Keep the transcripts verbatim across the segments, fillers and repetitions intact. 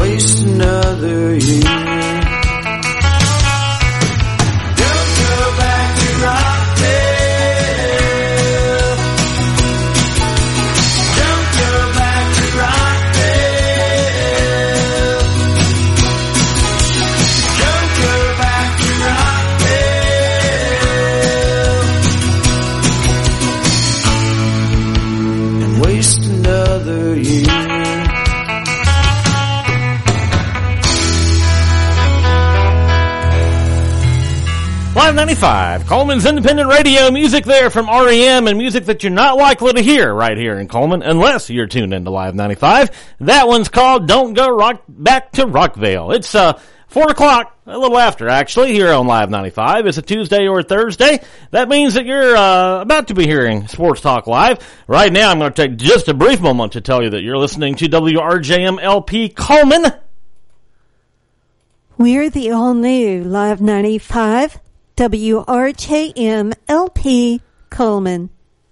waste another year. Don't go back to Rockville. Don't go back to Rockville. Don't go back to Rockville. And waste another year. Live ninety-five, Coleman's Independent Radio, music there from R E M and music that you're not likely to hear right here in Coleman unless you're tuned into Live ninety-five. That one's called Don't Go Rock Back to Rockville. It's uh four o'clock, a little after actually, here on Live ninety-five. It's a Tuesday or a Thursday. That means that you're uh about to be hearing Sports Talk Live. Right now I'm going to take just a brief moment to tell you that you're listening to W R J M L P Coleman. We're the all-new Live ninety-five. W R J M L P Coleman.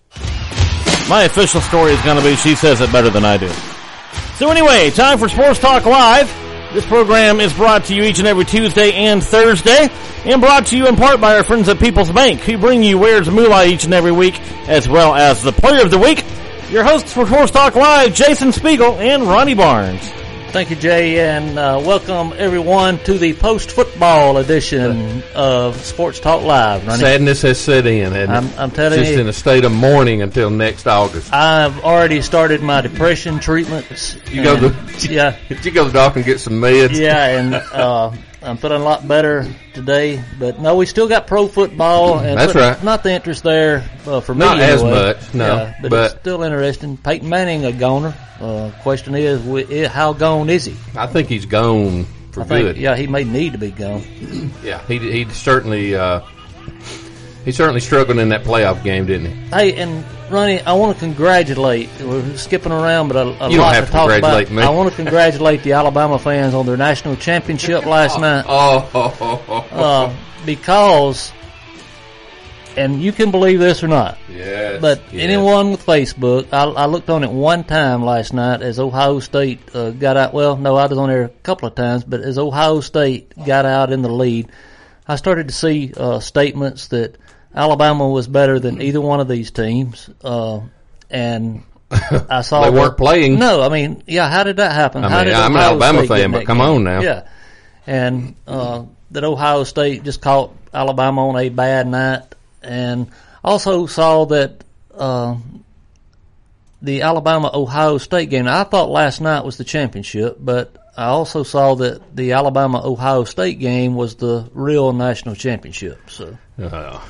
My official story is going to be she says it better than I do. So anyway, time for Sports Talk Live. This program is brought to you each and every Tuesday and Thursday, and brought to you in part by our friends at People's Bank, who bring you Where's Moolah each and every week, as well as the Player of the Week. Your hosts for Sports Talk Live, Jason Spiegel and Ronnie Barnes. Thank you, Jay, and uh, welcome everyone to the post-football edition of Sports Talk Live. Ronnie. Sadness has set in, and I'm, I'm telling just you, in a state of mourning until next August. I've already started my depression treatments. You go to yeah, did you go to the doctor and get some meds? Yeah, and uh, I'm feeling a lot better today. But no, we still got pro football. And That's right. Not the interest there uh, for me. Not as anyway. much, no. Yeah, but, but it's still interesting. Peyton Manning a goner. Uh, question is, we, how gone is he? I think he's gone for I think, good. Yeah, he may need to be gone. Yeah, he he certainly uh, he certainly struggled in that playoff game, didn't he? Hey, and Ronnie, I want to congratulate. We're skipping around, but a, a you lot don't have to to talk congratulate about. me. I want to congratulate the Alabama fans on their national championship last night. Oh, oh, oh, oh, oh. Uh, because, and you can believe this or not, yes, but yes. anyone with Facebook, I, I looked on it one time last night as Ohio State uh, got out. Well, no, I was on there a couple of times, but as Ohio State got out in the lead, I started to see uh, statements that Alabama was better than either one of these teams, uh, and I saw they weren't the, playing. No, I mean, yeah, how did that happen? I how mean, did I'm Ohio an Alabama State fan, but come game? on now. Yeah, and uh, that Ohio State just caught Alabama on a bad night, and also saw that uh, the Alabama-Ohio State game. Now, I thought last night was the championship, but I also saw that the Alabama-Ohio State game was the real national championship. So, Uh,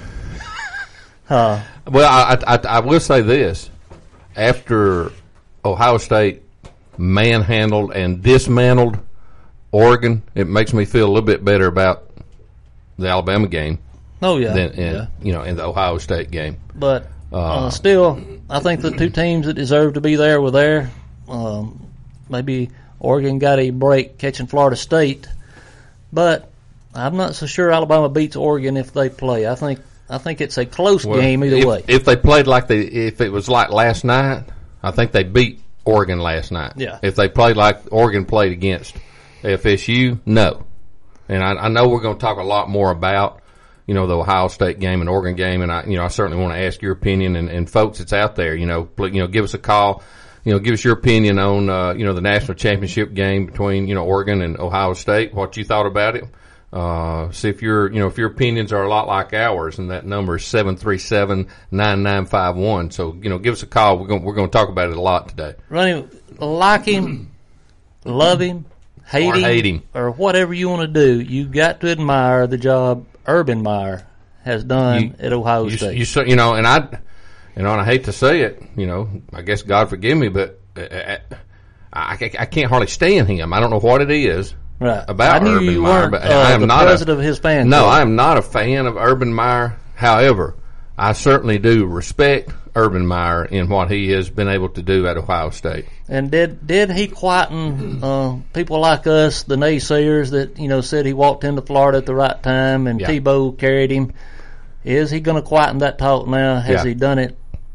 uh, well, I, I I will say this: after Ohio State manhandled and dismantled Oregon, it makes me feel a little bit better about the Alabama game. oh yeah, Than in, yeah. you know, in the Ohio State game. But uh, Uh, still, I think the two teams that deserve to be there were there. Um, maybe Oregon got a break catching Florida State, but I'm not so sure Alabama beats Oregon if they play. I think I think it's a close Well, game either if, way. If they played like they, if it was like last night, I think they beat Oregon last night. Yeah. If they played like Oregon played against F S U, no. And I, I know we're going to talk a lot more about, you know, the Ohio State game and Oregon game, and I, you know, I certainly want to ask your opinion. And, and folks, it's out there. You know, pl- you know, give us a call. You know, give us your opinion on, uh, you know, the national championship game between, you know, Oregon and Ohio State. What you thought about it. Uh, see if your, you know, if your opinions are a lot like ours, and that number is seven three seven, nine nine five one. So, you know, give us a call. We're going, we're going to talk about it a lot today. Ronnie, like him, love him, hate Or him, hate him. or whatever you want to do, you got to admire the job Urban Meyer has done You- at Ohio You, State. you, so- you know, and I, you know, and I hate to say it, you know, I guess God forgive me, but uh, I, I, I can't hardly stand him. I don't know what it is. Right. About I knew Urban you Meyer, weren't but uh, I am the not president a, of his fan No, club. I am not a fan of Urban Meyer. However, I certainly do respect Urban Meyer in what he has been able to do at Ohio State. And did did he quieten uh, people like us, the naysayers that you know said he walked into Florida at the right time and Yeah. Tebow carried him? Is he going to quieten that talk now? Has Yeah. he done it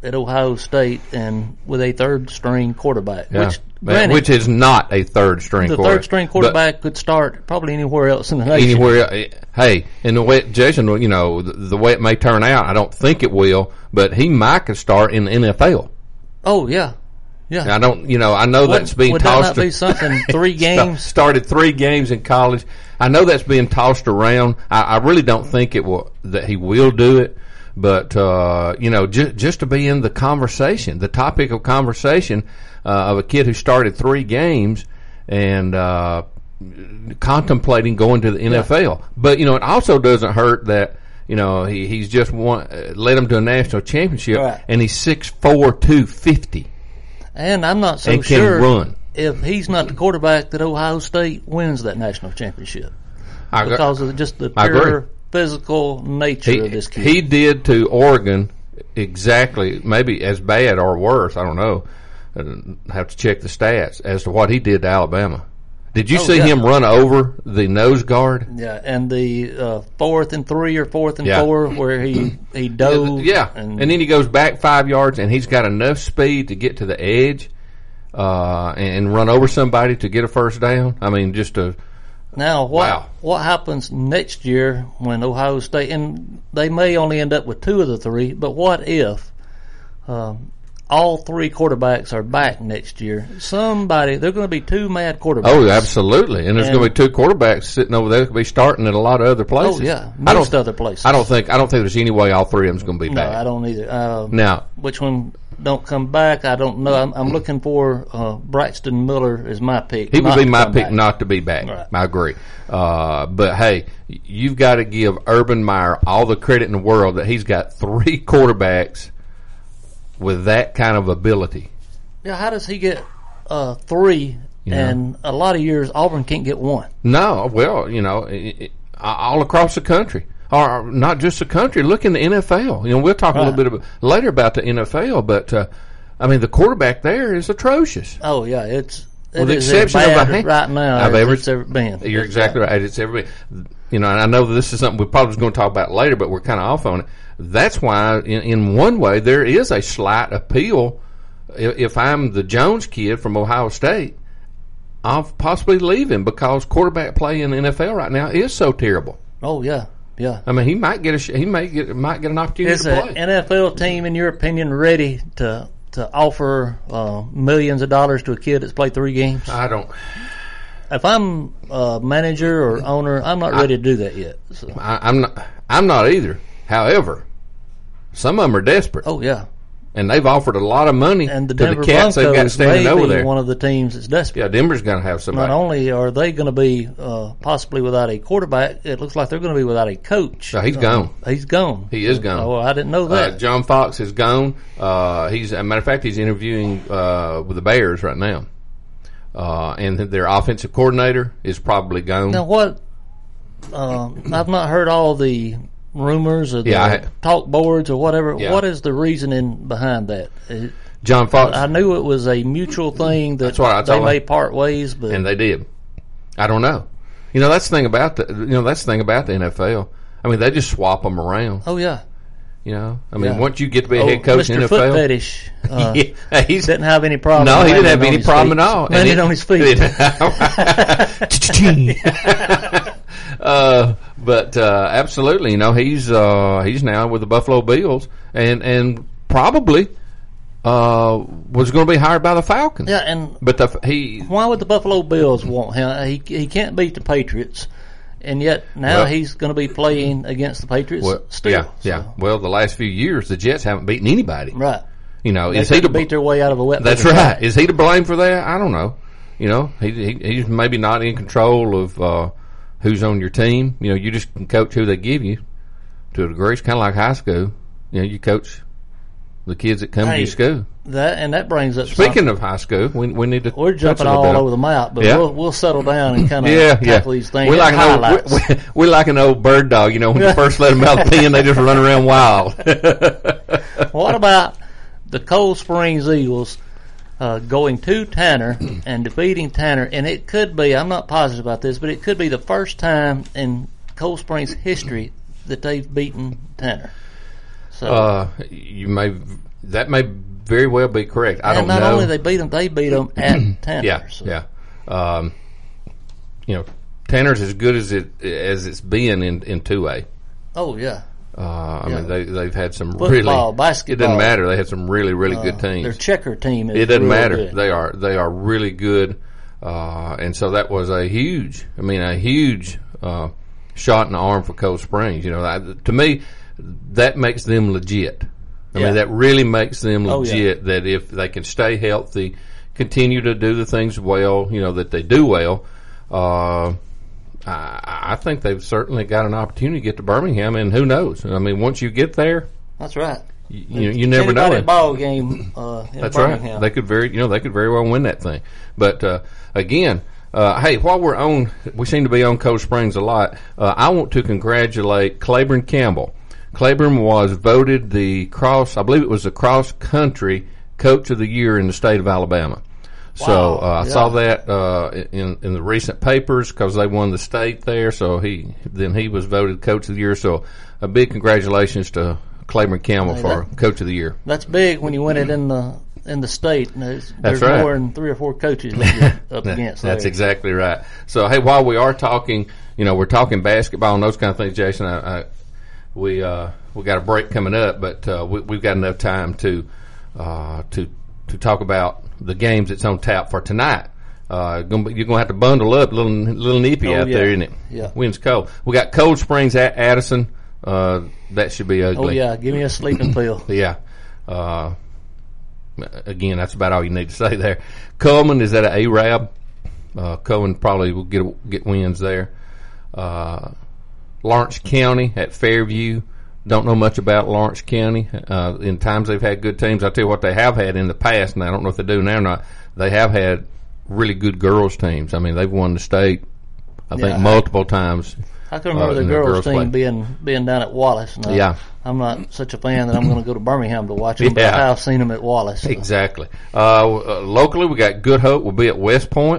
at Ohio State and with a third string quarterback, Yeah. which Man, granted, which is not a third string the quarterback. third string quarterback could start probably anywhere else in the nation. Anywhere, hey, and the way Jason, you know, the, the way it may turn out, I don't think it will, but he might could start in the N F L. Oh yeah, yeah. I don't, you know, I know Would- that's being would that tossed. not be something? Three games? Started three games in college. I know that's being tossed around. I, I really don't think it will, that he will do it. But, uh, you know, just, just to be in the conversation, the topic of conversation, uh, of a kid who started three games and, uh, contemplating going to the N F L. But, you know, it also doesn't hurt that, you know, he, he's just won, uh, led him to a national championship Right. and he's six four, two fifty And I'm not so and can sure run. if he's not the quarterback that Ohio State wins that national championship I, because of just the I agree. pure physical nature He, of this kid. he did to Oregon exactly, maybe as bad or worse. I don't know. I have to check the stats as to what he did to Alabama. Did you Oh, see yeah. him run over the nose guard? Yeah, and the uh, fourth and three or fourth and Yeah. four where he he dove. Yeah, and, and, then he goes back five yards, and he's got enough speed to get to the edge uh, and run over somebody to get a first down. I mean, just a now what Wow. what happens next year when Ohio State, and they may only end up with two of the three, but what if um, all three quarterbacks are back next year? Somebody, they're going to be two mad quarterbacks. oh, absolutely, and there's And- going to be two quarterbacks sitting over there that could be starting at a lot of other places. Oh yeah, I most don't. other places. I don't think. I don't think there's any way all three of them's going to be No, back. I don't either. Uh, Now, which one don't come back? I don't know. I'm, I'm looking for uh, Braxton Miller as my pick. he would not be to my come pick back. not to be back. Right. I agree. Uh, but hey, you've got to give Urban Meyer all the credit in the world that he's got three quarterbacks with that kind of ability. Yeah, how does he get uh, three? Yeah. And a lot of years Auburn can't get one. No, well, you know, it, it, all across the country, or not just the country. Look in the N F L. You know, we'll talk a little Right. bit about, later about the N F L, but uh, I mean, the quarterback there is atrocious. Oh yeah, it's With it the is exception as of bad a hand- right now I've as ever- it's ever been. You're It's exactly bad. right. It's every, you know, and I know this is something we probably was going to talk about later, but we're kind of off on it. That's why, in, in one way, there is a slight appeal. If, if I'm the Jones kid from Ohio State, I'll possibly leave him because quarterback play in the N F L right now is so terrible. Oh yeah, yeah. I mean, he might get a sh- he may get might get an opportunity Is to an play. N F L team, in your opinion, ready to to offer uh, millions of dollars to a kid that's played three games? I don't. If I'm a manager or owner, I'm not ready to do that yet. So. I, I'm not. I'm not either. However, some of them are desperate, Oh yeah, and they've offered a lot of money and the to Denver the cats they've got Broncos standing may over be there. one of the teams that's desperate. Yeah, Denver's going to have somebody. Not only are they going to be uh, possibly without a quarterback, it looks like they're going to be without a coach. No, he's Uh, gone. He's gone. He is gone. Oh, I didn't know Uh, that. John Fox is gone. Uh, he's, as a matter of fact, he's interviewing uh, with the Bears right now. Uh, and their offensive coordinator is probably gone. Now what? Um, I've not heard all the rumors or the Yeah, I- talk boards or whatever. Yeah. What is the reasoning behind that? It- John Fox, I knew it was a mutual thing that That's what I they told may him. part ways, but and they did. I don't know. You know, that's the thing about the. You know, that's the thing about the N F L. I mean, they just swap them around. oh yeah. You know, I mean, Yeah. once you get to be a Oh, head coach Mister in the Foot N F L, Fetish uh, yeah, he's didn't have any problem. no, he didn't landing have on any his problem feet. at all. And Landed it- on his feet. uh, but uh, absolutely, you know, he's uh, he's now with the Buffalo Bills, and and probably uh, was going to be hired by the Falcons. Yeah, and But the he why would the Buffalo Bills want him? He he can't beat the Patriots, and yet now Well- he's going to be playing against the Patriots well, still. yeah, so- yeah. Well, the last few years, the Jets haven't beaten anybody. right. You know, They is he to couldn't beat their way out of a wet. That's paper right. bag. Is he to blame for that? I don't know. You know, he, he he's maybe not in control of uh, who's on your team. You know, you just can coach who they give you to a degree. It's kind of like high school. You know, you coach the kids that come to Hey, your school. That and that brings up. Speaking something. of high school, we we need to. We're touch jumping a little all bit on- over the map, but Yeah. we'll we'll settle down and kind of Yeah, yeah. tackle these things. We like in an old, highlights. we, we, we like an old bird dog. You know, when you first let them out of the pen, they just run around wild. What about the Cold Springs Eagles uh, going to Tanner and defeating Tanner? And it could be, I'm not positive about this, but it could be the first time in Cold Springs history that they've beaten Tanner. So Uh, you may That may very well be correct. I and don't not know. only they beat them, they beat them at Tanner. Yeah, so. yeah. Um, you know, Tanner's as good as it as it's been in in two A. Oh yeah. Uh, I Yeah. mean, they they've had some Football, really. basketball. It doesn't matter. They had some really really Uh, good teams. Their checker team is It doesn't real matter. good. They are they are really good, uh, and so that was a huge. I mean, a huge uh, shot in the arm for Cold Springs. You know, I, to me, that makes them legit. I Yeah. mean, that really makes them Oh, yeah. legit. That if they can stay healthy, continue to do the things well, you know, that they do well. Uh, I, I think they've certainly got an opportunity to get to Birmingham, and who knows? I mean, once you get there, That's right. you, you, you never know. Anybody it. ball game uh, in That's Birmingham. right. They could very, you know, they could very well win that thing. But uh, again, uh, hey, while we're on, we seem to be on Cold Springs a lot. Uh, I want to congratulate Claiborne Campbell. Claiborne was voted the cross, I believe it was the cross country coach of the year in the state of Alabama. So uh, I yeah. saw that uh, in in the recent papers because they won the state there. So he then he was voted coach of the year. So a big congratulations to Claiborne Campbell Hey, for that- coach of the year. That's big when you win it in the in the state. And there's there's right. more than three or four coaches that you're up That- against. That's there. exactly right. So, hey, while we are talking, you know, we're talking basketball and those kind of things, Jason. I, I, we uh, we got a break coming up, but uh, we, we've got enough time to uh, to to talk about the games that's on tap for tonight. Uh, gonna be, you're gonna have to bundle up, little little nippy Oh, out yeah. there, isn't it? Yeah. Wind's cold. We got Cold Springs at Addison. Uh, that should be Oh ugly. yeah, give me a sleeping pill. Yeah. Uh, again, that's about all you need to say there. Coleman is at an A-Rab. Uh, Coleman probably will get get wins there. Uh, Lawrence County at Fairview. Don't know much about Lawrence County. Uh, in times they've had good teams. I'll tell you what they have had in the past, and I don't know if they do now or not. They have had really good girls teams. I mean, they've won the state, I Yeah. think, multiple times. I can remember Uh, the in the girls, girls' team play. being being down at Wallace. And, uh, Yeah. I'm not such a fan that I'm going to go to Birmingham to watch them. But Yeah. I have seen them at Wallace. So. Exactly. Uh, uh, locally, we got Good Hope. We'll be at West Point.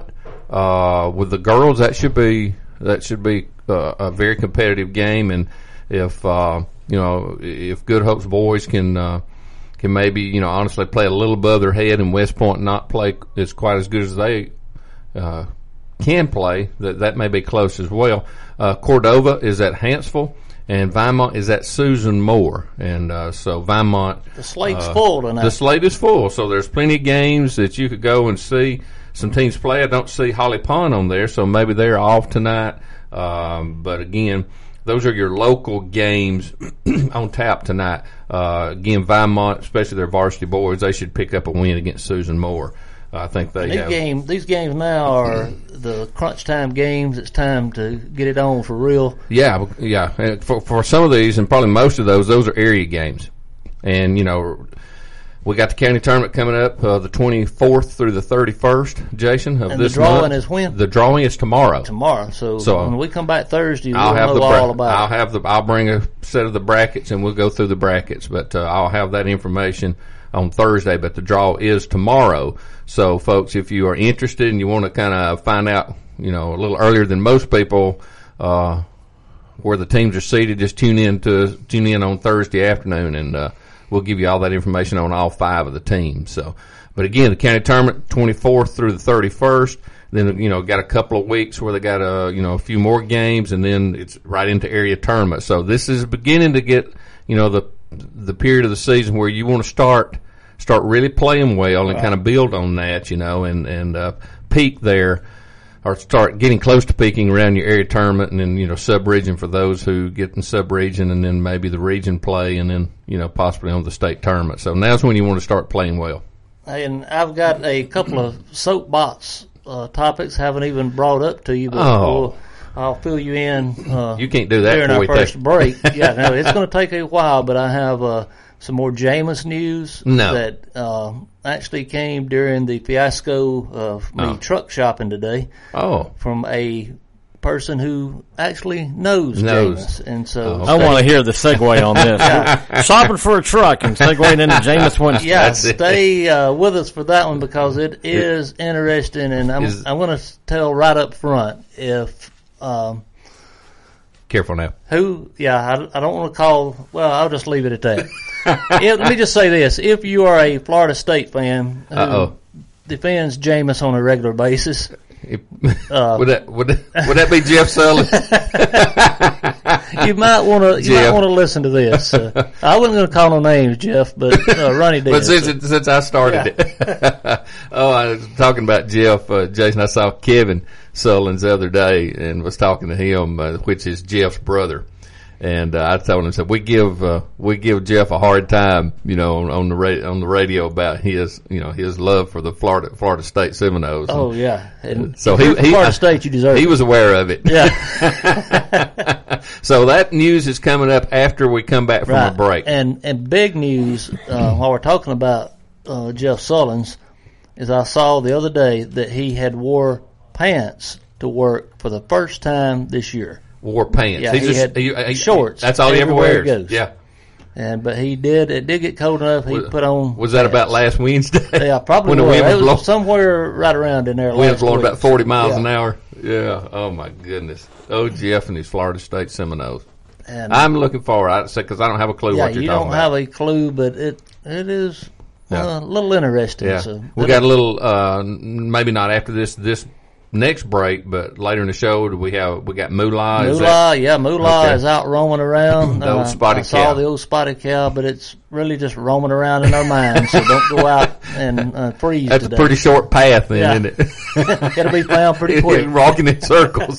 Uh, with the girls, that should be that should be uh, a very competitive game. And if uh, you know, if Good Hope's boys can uh, can maybe you know honestly play a little above their head, and West Point not play as quite as good as they uh, can play, that that may be close as well. Uh, Cordova is at Hanceville. And Vinemont is at Susan Moore. And uh, so Vinemont. The slate's uh, full tonight. The slate is full. So there's plenty of games that you could go and see some teams play. I don't see Holly Pond on there, so maybe they're off tonight. Um, but again, those are your local games on tap tonight. Uh, again, Vinemont, especially their varsity boys, they should pick up a win against Susan Moore. I think they These have. games, these games now are the crunch time games. It's time to get it on for real. Yeah, yeah. And for for some of these, and probably most of those, those are area games. And you know, we got the county tournament coming up uh, the twenty-fourth through the thirty-first. Jason, of And the this drawing month. is when? The drawing is tomorrow. Tomorrow. So, So, when we come back Thursday, we'll I'll have know the all bra- about I'll it. have the I'll bring a set of the brackets and we'll go through the brackets. But uh, I'll have that information on Thursday. But the draw is tomorrow. So, folks, if you are interested and you want to kind of find out, you know, a little earlier than most people, uh, where the teams are seated, just tune in to tune in on Thursday afternoon, and uh, we'll give you all that information on all five of the teams. So, but again, the county tournament twenty-fourth through the thirty-first. Then you know, got a couple of weeks where they got a you know a few more games, and then it's right into area tournament. So this is beginning to get you know the the period of the season where you want to start start really playing well and kind of build on that, you know, and and uh, peak there. Or start getting close to peaking around your area tournament, and then you know sub-region for those who get in sub-region, and then maybe the region play, and then you know possibly on the state tournament. So now's when you want to start playing well. And I've got a couple of soapbox uh, topics haven't even brought up to you, but Oh. we'll, I'll fill you in. Uh, You can't do that during before our we first take- break. Yeah, no, it's going to take a while, but I have uh, some more Jameis news No. that uh, actually came during the fiasco of me Oh. truck shopping today Oh, from a person who actually knows, Knows. Jameis, and so Oh, I want to hear the segue on this. Shopping for a truck and segueing into Jameis Winston. yeah, That's it. stay uh, with us for that one because it is interesting, and I'm Is- I'm going to tell right up front if um, Careful now. Who? Yeah, I, I don't want to call. Well, I'll just leave it at that. If, let me just say this: if you are a Florida State fan who Uh-oh. defends Jameis on a regular basis, uh, would that would that, would that be Jeff Sullivan? you might want to you Jeff. might want to listen to this. Uh, I wasn't going to call no names, Jeff, but uh, Ronnie did. But since so. it, since I started Yeah. it, oh, I was talking about Jeff, uh, Jason. I saw Kevin Sullins the other day and was talking to him, uh, which is Jeff's brother. And uh, I told him, said we give uh, we give Jeff a hard time, you know, on, on the ra- on the radio about his, you know, his love for the Florida Florida State Seminoles. Oh yeah, and so if he, you're from he Florida State, you deserve. he it. was aware of it. Yeah. So that news is coming up after we come back from Right. a break. And and big news uh, while we're talking about uh, Jeff Sullins is I saw the other day that he had wore pants to work for the first time this year. Wore pants. Yeah, he he just had he, he, shorts That's all he ever everywhere he wears. goes. Yeah. And but he did. It did get cold enough. He Was- put on. Was that pants. about last Wednesday? Yeah, probably when the was. wind It was was blowing, somewhere right around in there. wind last blowing week. about forty miles Yeah. an hour. Yeah. Oh my goodness. Oh, Jeff and his Florida State Seminoles. And I'm looking forward. I say because I don't have a clue yeah, what you're you talking don't about. have a clue, but it it is Yeah. uh, a little interesting. Yeah, So we got a little. Uh, n- maybe not after this this next break, but later in the show, do we have we got Moolah. Is that- Moolah, yeah, Moolah Okay. is out roaming around. The old Uh, spotted I saw cow. the old spotted cow, but it's really just roaming around in our minds. So don't go out and uh, freeze That's today. a pretty short path, then, Yeah. isn't it? Got to be found pretty quick. Walking in circles.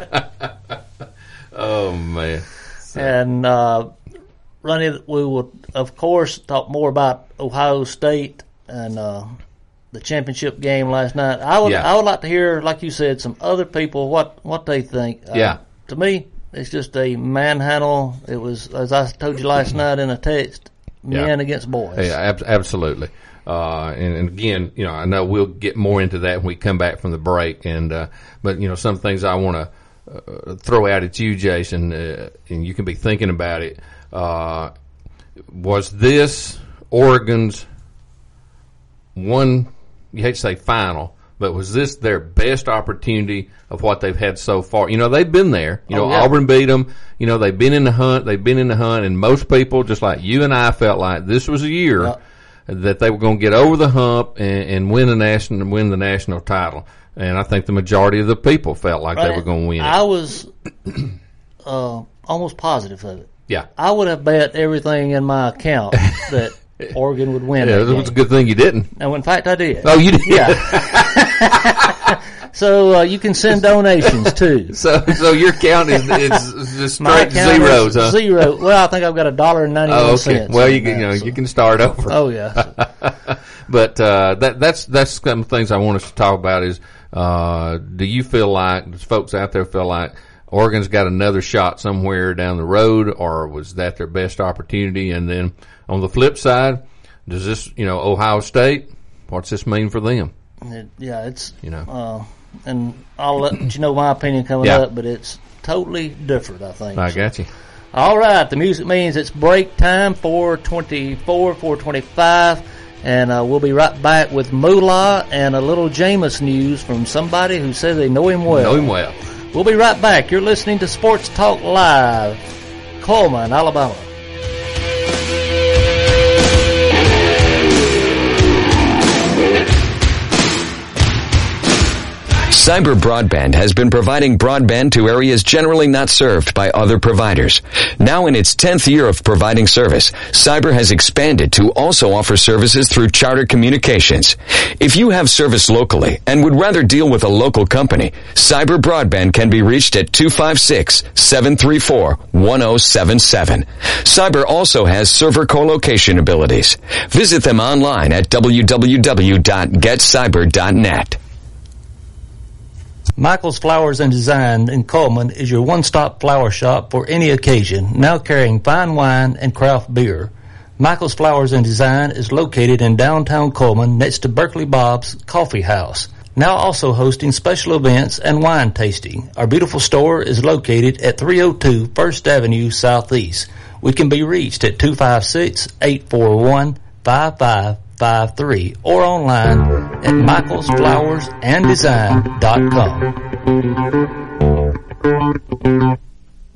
Oh man. And uh, Ronnie, we will of course talk more about Ohio State and uh, the championship game last night. I would Yeah. I would like to hear, like you said, some other people what what they think. Uh, Yeah. To me, it's just a manhandle. It was, as I told you last night in a text, Yeah. men against boys. Yeah, ab- absolutely. Uh, and, and again, you know, I know we'll get more into that when we come back from the break. And uh, but you know, some things I want to uh, throw out at you, Jason, uh, and you can be thinking about it. Uh, was this Oregon's one? You hate to say final, but was this their best opportunity of what they've had so far? You know, they've been there. You Oh, know, yeah. Auburn beat them. You know, they've been in the hunt. They've been in the hunt, and most people, just like you and I, felt like this was a year Yeah. that they were going to get over the hump and, and win the national, win the national title. And I think the majority of the people felt like they Right. were going to win it. I was uh, almost positive of it. yeah, I would have bet everything in my account that Oregon would win. yeah, that it was a game. good thing you didn't. And in fact, I did. Oh, you did. Yeah. So uh, you can send donations too. So, so your count is is just My straight account is zeros, huh? Zero. Well, I think I've got a dollar and ninety-one Oh, okay. cents. Well, in you can, you there, know, so- you can start over. Oh yeah. But uh, that that's that's some of the things I want us to talk about. Is uh, do you feel like does folks out there feel like Oregon's got another shot somewhere down the road, or was that their best opportunity? And then on the flip side, does this, you know, Ohio State? What's this mean for them? It- yeah, it's You know, uh, and I'll let you know my opinion coming Yeah. up, but it's totally different. I think. I got you. All right, the music means it's break time. four twenty-four, four twenty-five, and uh, we'll be right back with Moolah and a little Jameis news from somebody who says they know him well. Know him well. We'll be right back. You're listening to Sports Talk Live, Coleman, Alabama. Cyber Broadband has been providing broadband to areas generally not served by other providers. Now in its tenth year of providing service, Cyber has expanded to also offer services through Charter Communications. If you have service locally and would rather deal with a local company, Cyber Broadband can be reached at two five six, seven three four, one zero seven seven. Cyber also has server co-location abilities. Visit them online at w w w dot get cyber dot net. Michael's Flowers and Design in Coleman is your one-stop flower shop for any occasion, now carrying fine wine and craft beer. Michael's Flowers and Design is located in downtown Coleman next to Berkeley Bob's Coffee House, now also hosting special events and wine tasting. Our beautiful store is located at three oh two First Avenue Southeast. We can be reached at two five six, eight four one, five five five three or online at michaels flowers and design dot com.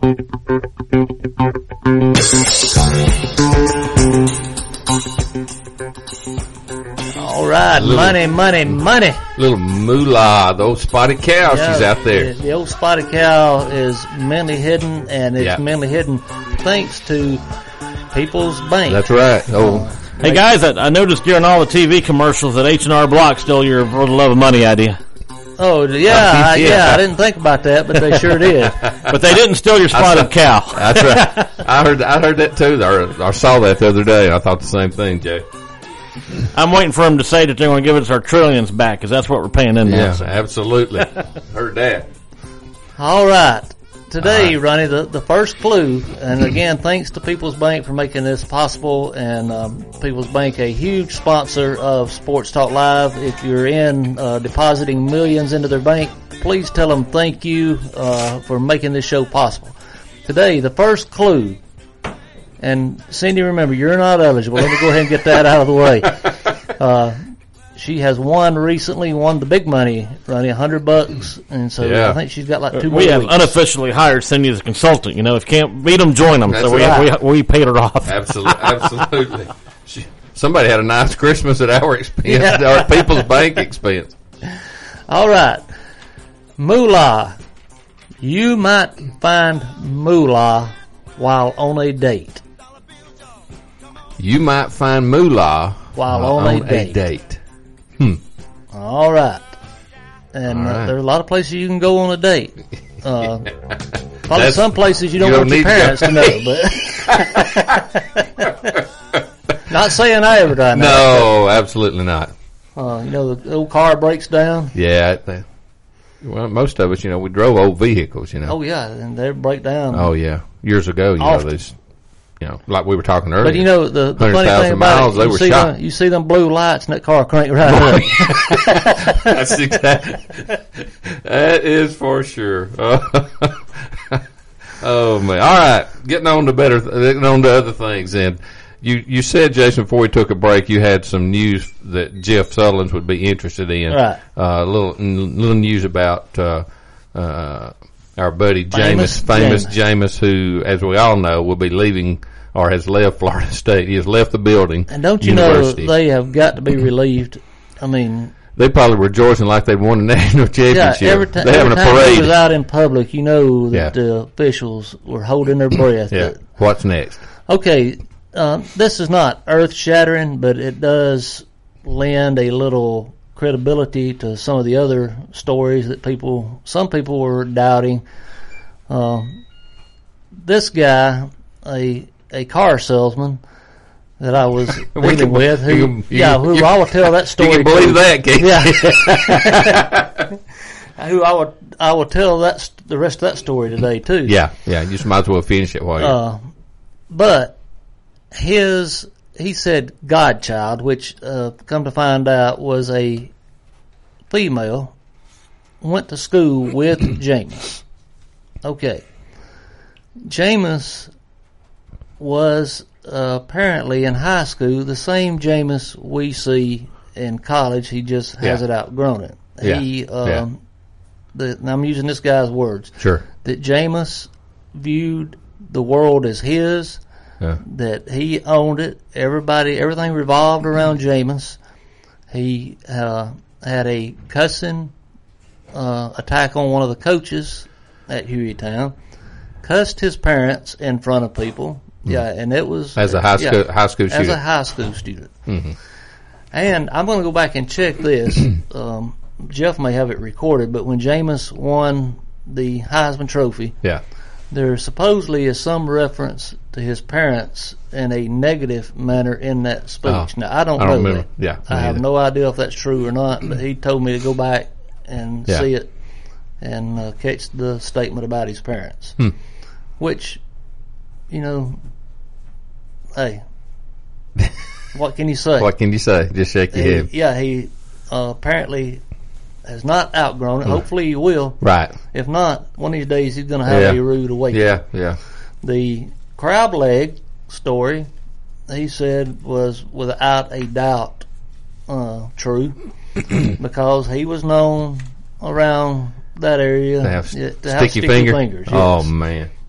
All right, Little- money, money, money. Little moolah, the old spotted cow, Yeah, she's out there. The, the old spotted cow is mentally hidden, and it's Yeah. mentally hidden thanks to People's Bank. That's right. Oh, Hey guys, I, I noticed during all the T V commercials that H and R Block stole your for the love of money idea, Oh, yeah, I, Yeah. yeah, I didn't think about that, but they sure did. but they didn't steal your spotted cow. that's right. I heard I heard that too, or I saw that the other day. I thought the same thing, Jay. I'm waiting for them to say that they're going to give us our trillions back, because that's what we're paying in Yeah, now. absolutely. Heard that. All right. Today, All Ronnie, the, the first clue, and again, thanks to People's Bank for making this possible, and um, People's Bank, a huge sponsor of Sports Talk Live. If you're in uh, depositing millions into their bank, please tell them thank you uh, for making this show possible. Today, the first clue, and Cindy, remember, you're not eligible. Let me go ahead and get that out of the way. Uh, she has won recently, won the big money, Ronnie, a hundred bucks, and so Yeah. I think she's got like two more We have weeks. unofficially hired Cindy as a consultant. You know, if you can't beat them, join them. That's So we, right. we we paid her off. Absolutely. Absolutely. She, somebody had a nice Christmas at our expense, Yeah. our People's Bank expense. All right. Moolah. You might find moolah while on a date. You might find moolah While uh, on a on date. a date. All right. And All uh, right. there are a lot of places you can go on a date. Uh, probably That's- some places you don't you want don't your need to parents go. to know. But not saying I ever done that. No, absolutely not. Uh, you know, the old car breaks down. Yeah. it- they- well, most of us, you know, we drove old vehicles, you know. Oh, yeah, and they break down. Oh, yeah. Years ago, you know, Often. there's, you know, like we were talking earlier. But you know, the, the funny one hundred thousand thing about miles, it, they you were see, shot. them, you see them blue lights and that car crank right up. That's exactly. That is for sure. Oh man! All right, getting on to better, getting on to other things. Then you you said, Jason, before we took a break, you had some news that Jeff Sutherland would be interested in. Right. Uh, a little little news about uh, uh, our buddy Famous Jameis, famous Jameis. Jameis, who, as we all know, will be leaving or has left Florida State. He has left the building. And don't you University. know they have got to be relieved? I mean, They probably rejoicing like they'd won a national yeah, championship. every, ti- They're having every a time he parade. was out in public, you know that Yeah. the officials were holding their breath. Yeah. That- What's next? okay, uh, this is not earth-shattering, but it does lend a little credibility to some of the other stories that people, some people were doubting. Um, this guy, a a car salesman that I was We dealing can- with, who, you can- you yeah, can- who you- I will tell that story. You can believe to. that, can't you? Yeah. Who I would I will tell that st- the rest of that story today too. Yeah, yeah. You just might as well finish it while you're. Uh, but his he said godchild, which uh, come to find out was a female, went to school with Jameis. Okay, Jameis was uh, apparently in high school the same Jameis we see in college. He just has Yeah. it outgrown it. Yeah. He, um, Yeah. the, and I'm using this guy's words, Sure. that Jameis viewed the world as his, Yeah. that he owned it. Everybody, everything revolved around Jameis. He uh, had a cussing uh, attack on one of the coaches at Hueytown. Cussed his parents in front of people. Yeah, and it was As a high yeah, school high school as student. a high school student. Mm-hmm. And I'm going to go back and check this. um, Jeff may have it recorded, but when Jameis won the Heisman Trophy, Yeah. there supposedly is some reference to his parents in a negative manner in that speech. Oh, now, I don't I know don't remember. that. Yeah, I me have either. no idea if that's true or not, but he told me to go back and Yeah. see it and uh, catch the statement about his parents. Hmm. Which, you know, hey, what can you say? What can you say? Just shake your He- head. yeah, he uh, apparently has not outgrown it. Hopefully he will. Right. If not, one of these days he's going to have Yeah. a rude awakening. Yeah. Yeah. The crab leg story, he said, was without a doubt uh, true because he was known around that area To have yeah, to sticky, have sticky finger. fingers. Oh yes. man.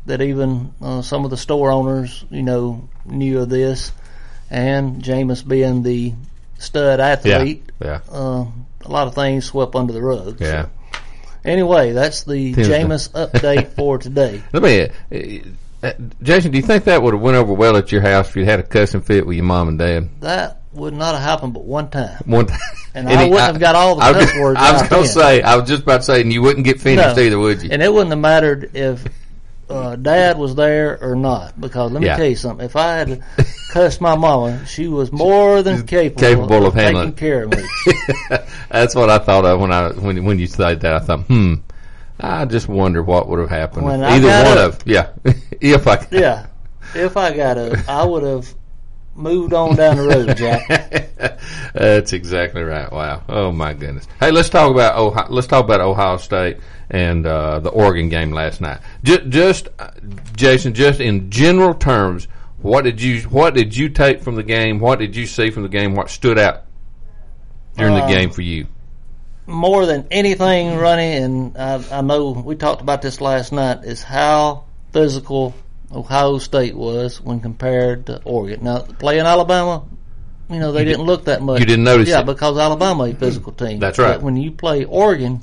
that even uh, some of the store owners, you know, knew of this. And Jameis being the stud athlete, Yeah. yeah. Uh, a lot of things swept under the rug. Yeah. So. Anyway, that's the Jameis update for today. Let me, uh, uh, Jason, do you think that would have went over well at your house if you had a cussing fit with your mom and dad? That would not have happened but one time. One time. And, and I he, wouldn't I, have got all the I, cuss words I was out going to then. say, I was just about to say, and you wouldn't get finished no. either, would you? And it wouldn't have mattered if uh, Dad was there or not, because let me yeah. tell you something. If I had cussed my mama, she was more than capable, capable of, of handling. taking care of me. That's what I thought of when I when when you said that. I thought, hmm, I just wonder what would have happened. When Either one a, of, yeah, if I, yeah, if I got a, I would have moved on down the road, Jack. That's exactly right. Wow. Oh my goodness. Hey, let's talk about Ohio, let's talk about Ohio State and uh, the Oregon game last night. Just, just uh, Jason, just in general terms, what did you what did you take from the game? What did you see from the game? What stood out during the uh, game for you? More than anything, Ronnie, and I, I know we talked about this last night, is how physical Ohio State was when compared to Oregon. Now, playing Alabama, you know, they you didn't did, look that much. You didn't notice yeah, it. because Alabama is a physical team. That's right. But when you play Oregon,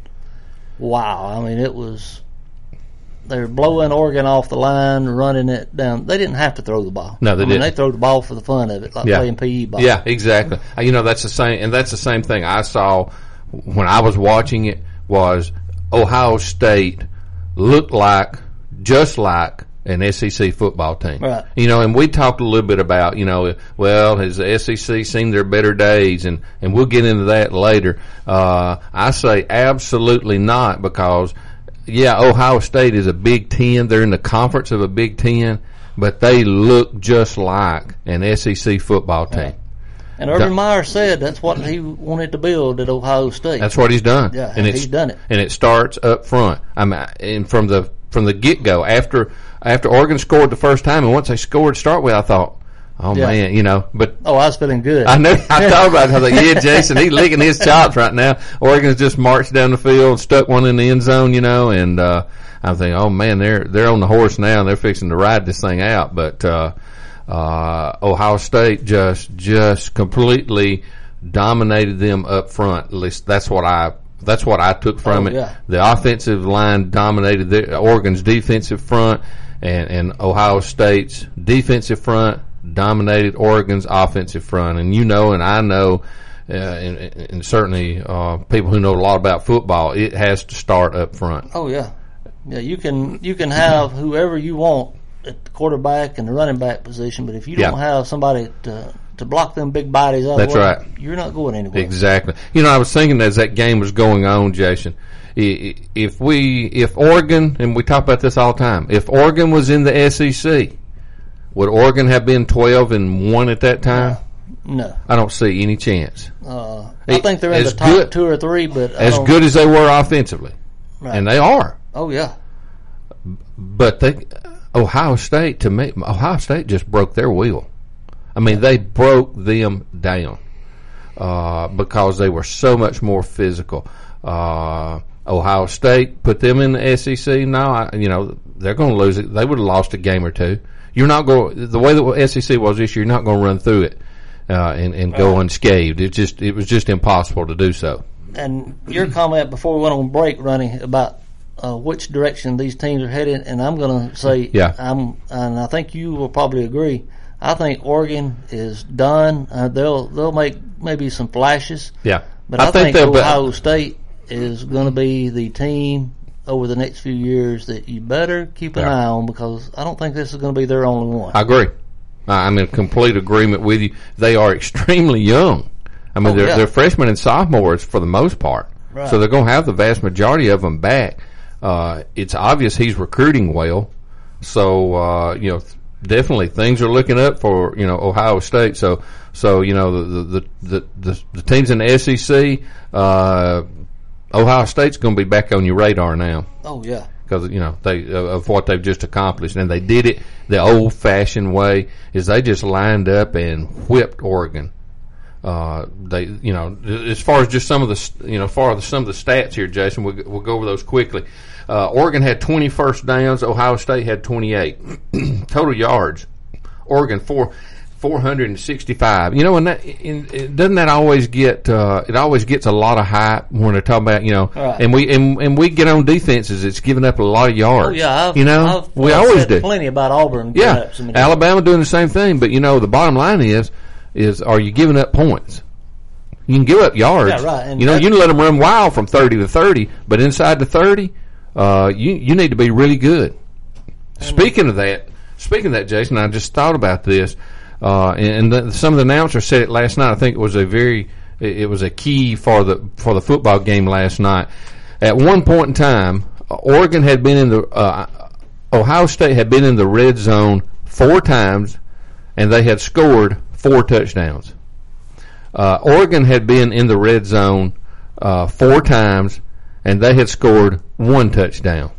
wow, I mean, it was, they were blowing Oregon off the line, running it down. They didn't have to throw the ball. No, they I mean, didn't. They throw the ball for the fun of it, like yeah. playing P E ball. Yeah, exactly. You know, that's the same, and that's the same thing I saw when I was watching it, was Ohio State looked like, just like, an S E C football team. Right. You know, and we talked a little bit about, you know, well, has the S E C seen their better days? And, and we'll get into that later. Uh, I say absolutely not, because, yeah, Ohio State is a Big Ten. They're in the conference of a Big Ten, but they look just like an S E C football team. Right. And Urban Meyer said that's what he wanted to build at Ohio State. That's what he's done. Yeah, and he's done it. And it starts up front. I mean, and from the from the get go, after after Oregon scored the first time, and once they scored to start with, I thought, oh yeah. man, you know. But oh, I was feeling good. I know. I thought about it. I was like, yeah, Jason, he's licking his chops right now. Oregon's just marched down the field, stuck one in the end zone, you know, and uh, I'm thinking, oh man, they're they're on the horse now, and they're fixing to ride this thing out. But uh, uh, Ohio State just just completely dominated them up front. At least that's what I that's what I took from oh, it. Yeah. The offensive line dominated the, Oregon's defensive front, and, and Ohio State's defensive front dominated Oregon's offensive front. And you know, and I know, uh, and, and certainly uh, people who know a lot about football, it has to start up front. Oh yeah, yeah. You can you can have whoever you want at the quarterback and the running back position, but if you don't yeah. have somebody to to block them big bodies out That's of the way, right. you're not going anywhere. Exactly. You know, I was thinking as that game was going on, Jason, if we, if Oregon, and we talk about this all the time, if Oregon was in the S E C, would Oregon have been twelve and one at that time? No. I don't see any chance. Uh, I think they're in as the top good, two or three, but I as don't, good as they were offensively, right. and they are. Oh yeah. But they, Ohio State, to me, Ohio State just broke their wheel. I mean, they broke them down uh, because they were so much more physical. Uh, Ohio State put them in the S E C. No, I, you know, they're going to lose it. They would have lost a game or two. You're not going the way the S E C was this year. You're not going to run through it uh, and, and go right. unscathed. It just it was just impossible to do so. And your comment before we went on break, Ronnie, about uh, which direction these teams are headed, and I'm going to say, yeah, I'm, and I think you will probably agree. I think Oregon is done. Uh, they'll they'll make maybe some flashes. Yeah, but I, I think, think Ohio State is going to be the team over the next few years that you better keep an yeah. eye on, because I don't think this is going to be their only one. I agree. I'm in complete agreement with you. They are extremely young. I mean, oh, they're, yeah. they're freshmen and sophomores for the most part, right. so they're going to have the vast majority of them back. Uh, it's obvious he's recruiting well, so uh, you know. Definitely, things are looking up for you know Ohio State. So, so you know the the the, the, the teams in the S E C, uh, Ohio State's going to be back on your radar now. Oh yeah, because you know they uh, of what they've just accomplished, and they did it the old-fashioned way. Is they just lined up and whipped Oregon. Uh, they, you know, as far as just some of the, you know, as far as some of the stats here, Jason, we'll, we'll go over those quickly. Uh, Oregon had twenty first downs. Ohio State had twenty-eight. Total yards, Oregon four. four hundred sixty-five. You know, and that in, it, doesn't that always get? Uh, it always gets a lot of hype when they're talking about, you know. Right. And we and, and we get on defenses. It's giving up a lot of yards. Oh yeah, I've, you know, I've, we I've always said do. plenty about Auburn. Yeah, Up some Alabama doing the same thing. But you know, the bottom line is, is are you giving up points? You can give up yards. Yeah, right. And you know, you can let them run wild from thirty to thirty, but inside the thirty, uh, you you need to be really good. Speaking of that, speaking of that, Jason, I just thought about this. Uh, and the, some of the announcers said it last night. I think it was a very, it, it was a key for the for the football game last night. At one point in time, Oregon had been in the, uh, Ohio State had been in the red zone four times, and they had scored four touchdowns. Uh, Oregon had been in the red zone uh, four times, and they had scored one touchdown.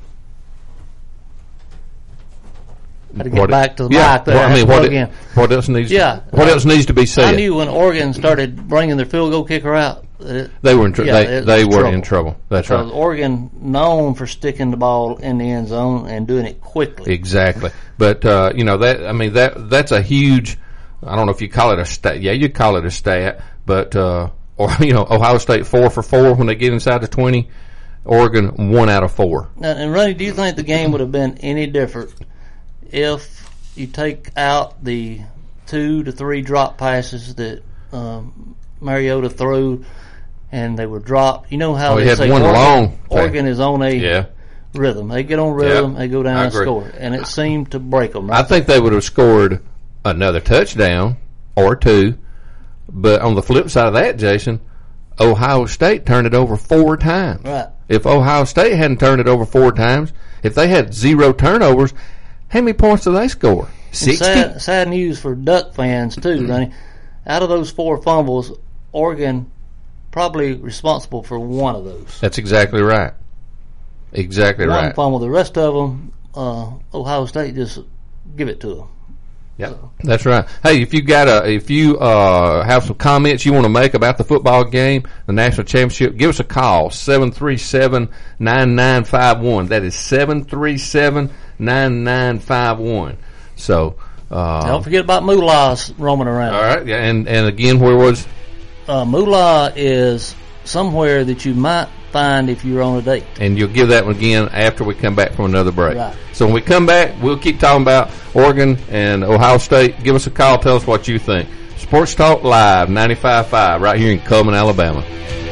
Got to get What- back to the yeah, mic there. well, I mean, Plug what, in. what else needs? Yeah. what else needs to be said? I knew when Oregon started bringing their field goal kicker out, that it, They were in tr- Yeah, they it they was were trouble. in trouble. That's right. because Oregon known for sticking the ball in the end zone and doing it quickly. Exactly. But uh, you know that I mean that that's a huge. I don't know if you call it a stat. Yeah, you call it a stat. But uh, or you know Ohio State four for four when they get inside the twenty. Oregon one out of four. Now, and Ronnie, do you think the game would have been any different if you take out the two to three drop passes that um, Mariota threw, and they were dropped? You know how Oh, he they had say one Oregon, long play. Oregon is on a Yeah. rhythm. They get on rhythm, Yeah, they go down I and agree. score, and it seemed to break them. I think they would have scored another touchdown or two. But on the flip side of that, Jason, Ohio State turned it over four times. Right. If Ohio State hadn't turned it over four times, if they had zero turnovers, how many points do they score? And Sixty. Sad, sad news for Duck fans too, Ronnie. Out of those four fumbles, Oregon probably responsible for one of those. That's exactly right. Exactly One right. fumble. The rest of them, uh, Ohio State just give it to them. Yep, that's right. Hey, if you got a, if you uh, have some comments you want to make about the football game, the national championship, give us a call seven three seven nine nine five one. That is seven three seven nine nine five one. So, uh, Don't forget about Moolah's roaming around. all right, yeah, and and again, where was? Uh, Moolah is somewhere that you might find if you're on a date. And you'll give that one again after we come back from another break. Right. So when we come back, we'll keep talking about Oregon and Ohio State. Give us a call. Tell us what you think. Sports Talk Live, ninety-five point five, right here in Cullman, Alabama.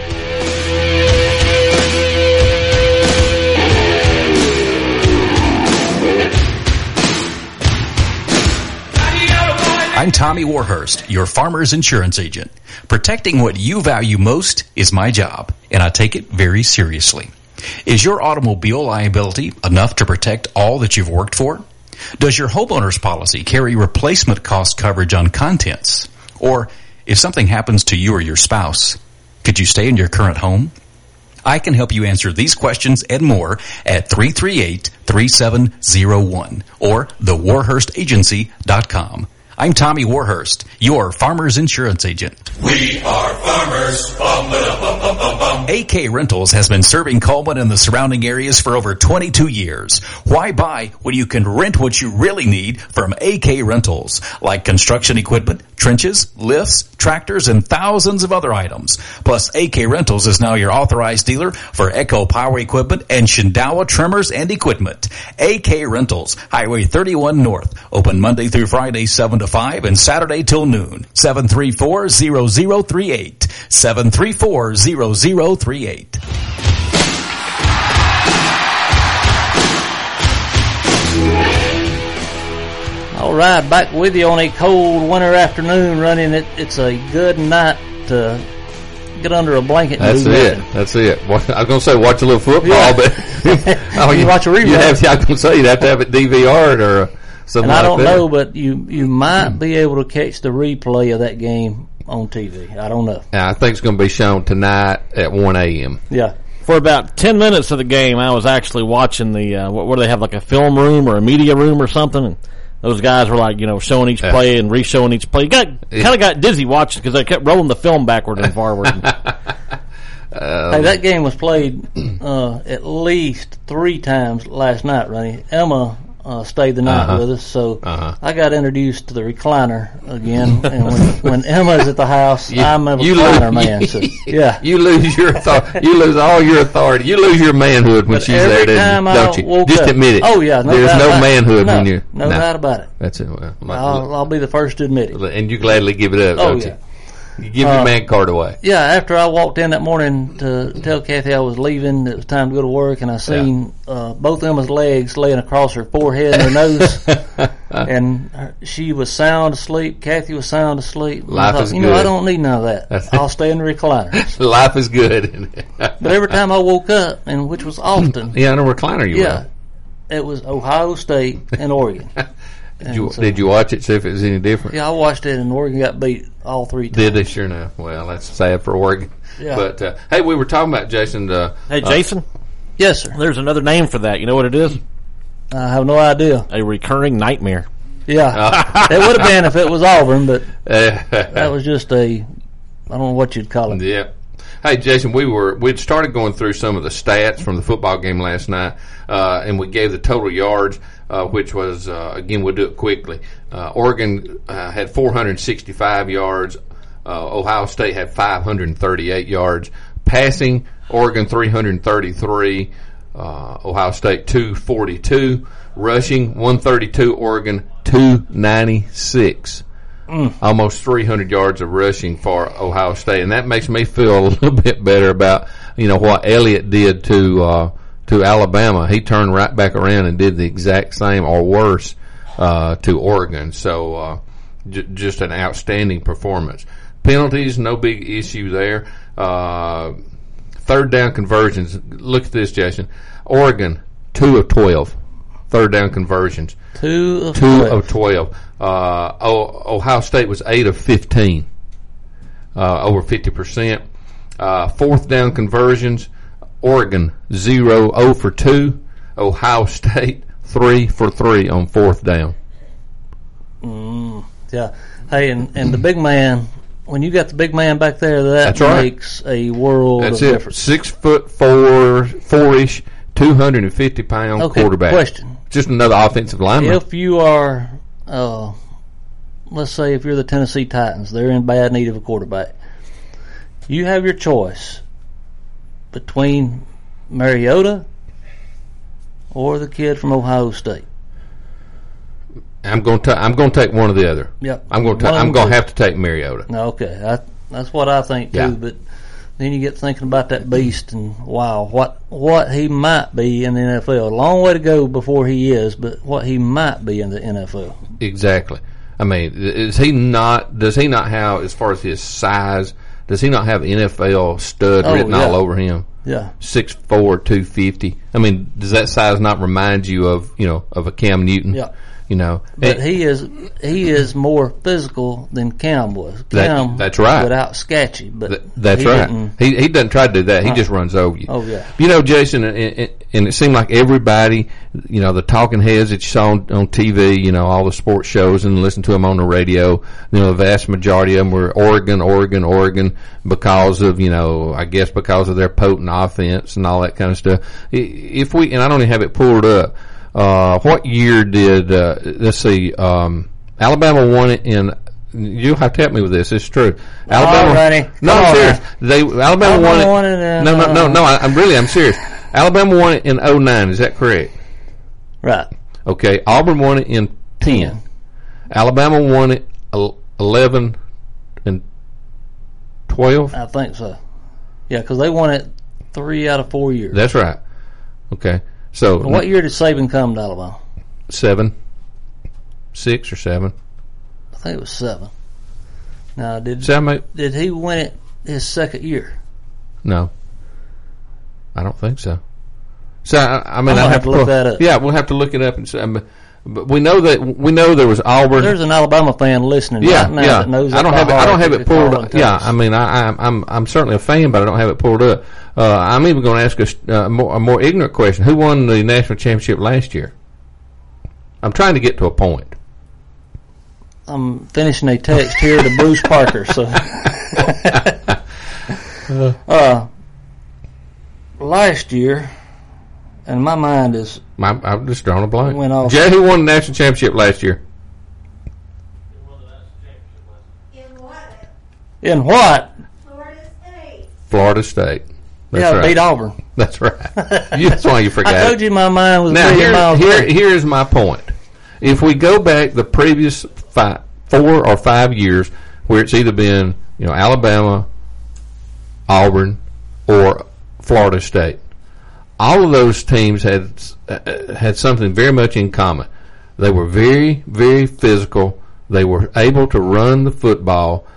I'm Tommy Warhurst, your farmer's insurance agent. Protecting what you value most is my job, and I take it very seriously. Is your automobile liability enough to protect all that you've worked for? Does your homeowner's policy carry replacement cost coverage on contents? Or if something happens to you or your spouse, could you stay in your current home? I can help you answer these questions and more at three three eight, three seven zero one or the warhurst agency dot com. I'm Tommy Warhurst, your farmer's insurance agent. We are farmers. Bum, ba, bum, bum, bum, bum. A K Rentals has been serving Coleman and the surrounding areas for over twenty-two years. Why buy when you can rent what you really need from A K Rentals, like construction equipment, trenches, lifts, tractors, and thousands of other items. Plus, A K Rentals is now your authorized dealer for Echo Power Equipment and Shindawa Trimmers and Equipment. A K Rentals, Highway thirty-one North, open Monday through Friday, seven to five, and Saturday till noon. seven three four, zero zero three eight. seven three four, zero zero three eight. All right, back with you on a cold winter afternoon. Running it, it's a good night to get under a blanket. And That's do it. nothing. That's it. What, I was going to say watch a little football, Yeah. but oh, You watch a replay. You have, I was going to say you'd have to have it D V R'd or uh, something And I like don't that. know, but you you might be able to catch the replay of that game on T V. I don't know. I think it's going to be shown tonight at one a.m. Yeah. For about ten minutes of the game, I was actually watching the, uh, what, what do they have, like a film room or a media room or something? And those guys were like, you know, showing each Yeah. play and re-showing each play. You got kind of got dizzy watching because they kept rolling the film backward and forward. Hey, that game was played uh, at least three times last night, Ronnie. Emma uh, stayed the night Uh-huh. with us, so Uh-huh. I got introduced to the recliner again. And when, when Emma's at the house, You- I'm a you recliner lose- man. So, yeah. You lose your authority. You lose all your authority. You lose your manhood when But she's every there, time doesn't you? I Don't you? woke Just up- admit it. Oh, yeah, no There's doubt no about it. manhood No, when you're. no doubt about it. That's it. Well, like- I'll, I'll be the first to admit it. and you gladly give it up, Oh, don't yeah. you? You give your Uh, man card away. Yeah, after I walked in that morning to tell Kathy I was leaving, it was time to go to work, and I seen uh, both Emma's legs laying across her forehead and her nose, and her, she was sound asleep. Kathy was sound asleep. And I Life thought, is you know, good. I don't need none of that. That's- I'll stay in the recliner. Life is good. But every time I woke up, and which was often, yeah, in a recliner you yeah, were. it was Ohio State and Oregon. Did you, And so- did you watch it, see if it was any different? Yeah, I watched it, and Oregon got beat all three times. Did they? Sure enough. Well, that's sad for Oregon. Yeah. But, uh, hey, we were talking about, Jason. Uh, Hey, uh, Jason, Yes, sir. there's another name for that. You know what it is? I have no idea. A recurring nightmare. Yeah, it would have been if it was Auburn, but that that was just a, I don't know what you'd call it. Yeah. Hey, Jason, we were we'd started going through some of the stats from the football game last night, uh, and we gave the total yards, uh, which was uh, again we'll do it quickly. Uh, Oregon uh, had four hundred sixty-five yards. Uh, Ohio State had five hundred thirty-eight yards. Passing, Oregon three hundred thirty-three. Uh, Ohio State two forty-two. Rushing one thirty-two. Oregon two ninety-six. Almost three hundred yards of rushing for Ohio State, and that makes me feel a little bit better about you know what Elliott did to uh, to Alabama. He turned right back around and did the exact same or worse uh, to Oregon. So uh, j- just an outstanding performance. Penalties, no big issue there. Uh, third down conversions. Look at this, Jason. Oregon two of twelve. Third down conversions. Two of Two twelve. of twelve. Uh, o- Ohio State was eight of fifteen, uh, over fifty percent. Uh, fourth down conversions, Oregon zero, zero for two. Ohio State three for three on fourth down. Yeah. Hey, and, and the big man, when you got the big man back there, that That's right. makes a world That's of it. difference. Six foot four, four-ish, two hundred and fifty pound Okay, quarterback. question. Just another offensive lineman. If you are, uh, let's say if you're the Tennessee Titans, they're in bad need of a quarterback. You have your choice between Mariota or the kid from Ohio State. I'm going to. I'm going to take one or the other. Yep. I'm going to. One of I'm them going to two. have to take Mariota. No, okay, I, that's what I think too. Yeah. But then you get thinking about that beast, and wow, what what he might be in the N F L. A long way to go before he is, but what he might be in the N F L. Exactly. I mean, is he not? Does he not have, as far as his size? Does he not have N F L stud Oh, written yeah. all over him? Yeah, Six four, two fifty. I mean, does that size not remind you of you know of a Cam Newton? yeah. You know, But And- he is he is more physical than Cam was. That- Cam that's right. without sketchy, but Th- that's he right. didn't- He he doesn't try to do that. He just runs over you. Oh, yeah. You know, Jason, and, and, and it seemed like everybody, you know, the talking heads that you saw on, on T V, you know, all the sports shows, and listen to them on the radio. You know, the vast majority of them were Oregon, Oregon, Oregon, because of you know, I guess because of their potent offense and all that kind of stuff. I- If we, and I don't even have it pulled up. Uh, what year did uh, let's see? Um, Alabama won it in. You have to help me with this. It's true. Alabama. Alrighty. No, Come I'm on serious. now. They Alabama, Alabama won it. won it in, no, no, no, uh, no. I, I'm really. I'm serious. Alabama won it in oh nine. Is that correct? right. Okay. Auburn won it in ten. Alabama won it el- eleven and twelve. I think so. Yeah, because they won it three out of four years. That's right. Okay. So What year did Saban come to Alabama? seven, six or seven. I think it was seven. Now, did See, I may, did he win it his second year? no, I don't think so. So I, I mean, I'm gonna I have to look pull- that up. Yeah, we'll have to look it up and see. I mean, but we know that we know there was Auburn. There's an Alabama fan listening yeah, right now yeah. that knows I don't that have it. by I don't heart have that it could pulled call up. and tell Yeah, us. I mean, I, I'm I'm I'm certainly a fan, but I don't have it pulled up. Uh, I'm even going to ask a, uh, more, a more ignorant question: who won the national championship last year? I'm trying to get to a point. I'm finishing a text here to Bruce Parker. So, uh, last year, and my mind is. My, I've just drawn a blank. Went off. Jay, who won the national championship last year? In what? Florida State. Florida State. That's yeah, right. beat Auburn. That's right. You, that's why you forgot. I told you my mind was Now, a million here, miles here, away. here's my point. If we go back the previous five, four or five years, where it's either been, you know, Alabama, Auburn, or Florida State, all of those teams had uh, had something very much in common. They were very, very physical. They were able to run the football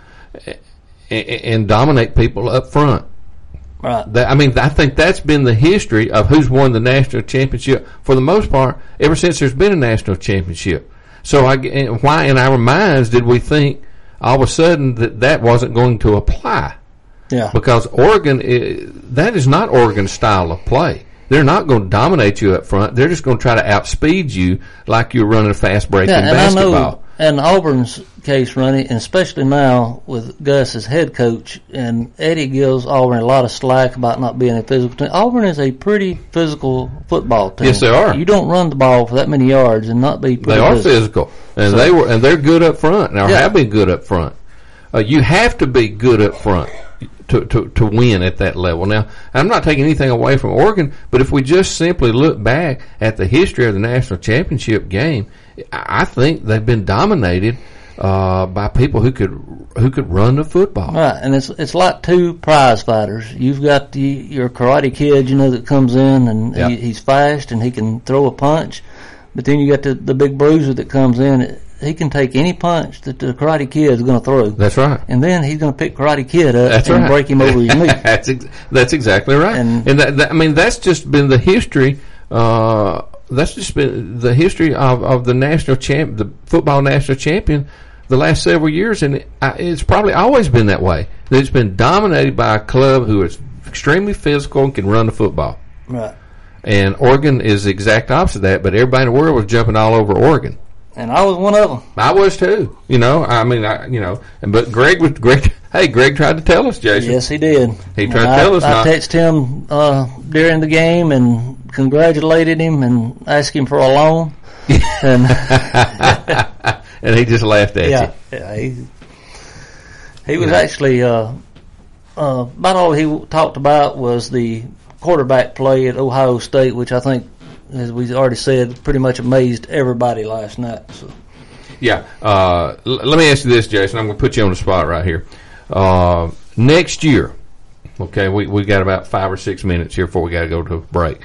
and, and dominate people up front. Right. That, I mean, I think that's been the history of who's won the national championship for the most part ever since there's been a national championship. So I, and why in our minds did we think all of a sudden that that wasn't going to apply? Yeah. Because Oregon, is, that is not Oregon's style of play. They're not going to dominate you up front. They're just going to try to outspeed you like you're running a fast break Yeah, in and basketball. I know, and Auburn's case, Ronnie, and especially now with Gus as head coach, and Eddie gives Auburn a lot of slack about not being a physical team. Auburn is a pretty physical football team. Yes, they are. You don't run the ball for that many yards and not be pretty They are physical. physical, and So- they were, and they're good up front. Now, Yeah. have been good up front. Uh, you have to be good up front to, to to win at that level. Now, I'm not taking anything away from Oregon, but if we just simply look back at the history of the national championship game, I I think they've been dominated uh, by people who could who could run the football. Right, and it's it's like two prize fighters. You've got the your karate kid, you know, that comes in and Yep. he, he's fast and he can throw a punch, but then you got the the big bruiser that comes in. He can take any punch that the karate kid is going to throw. That's right. And then he's going to pick Karate Kid up That's and right. break him over his knee. that's ex- that's exactly right. And- And, that, that, I mean, that's just been the history. Uh, that's just been the history of, of the national champ, the football national champion, the last several years, and it, I, it's probably always been that way. That it's been dominated by a club who is extremely physical and can run the football. Right. And Oregon is the exact opposite of that. But everybody in the world was jumping all over Oregon. And I was one of them. I was too. You know, I mean, I, you know, and but Greg was Greg. Hey, Greg tried to tell us, Jason. Yes, he did. He tried And to tell I, us I not. texted him uh, during the game and congratulated him and asked him for a loan. and And he just laughed at yeah, you. yeah, he he was Yeah. actually uh, uh, about all he talked about was the quarterback play at Ohio State, which I think, as we already said, pretty much amazed everybody last night. So. Yeah. Uh, l- let me ask you this, Jason. I'm going to put you on the spot right here. Uh, next year, okay, we we got about five or six minutes here before we got to go to a break.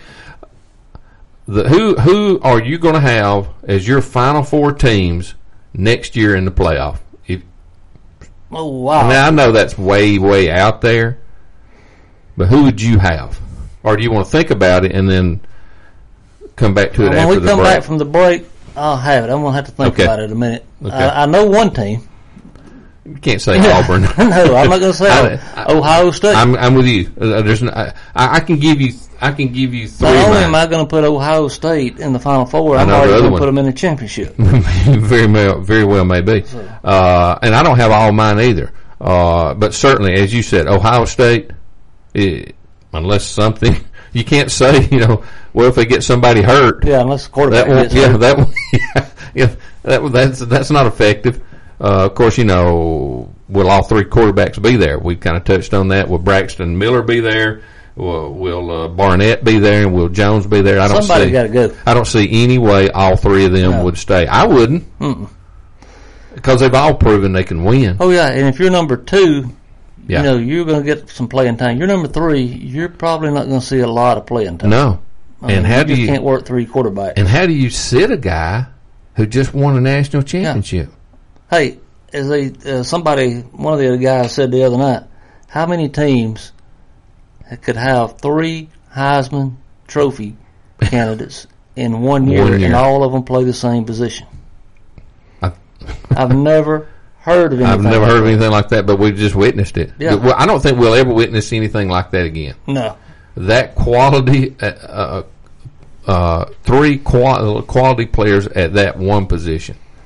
The who who are you going to have as your final four teams next year in the playoff? If, Oh wow! I mean, I know that's way way out there, but who would you have, or do you want to think about it and then come back to it when after we the come break? back from the break, I'll have it. I'm gonna have to think Okay. about it a minute. Okay. I, I know one team. You can't say Auburn. no, I'm not gonna say I- I- Ohio State. I'm I'm with you. Uh, there's no, I, I can give you I can give you three. Not of only mine. am I going to put Ohio State in the Final Four, I I'm know the already other going to one. put them in the championship. very well, very well, maybe. Uh, and I don't have all mine either. Uh, but certainly, as you said, Ohio State, it, unless something you can't say, you know, well, if they get somebody hurt, Yeah, unless the quarterback that won't, gets yeah, hurt. that, won't- yeah, yeah, that that's that's not effective. Uh, of course, you know, will all three quarterbacks be there? We kind of touched on that. Will Braxton Miller be there? Will, will uh, Barnett be there? And will Jones be there? I don't Somebody see. got to go. I don't see any way all three of them No. would stay. I wouldn't, Mm-mm. because they've all proven they can win. Oh yeah, and if you're number two, Yeah. you know you're going to get some playing time. You're number three, you're probably not going to see a lot of playing time. No. I mean, and how you do just you can't work three quarterbacks. and how do you sit a guy who just won a national championship? Hey, as a uh, somebody, one of the other guys said the other night, how many teams could have three Heisman Trophy candidates in one year, One year. and all of them play the same position? I- I've never heard of anything. I've never like heard of that. anything like that, but we've just witnessed it. Yeah. Well, I don't think we'll ever witness anything like that again. No. That quality, uh, uh, uh, three qual- quality players at that one position.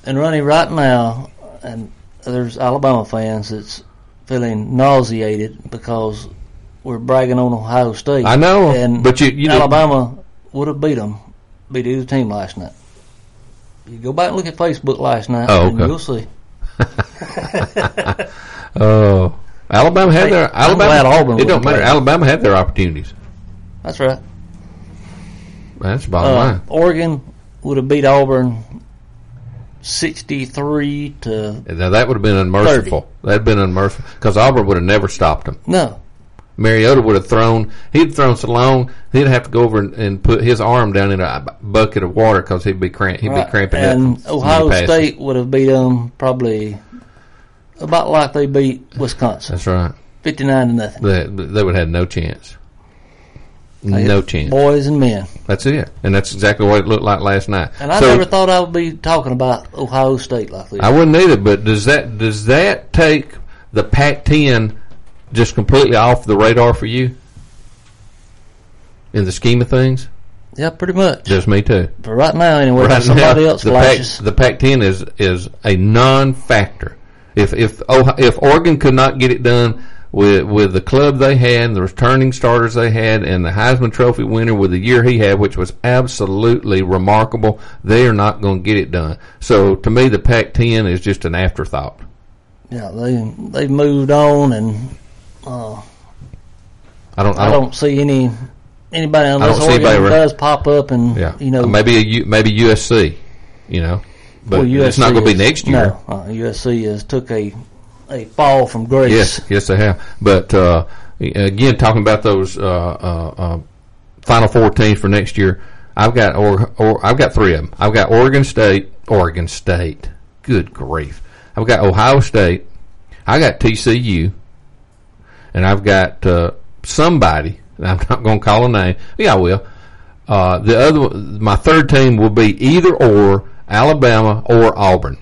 and Ronnie, right now, and there's Alabama fans that's feeling nauseated because we're bragging on Ohio State. I know, and but you, you Alabama would have beat them, beat either team last night. You go back and look at Facebook last night, oh, and okay. you'll see. Oh, Alabama had their I'm Alabama. glad Auburn It don't wouldn't matter. play. Alabama had their opportunities. That's right. That's the bottom Uh, line. Oregon would have beat Auburn sixty-three to Now that would have been unmerciful. That'd been unmerciful because Auburn would have never stopped them. no. Mariota would have thrown. He'd thrown so long. He'd have to go over and, and put his arm down in a bucket of water because he'd be cramp. He'd Right. be cramping and up. from Ohio passes. State would have beat them probably about like they beat Wisconsin, That's right. fifty-nine to nothing. They, they would have had no chance. No chance. Boys and men. That's it. And that's exactly what it looked like last night. And I So, never thought I would be talking about Ohio State like this. I wouldn't either, but does that does that take the Pac ten just completely off the radar for you? In the scheme of things? Yeah, pretty much. Just me too. But right now, anyway, Right somebody now, else the flashes. Pac, the Pac ten is is a non-factor. If if oh, if Oregon could not get it done with with the club they had, the returning starters they had, and the Heisman Trophy winner with the year he had, which was absolutely remarkable, they are not going to get it done. So to me, the Pac ten is just an afterthought. Yeah, they they've moved on, and uh, I don't. I I don't. don't see any anybody don't unless see Oregon anybody re- does pop up, and yeah. you know, maybe a U, maybe U S C. You know, but well, it's not going to be is- next year. No, uh, U S C has took a a fall from grace. Yes, yes, they have. But uh, again, talking about those uh, uh, uh, Final Four teams for next year, I've got or, or I've got three of them. I've got Oregon State, Oregon State. Good grief! I've got Ohio State. I got T C U, and I've got uh, somebody. I'm not going to call a name. Yeah, I will. Uh, the other, one- my third team will be either or Alabama or Auburn.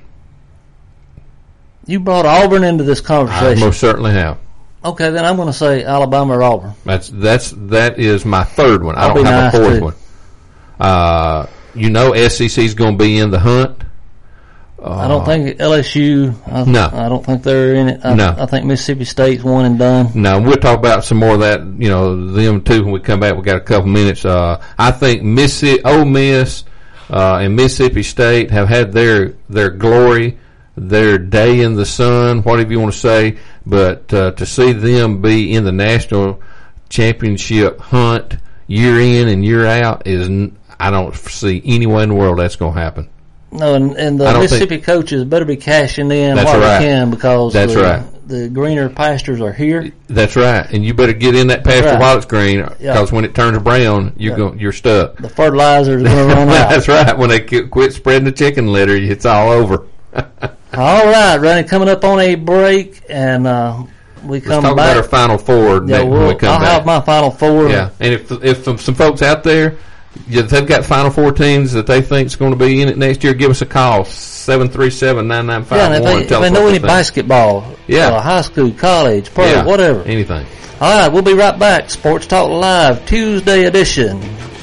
You brought Auburn into this I conversation. most certainly have. Okay, then I'm going to say Alabama or Auburn. That's that's that is my third one. I I'll don't be have nice a fourth too. one. Uh, you know, S E C is going to be in the hunt. I don't think L S U. I, No. I don't think they're in it. I, No. I think Mississippi State's one and done. No, we'll talk about some more of that. You know, them too when we come back. We got a couple minutes. Uh, I think Mississippi, Ole Miss, uh, and Mississippi State have had their their glory, their day in the sun, whatever you want to say. But uh, to see them be in the national championship hunt year in and year out is, n- I don't see any way in the world that's going to happen. No, and, and the I don't Mississippi coaches better be cashing in That's while right. they can because That's the, right. the greener pastures are here. That's right, and you better get in that pasture right. while it's green, because Yeah. when it turns brown, you're Yeah. going, you're stuck. The fertilizer is going to run out. That's right. When they qu- quit spreading the chicken litter, it's all over. All right, Ronnie, coming up on a break, and uh, we Let's come talk back. about our Final Four yeah, next when we'll, we come I'll back. have my final four. Yeah, and if if some, some folks out there, yeah, they've got Final Four teams that they think is going to be in it next year, give us a call, seven three seven, nine nine Yeah, five and if one. they, if Tell they us know what any they think. basketball, Yeah. uh, high school, college, pro, Yeah, whatever. anything. All right, we'll be right back. Sports Talk Live, Tuesday edition.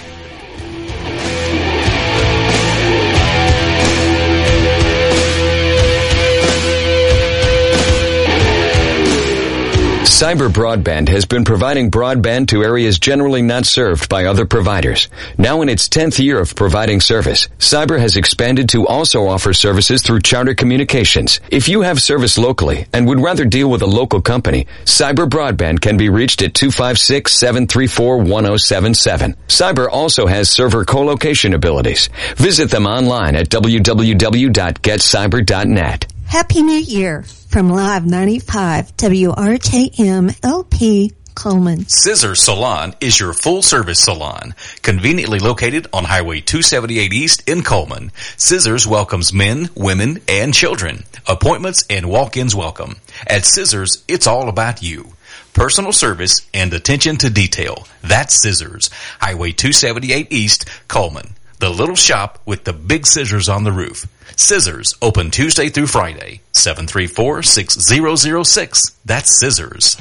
Cyber Broadband has been providing broadband to areas generally not served by other providers. Now in its tenth year of providing service, Cyber has expanded to also offer services through Charter Communications. If you have service locally and would rather deal with a local company, Cyber Broadband can be reached at two five six, seven three four, one zero seven seven. Cyber also has server co-location abilities. Visit them online at w w w dot get cyber dot net. Happy New Year from Live ninety-five W R K M L P Coleman. Scissors Salon is your full-service salon, conveniently located on Highway two seventy-eight East in Coleman. Scissors welcomes men, women, and children. Appointments and walk-ins welcome. At Scissors, it's all about you. Personal service and attention to detail. That's Scissors. Highway two seventy-eight East, Coleman. The little shop with the big scissors on the roof. Scissors, open Tuesday through Friday. seven three four, six zero zero six. That's Scissors.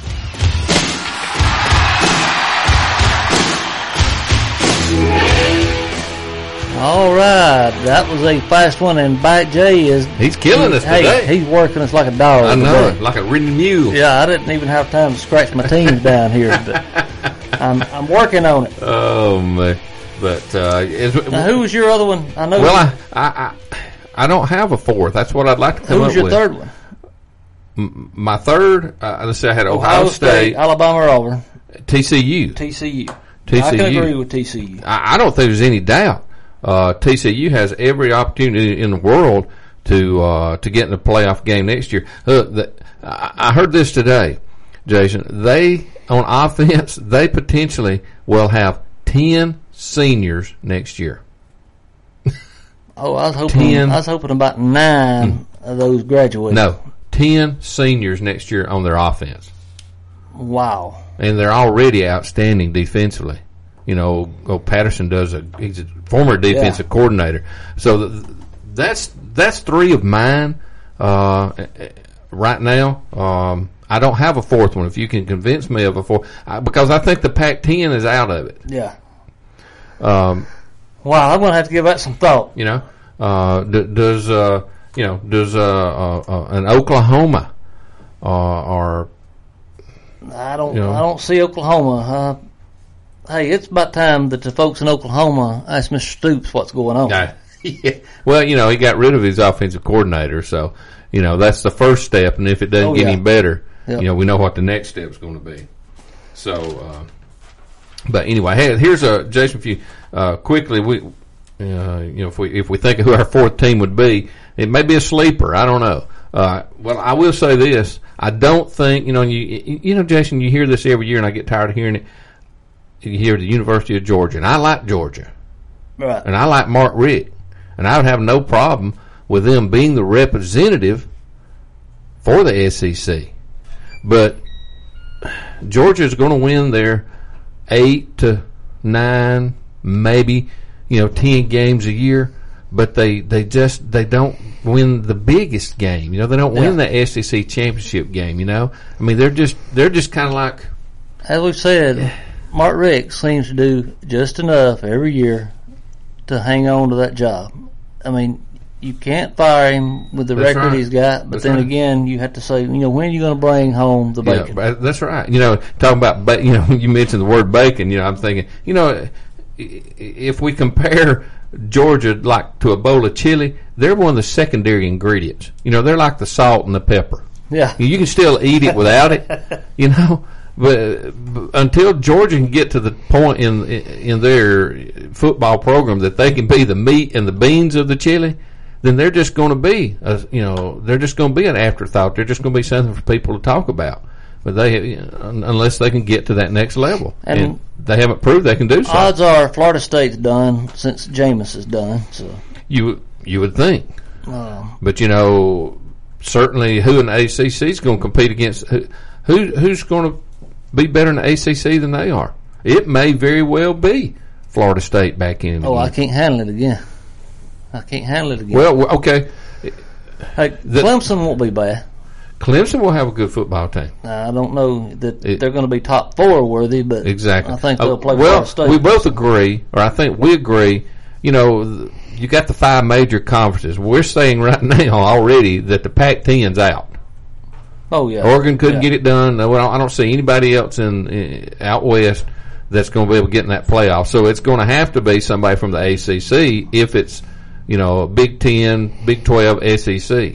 All right, that was a fast one, and Bite J is He's killing us hey, today. He's working us like a dog. I know, today. like a ridden mule. Yeah, I didn't even have time to scratch my teams down here, but I'm I'm working on it. Oh man, but uh, is, Now, who was your other one? I know. well, I, I I I don't have a fourth. That's what I'd like to come who up was your with. third one? M- my third, uh, let's say I had Ohio, Ohio State, Alabama, or Auburn, T C U. T C U. T C U. I can agree with T C U. I, I don't think there's any doubt. Uh, T C U has every opportunity in the world to uh, to get in the playoff game next year. Uh, the, I, I heard this today, Jason. They on offense, they potentially will have ten seniors next year. Oh, I was hoping. ten. I was hoping about nine of those graduated. No, ten seniors next year on their offense, Wow. and they're already outstanding defensively. You know, oh, Patterson does a he's a former defensive Yeah. coordinator, so th- that's that's three of mine uh, right now. Um, I don't have a fourth one. If you can convince me of a fourth, I, because I think the Pac ten is out of it. Yeah. Um, Wow, I'm going to have to give that some thought. you know, uh, d- does uh, you know does uh, uh, uh, an Oklahoma uh, or I don't. You know. I don't see Oklahoma. Uh, hey, it's about time that the folks in Oklahoma ask Mister Stoops what's going on. Uh, yeah. Well, you know, he got rid of his offensive coordinator, so you know that's the first step. And if it doesn't Oh, get yeah. any better, Yep. you know, we know what the next step is going to be. So, uh, but anyway, hey, here's a Jason. If you uh, quickly, we, uh, you know, if we if we think of who our fourth team would be, it may be a sleeper. I don't know. Uh, well, I will say this: I don't think you know. You you know, Jason, you hear this every year, and I get tired of hearing it. You hear the University of Georgia, and I like Georgia. Right. And I like Mark Richt, and I would have no problem with them being the representative for the S E C. But Georgia is going to win their eight to nine, maybe you know ten games a year, but they they just they don't win the biggest game. You know, they don't win Yeah. the S E C championship game. You know, I mean they're just they're just kind of like. As we've said, Mark Richt seems to do just enough every year to hang on to that job. I mean, you can't fire him with the That's record right. he's got, but That's then right. again, you have to say, you know, when are you going to bring home the bacon? Yeah, but that's right. You know, talking about ba- you know, you mentioned the word bacon. You know, I'm thinking, you know, i- if we compare Georgia like to a bowl of chili, they're one of the secondary ingredients. You know, they're like the salt and the pepper. Yeah. You can still eat it without it. You know, but, but until Georgia can get to the point in in their football program that they can be the meat and the beans of the chili, then they're just going to be, a, you know, they're just going to be an afterthought. They're just going to be something for people to talk about. But they, you know, unless they can get to that next level, and, And they haven't proved they can do so. Odds are Florida State's done since Jameis is done. So, You you would think, um, but you know, certainly who in the A C C is going to compete against who, who who's going to be better in the A C C than they are? It may very well be Florida State back in. oh, again. I can't handle it again. I can't handle it again. Well, w- okay. hey, the- Clemson won't be bad. Clemson will have a good football team. I don't know that It- they're going to be top four worthy, but Exactly. I think Uh, they'll play well, Florida State. we both agree, or I think we agree. You know, th- you got the five major conferences. We're saying right now already that the Pac ten's out. oh yeah, Oregon couldn't Yeah. get it done. No, I don't see anybody else in, in out west that's going to be able to get in that playoff. So it's going to have to be somebody from the A C C if it's, you know, Big Ten, Big Twelve, S E C.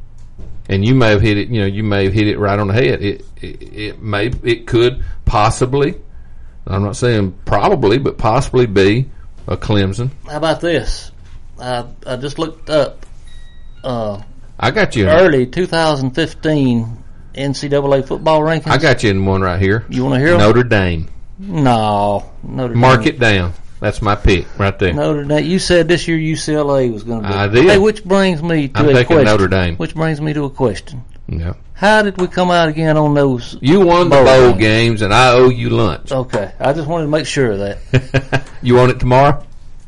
And you may have hit it. You know, you may have hit it right on the head. It it, it may it could possibly. I'm not saying probably, but possibly be a Clemson. How about this? I I just looked up uh, I got you. In, early two thousand fifteen N C double A football rankings. I got you in one right here. You want to hear 'em? Notre Dame. No, Notre Mark Dame. it down. That's my pick right there. Notre Dame. You said this year U C L A was going to be. I did. Hey, which brings me to I'm a taking question. Notre Dame. Which brings me to a question. Yeah. How did we come out again on those? You won the Bowl bowl games. games, and I owe you lunch. Okay, I just wanted to make sure of that. You want it tomorrow?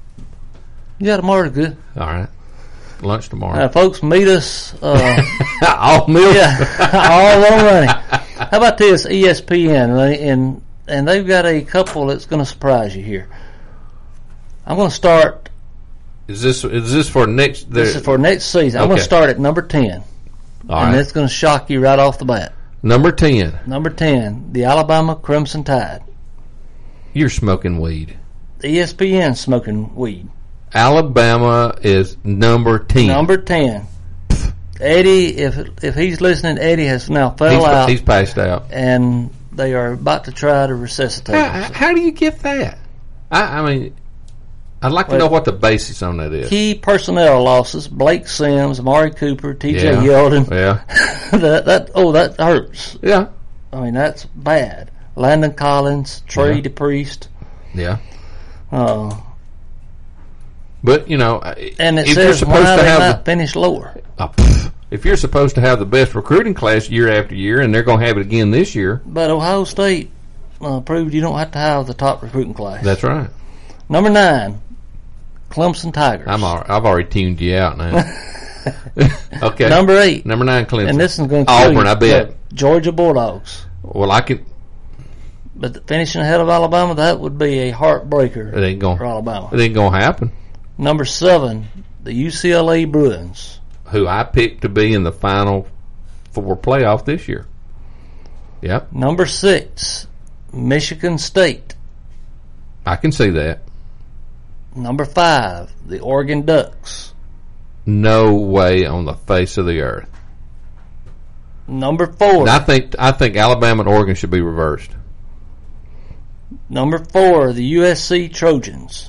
Yeah, tomorrow's good. All right. Lunch tomorrow. Uh, folks, meet us. Uh, All milk. yeah, all on running. How about this? E S P N, right? and and they've got a couple that's going to surprise you here. I'm going to start Is this is this for next? This is for next season. I'm going Okay. to start at number ten, All and right. it's going to shock you right off the bat. Number ten. Number ten, the Alabama Crimson Tide. You're smoking weed. E S P N smoking weed. Alabama is number ten. Number ten. Eddie, if if he's listening, Eddie has now fell he's, out, he's passed out. and they are about to try to resuscitate How, him. how do you get that? I, I mean, I'd like to Well, know what the basis on that is. Key personnel losses: Blake Sims, Amari Cooper, T J Yeah. Yeldon. Yeah, that that oh that hurts. yeah, I mean that's bad. Landon Collins, Trey Yeah. DePriest. yeah. Uh, But you know, and it if you're says supposed why to they have not the, finish lower. oh, pff, if you're supposed to have the best recruiting class year after year, and they're going to have it again this year, But Ohio State uh, proved you don't have to have the top recruiting class. that's right. Number nine, Clemson Tigers. I'm all, I've already tuned you out now. Okay, Number eight, number nine, Clemson. and this is going to Auburn, I bet. Georgia Bulldogs. Well, I could. But finishing ahead of Alabama, that would be a heartbreaker It ain't going. for Alabama. It ain't going to happen. Number seven, the U C L A Bruins. Who I picked to be in the final four playoff this year. Yep, Number six, Michigan State. I can see that. Number five, the Oregon Ducks. No way on the face of the earth. Number four, And I think I think Alabama and Oregon should be reversed. number four, the U S C Trojans.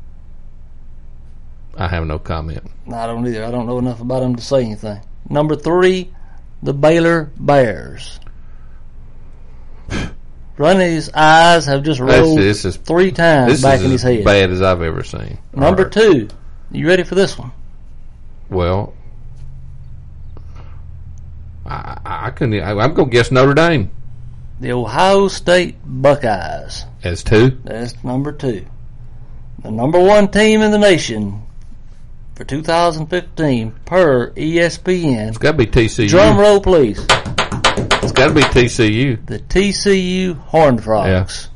I have no comment. I don't either. I don't know enough about them to say anything. Number three, the Baylor Bears. Ronnie's eyes have just That's- rolled this is- three times This back is in his as head. bad as I've ever seen. Number All right. two, you ready for this one? Well, I, I, I couldn't. I, I'm going to guess Notre Dame The Ohio State Buckeyes. as two. That's number two. The number one team in the nation for two thousand fifteen per E S P N. It's got to be T C U. Drum roll, please. It's got to be T C U. The T C U Horned Frogs.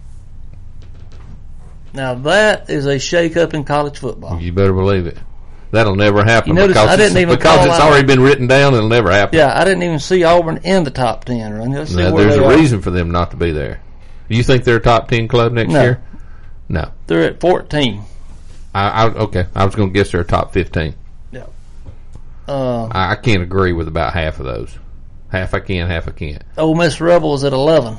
Now that is a shake-up in college football. You better believe it. That'll never happen. You notice because I didn't it's, even because call it's out- already been written down. It'll never happen. Yeah, I didn't even see Auburn in the top ten. Right? Let's see Now, where there's they a are. reason for them not to be there. You think they're a top ten club next No. year? No. They're at fourteen. I, I okay. I was going to guess they're a top fifteen. Yeah. Uh, I, I can't agree with about half of those. Half I can, half I can't. Ole Miss Rebels at eleven.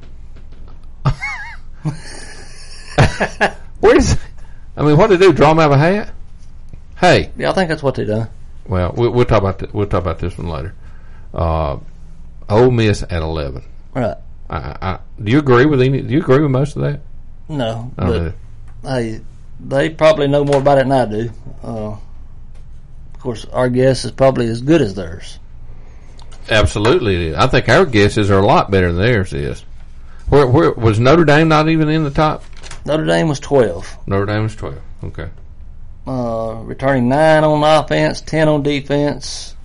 Where is? I mean, what do they do? Draw them out of a hat? Hey, Yeah, I think that's what they done. well, we'll, we'll talk about th- we'll talk about this one later. Uh, Ole Miss at eleven. Right. I, I, I, do you agree with any? Do you agree with most of that? No, I don't but know. hey, they probably know more about it than I do. Uh, of course, our guess is probably as good as theirs. Absolutely, it is. I think our guesses are a lot better than theirs is. Where, where was Notre Dame not even in the top? Notre Dame was twelve, Notre Dame was twelve. Okay. uh, returning nine on offense, ten on defense,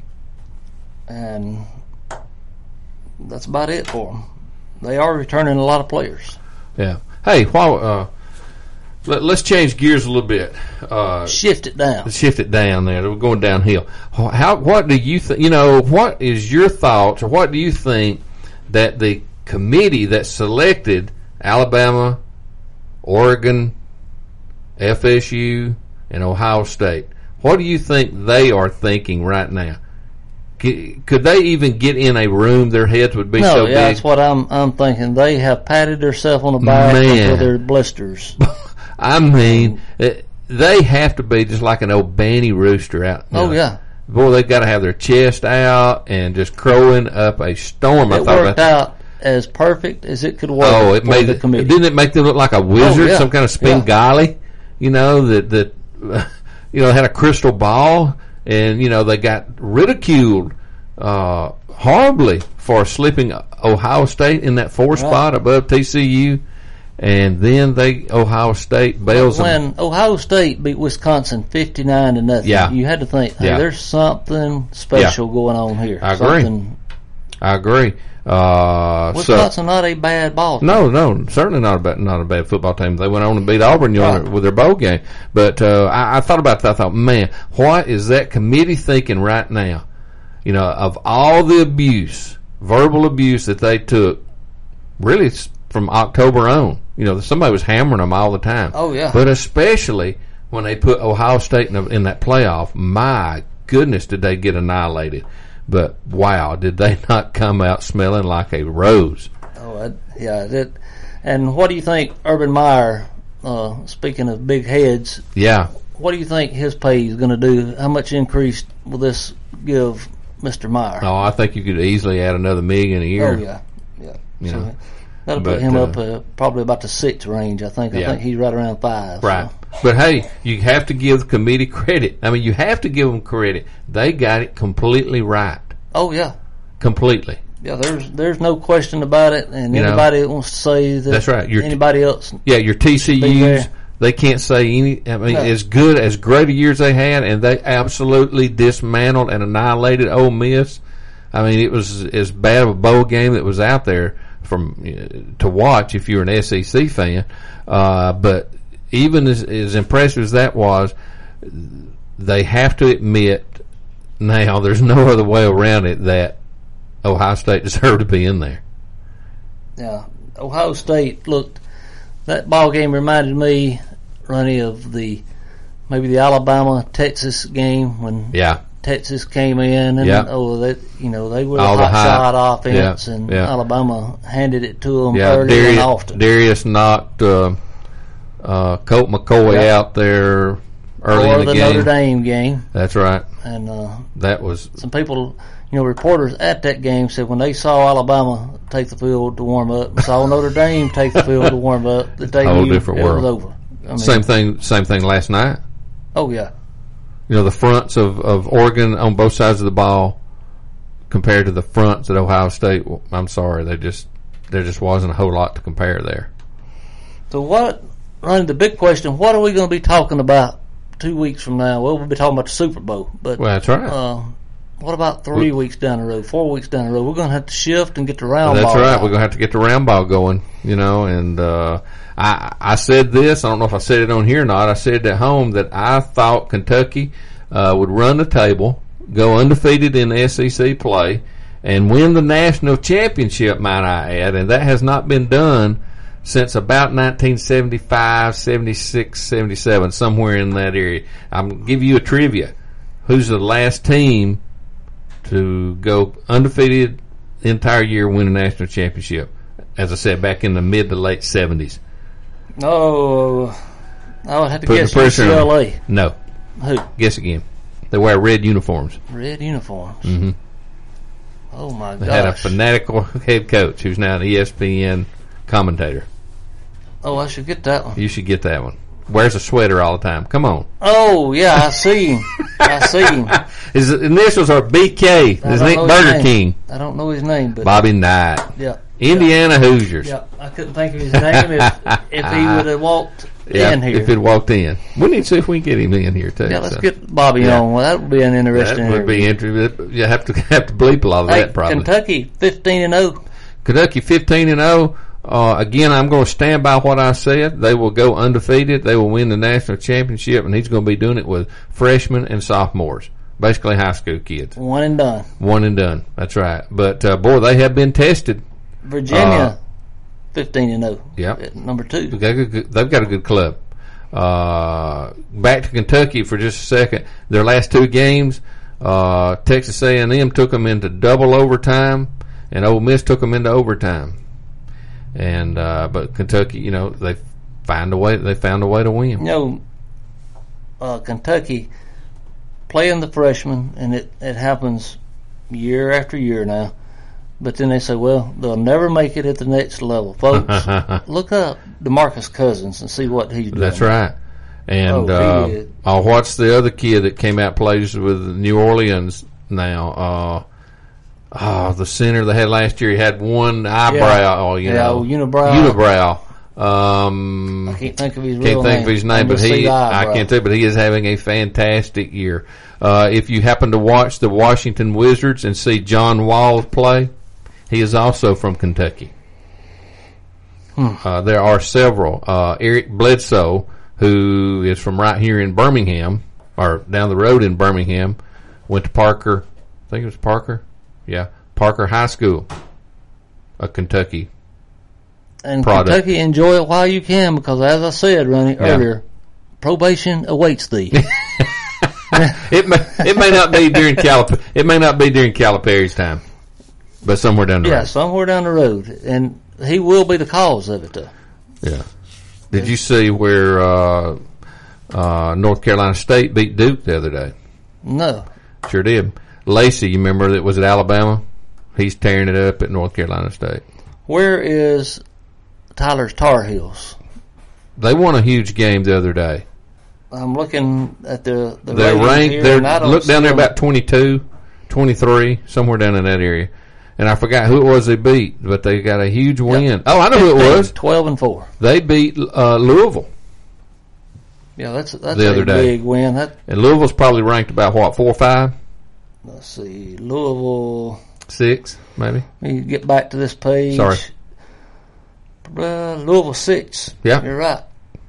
and that's about it for them. They are returning a lot of players. Yeah. Hey, while uh, let, let's change gears a little bit. Uh, Shift it down. Let's shift it down there. We're going downhill. How? What do you think? You know, what is your thoughts, or what do you think that the committee that selected Alabama, Oregon, F S U, and Ohio State, what do you think they are thinking right now? C- Could they even get in a room? Their heads would be No, so yeah, big. that's what I'm. I'm thinking. They have patted themselves on the back Man. for their blisters. I mean, eh, they have to be just like an old banny rooster out. you Oh know. yeah, Boy, they've got to have their chest out and just crowing up a storm. I it thought worked about out as perfect as it could work. Oh, it for made the it, committee. didn't it make them look like a wizard, Oh, yeah. some kind of Spengali, you know, that that you know had a crystal ball, and you know they got ridiculed uh, horribly for slipping Ohio State in that four spot above T C U, and then they Ohio State bails them. When Ohio State beat Wisconsin fifty-nine to nothing, Yeah. you had to think, hey, Yeah. there's something special going on here. I agree. Something I agree. Uh, Wisconsin so, not a bad ball team. No, no, certainly not a bad, not a bad football team. They went on and beat Auburn Right. with their bowl game. But uh, I, I thought about that. I thought, man, what is that committee thinking right now? You know, of all the abuse, verbal abuse that they took, really from October on. You know, somebody was hammering them all the time. Oh, yeah. But especially when they put Ohio State in, the, in that playoff, my goodness, did they get annihilated. But, wow, did they not come out smelling like a rose. Oh, I, yeah. That, and what do you think Urban Meyer, uh, speaking of big heads, Yeah. what do you think his pay is going to do? How much increase will this give Mister Meyer? Oh, I think you could easily add another million a year. Oh, yeah. Yeah. You so know, that'll but, put him uh, up uh, probably about the six range, I think. I Yeah. think he's right around five. Right. So. But, hey, you have to give the committee credit. I mean, you have to give them credit. They got it completely right. Oh, yeah. Completely. Yeah, there's there's no question about it. And You know, anybody that wants to say that that's right. You're- anybody else. Yeah, your T C Be Us, there. they can't say any, I mean, No. as good, as great a years they had, and they absolutely dismantled and annihilated Ole Miss. I mean, it was as bad of a bowl game that was out there from uh, to watch if you're an S E C fan. Uh, but even as, as impressive as that was, they have to admit now, there's no other way around it, that Ohio State deserved to be in there. Yeah, Ohio State looked. That ball game reminded me, Ronnie, of the maybe the Alabama Texas game when Yeah. Texas came in and Yeah. oh, they you know they were All a the hot hype. shot offense, Yeah, and yeah. Alabama handed it to them Yeah, early Darius, and often. Darius knocked uh, uh, Colt McCoy Yeah. out there early or in the, the game. Notre Dame game, That's right. and uh, That was some people, you know, reporters at that game said when they saw Alabama take the field to warm up, and saw Notre Dame take the field to warm up, that they Whole knew different it world. was over. I mean, same thing. Same thing last night. Oh yeah, You know, the fronts of, of Oregon on both sides of the ball compared to the fronts at Ohio State. well, I'm sorry, they just there just wasn't a whole lot to compare there. So what, Ronnie, the big question, what are we going to be talking about two weeks from now? Well, we'll be talking about the Super Bowl. But Well, that's right. uh, what about three We- weeks down the road, four weeks down the road? We're going to have to shift and get the round That's ball right. out. We're gonna have to get the round ball going, you know. And uh, I I said this. I don't know if I said it on here or not. I said it at home that I thought Kentucky uh, would run the table, go undefeated in S E C play, and win the national championship. Might I add? And that has not been done since about nineteen seventy-five, seventy-six, seventy-seven, somewhere in that area. I'm gonna give you a trivia. Who's the last team to go undefeated the entire year, win a national championship? As I said, back in the mid to late seventies. No, I would have to Put the guess pressure U C L on. A. No. Who? Guess again. They wear red uniforms. Red uniforms. Mhm. Oh my They had a gosh. fanatical head coach who's now an E S P N commentator. Oh, I should get that one. You should get that one. Wears a sweater all the time. Come on. Oh yeah, I see him. I see him. His initials are B K. I His don't name know his Burger name. King. I don't know his name, but Bobby Knight. yeah, Indiana Hoosiers. yeah. I couldn't think of his name if if he would have walked Yeah, in here. if it walked in. We need to see if we can get him in here too. Yeah, let's so. get Bobby Yeah. on. Well, that would be an interesting. That would be interview. interesting. You have to have to bleep a lot of Hey, that probably. Kentucky fifteen and zero. Kentucky fifteen and zero. Uh, again, I'm going to stand by what I said. They will go undefeated. They will win the national championship, and he's going to be doing it with freshmen and sophomores, basically high school kids. One and done. One and done. That's right. But uh, boy, they have been tested. Virginia fifteen and zero. Yep. At number two. They've got a good, they've got a good club. Uh, back to Kentucky for just a second. Their last two games, uh, Texas A and M took them into double overtime, and Ole Miss took them into overtime. And uh, but Kentucky, you know, they find a way. They found a way to win. You know, uh, Kentucky playing the freshmen, and it, it happens year after year now. But then they say, well, they'll never make it at the next level. Folks, look up DeMarcus Cousins and see what he's doing. That's right. And Oh, uh, he did. uh, what's the other kid that came out plays with New Orleans now? Uh, oh, the center they had last year. He had one eyebrow. You Yeah, know, unibrow. Unibrow. Um, I can't think of his can't real think name. of his name, I but just see he the I eyebrow. can't tell, but he is having a fantastic year. Uh, if you happen to watch the Washington Wizards and see John Wall play, He is also from Kentucky. Hmm. Uh, there are several. Uh, Eric Bledsoe, who is from right here in Birmingham, or down the road in Birmingham, went to Parker. I think it was Parker. Yeah, Parker High School, a Kentucky. And product. Kentucky, enjoy it while you can, because as I said, Ronnie, Yeah. earlier, probation awaits thee. It may it may not be during Calip it may not be during Calipari's time, but somewhere down the Yeah, road. somewhere down the road, and he will be the cause of it, though. Yeah. Did you see where uh, uh, North Carolina State beat Duke the other day? No. Sure did. Lacey, you remember that was at Alabama? He's tearing it up at North Carolina State. Where is Tyler's Tar Heels? They won a huge game the other day. I'm looking at the the They're ratings ranked. here, They're and I don't look down see there them. about twenty-two, twenty-three, somewhere down in that area. And I forgot who it was they beat, but they got a huge win. Oh, I know who it fifteen, was. twelve and four. They beat uh, Louisville. Yeah, that's that's The a other day. big win. That And Louisville's probably ranked about, what, four or five? let's see, Louisville. Six, maybe? Let me get back to this page. Sorry. Uh, Louisville six. Yeah. You're right.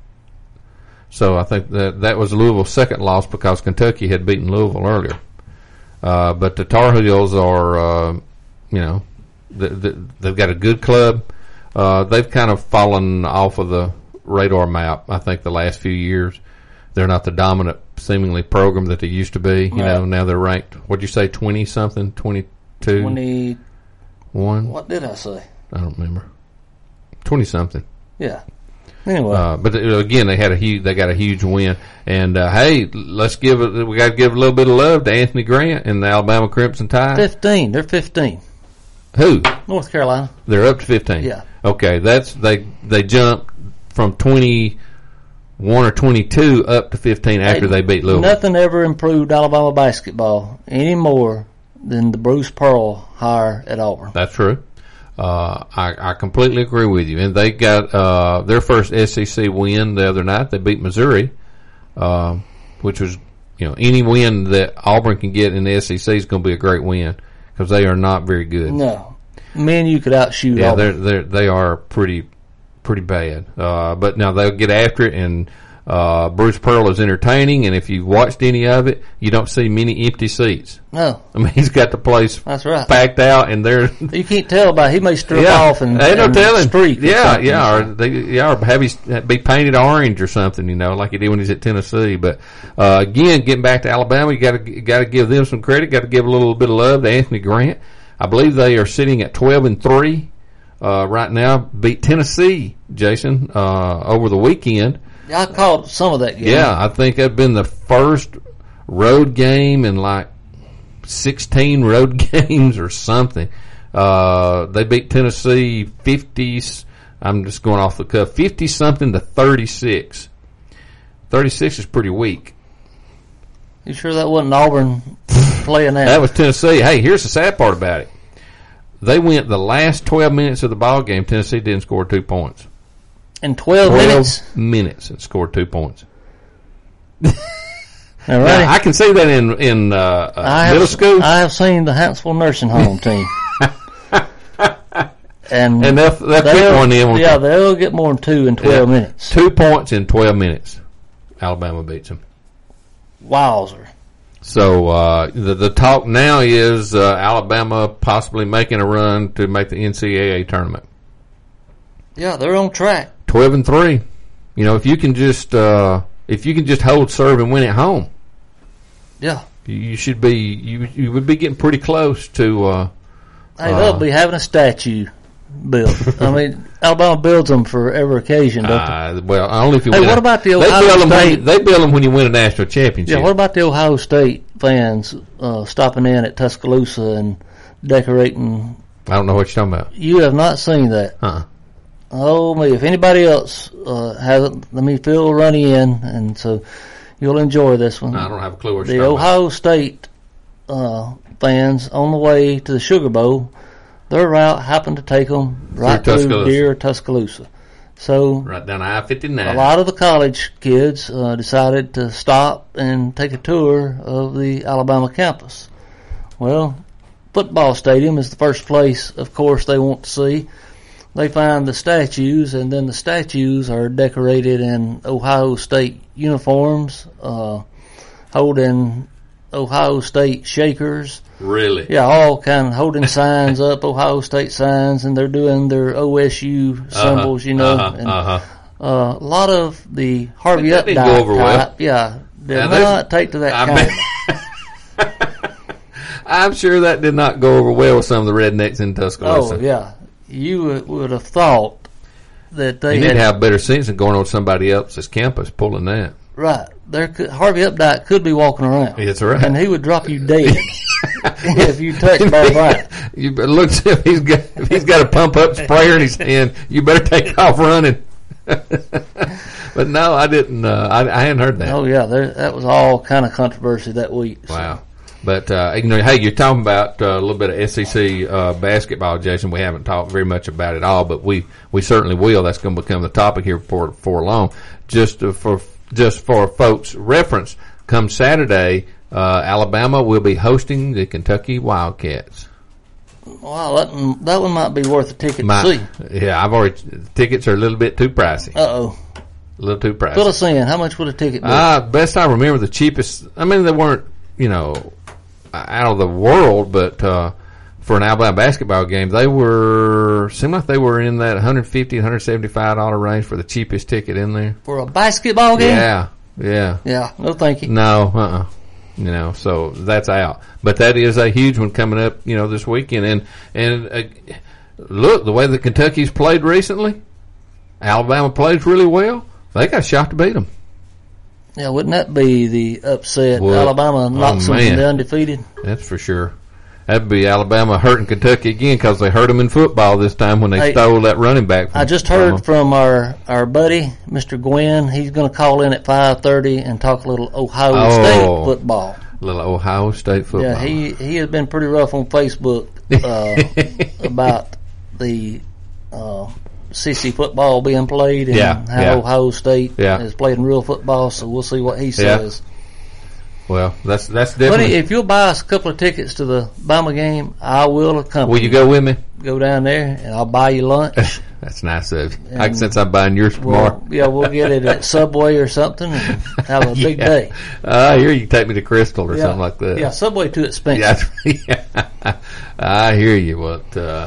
So I think that that was Louisville's second loss because Kentucky had beaten Louisville earlier. Uh, but the Tar Heels are, uh, you know, the, the, they've got a good club. Uh, they've kind of fallen off of the radar map, I think, the last few years. They're not the dominant, seemingly, program that they used to be. You Right. know, now they're ranked, what'd you say, twenty-something, twenty-two? Twenty. One? What did I say? I don't remember. twenty-something. Yeah. Anyway, Uh, but uh, again, they had a huge, they got a huge win. And uh, hey, let's give it. We got to give a little bit of love to Anthony Grant and the Alabama Crimson Tide. fifteen. They're fifteen. Who? North Carolina. They're up to fifteen. Yeah. Okay, that's they they jumped from twenty-one or twenty-two up to fifteen after Hey, they beat Louisville. Nothing ever improved Alabama basketball any more than the Bruce Pearl hire at Auburn. That's true. Uh, I, I completely agree with you. And they got uh, their first S E C win the other night. They beat Missouri, uh, which was, you know, any win that Auburn can get in the S E C is going to be a great win because they are not very good. No. Man, you could outshoot Yeah, they're, Auburn. they're, they are pretty pretty bad. Uh, but now they'll get after it, and uh, Bruce Pearl is entertaining, and if you've watched any of it, you don't see many empty seats. No. I mean, he's got the place That's right. packed out, and they're You can't tell by he may strip yeah, off and, ain't no and telling. streak. or Yeah, something. yeah, or they, yeah, or have he be painted orange or something, you know, like he did when he's at Tennessee. But uh, again, getting back to Alabama, you got to got to give them some credit. Got to give a little bit of love to Anthony Grant. I believe they are sitting at twelve and three uh, right now. Beat Tennessee, Jason, uh, over the weekend. Yeah, I called some of that game. Yeah, I think that'd been the first road game in like sixteen road games or something. Uh, they beat Tennessee fifties. I'm just going off the cuff, fifty something to thirty-six. thirty-six is pretty weak. You sure that wasn't Auburn playing that? That was Tennessee. Hey, here's the sad part about it. They went the last twelve minutes of the ball game. Tennessee didn't score two points. in twelve, twelve minutes. minutes and scored two points. All Now, right. I can see that in in uh, uh, I have, middle school, I have seen the Huntsville nursing home team. and and they'll, they'll kick they'll- one in. on yeah, they'll get more than two in twelve Yeah. minutes. Two points in twelve minutes. Alabama beats them. Wowzer. So uh, the the talk now is uh, Alabama possibly making a run to make the N C double A tournament. Yeah, they're on track. Twelve and three. You know, if you can just uh, if you can just hold serve and win at home, Yeah. you, you should be you you would be getting pretty close to. Uh, Hey, Uh, they'll be having a statue built. I mean, Alabama builds them for every occasion, don't they? uh, well, only if you. Hey, win what a- about the they Ohio build them when State- you, they build them when you win a national championship. Yeah, what about the Ohio State fans uh, stopping in at Tuscaloosa and decorating? I don't know what you're talking about. You have not seen that. Huh? Oh, me. If anybody else uh, hasn't, let me fill Runny in, and so you'll enjoy this one. I don't have a clue what The you're talking about. Ohio State uh, fans on the way to the Sugar Bowl, their route happened to take them right Through through, Tuscaloosa. dear Tuscaloosa. So Right down I fifty-nine. a lot of the college kids uh, decided to stop and take a tour of the Alabama campus. Well, football stadium is the first place, of course, they want to see. They find the statues, and then the statues are decorated in Ohio State uniforms, uh, holding Ohio State shakers. Really? Yeah, all kind of holding signs up, Ohio State signs, and they're doing their O S U symbols, uh-huh, you know. Uh-huh, and, uh-huh. Uh, a lot of the Harvey That didn't Updike go over well. type, yeah, did Now, not there's- take to that I kind. bet- I'm sure that did not go over well with some of the rednecks in Tuscaloosa. Oh, yeah. You would, would have thought that they You need had... to have better sense than going on somebody else's campus pulling that. Right. There could, Harvey Updike could be walking around. That's right. And he would drop you dead if you touched Bob Bryant. You better look see if he's got if he's got a pump up sprayer in his hand. You better take off running. But no, I didn't. Uh, I, I hadn't heard that. Oh, yeah. There, that was all kind of controversy that week. So. Wow. But uh, you know, hey, you're talking about uh, a little bit of S E C uh, basketball, Jason. We haven't talked very much about it all, but we, we certainly will. That's going to become the topic here before before long. Just uh, for just for folks' reference, come Saturday, uh, Alabama will be hosting the Kentucky Wildcats. Wow, that, that one might be worth a ticket My, to see. yeah, I've already. Tickets are a little bit too pricey. Uh oh. A little too pricey. Fill us in. How much would a ticket be? Uh, best I remember, the cheapest. I mean, they weren't, you know, out of the world, but uh, for an Alabama basketball game, they were seemed like they were in that one fifty dollars, one seventy-five dollars range for the cheapest ticket in there. For a basketball game? Yeah, yeah. Yeah, no thank you. No, uh-uh. You know, so that's out. But that is a huge one coming up, you know, this weekend. And and uh, look, the way that Kentucky's played recently, Alabama plays really well. They got a shot to beat them. Yeah, wouldn't that be the upset? Well, Alabama knocks oh, them man. the undefeated. That's for sure. That'd be Alabama hurting Kentucky again because they hurt them in football this time when they Hey, stole that running back. From, I just heard from from our, our buddy, Mister Gwynn. He's going to call in at five thirty and talk a little Ohio Oh. State football. little Ohio State football. Yeah, he, he has been pretty rough on Facebook uh, about the uh, C C football being played and Yeah, how yeah. Ohio State Yeah. is playing real football. So we'll see what he Yeah. says. Well, that's that's Buddy, definitely. if you'll buy us a couple of tickets to the Bama game, I will accompany. Will you go with me? Go down there and I'll buy you lunch. That's nice of you. And Like, since I'm buying yours tomorrow. Well, yeah, we'll get it at Subway or something and have a big Yeah. day. Uh, I hear you take me to Crystal or Yeah. something like that. Yeah, Subway too expensive. Yeah, yeah. I hear you. What? Uh,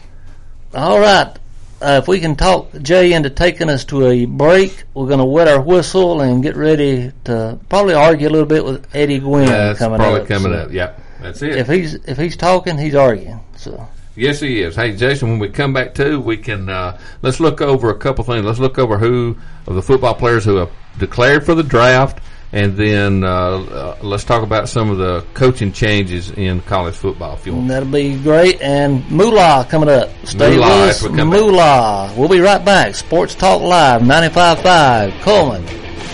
All right. Uh, if we can talk Jay into taking us to a break, we're going to wet our whistle and get ready to probably argue a little bit with Eddie Gwynn that's coming probably up. coming So up. Yeah, that's it. If he's if he's talking, he's arguing. So Yes, he is. Hey, Jason, when we come back to, we can uh, let's look over a couple things. Let's look over who of the football players who have declared for the draft, and then uh, uh, let's talk about some of the coaching changes in college football. If you want. that'll be great. And Moolah coming up. Stay Moolah, with as us. we come back. Moolah. We'll be right back. Sports Talk Live, ninety-five point five, Coleman.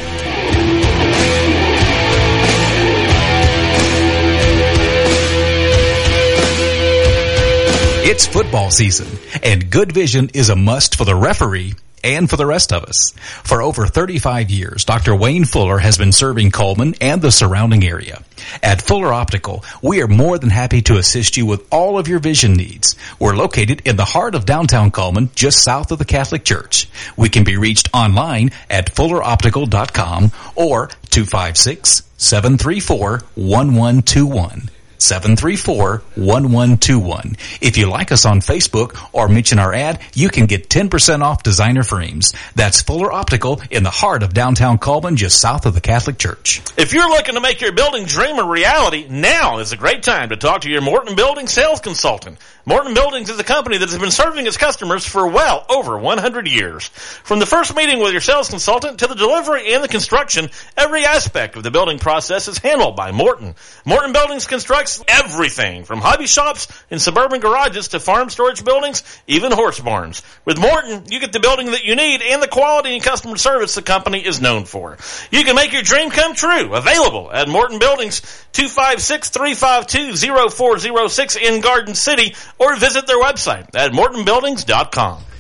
It's football season, and good vision is a must for the referee and for the rest of us. For over thirty-five years, Doctor Wayne Fuller has been serving Coleman and the surrounding area. At Fuller Optical, we are more than happy to assist you with all of your vision needs. We're located in the heart of downtown Coleman, just south of the Catholic Church. We can be reached online at fuller optical dot com or two five six, seven three four, one one two one. seven three four, one one two one. If you like us on Facebook or mention our ad, you can get ten percent off designer frames. That's Fuller Optical in the heart of downtown Coleman, just south of the Catholic Church. If you're looking to make your building dream a reality, now is a great time to talk to your Morton Building sales consultant. Morton Buildings is a company that has been serving its customers for well over one hundred years. From the first meeting with your sales consultant to the delivery and the construction, every aspect of the building process is handled by Morton. Morton Buildings constructs everything from hobby shops and suburban garages to farm storage buildings, even horse barns. With Morton, you get the building that you need and the quality and customer service the company is known for. You can make your dream come true. Available at Morton Buildings, two five six, three five two, zero four zero six in Garden City, or visit their website at morton buildings dot com.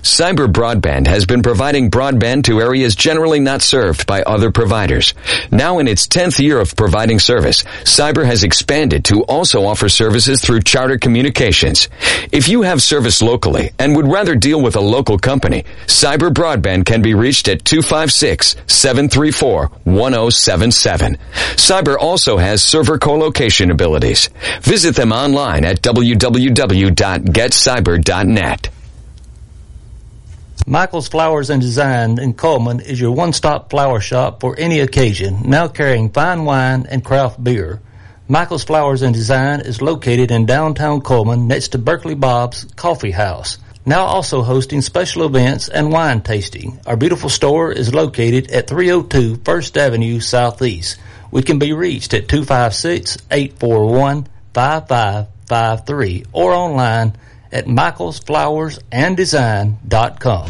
Cyber Broadband has been providing broadband to areas generally not served by other providers. Now in its tenth year of providing service, Cyber has expanded to also offer services through Charter Communications. If you have service locally and would rather deal with a local company, Cyber Broadband can be reached at two five six, seven three four, one zero seven seven. Cyber also has server co-location abilities. Visit them online at w w w dot get cyber dot net. Michael's Flowers and Design in Coleman is your one-stop flower shop for any occasion, now carrying fine wine and craft beer. Michael's Flowers and Design is located in downtown Coleman next to Berkeley Bob's Coffee House. Now also hosting special events and wine tasting. Our beautiful store is located at three oh two First Avenue Southeast. We can be reached at two five six, eight four one, five five five three or online at michaels flowers and design dot com.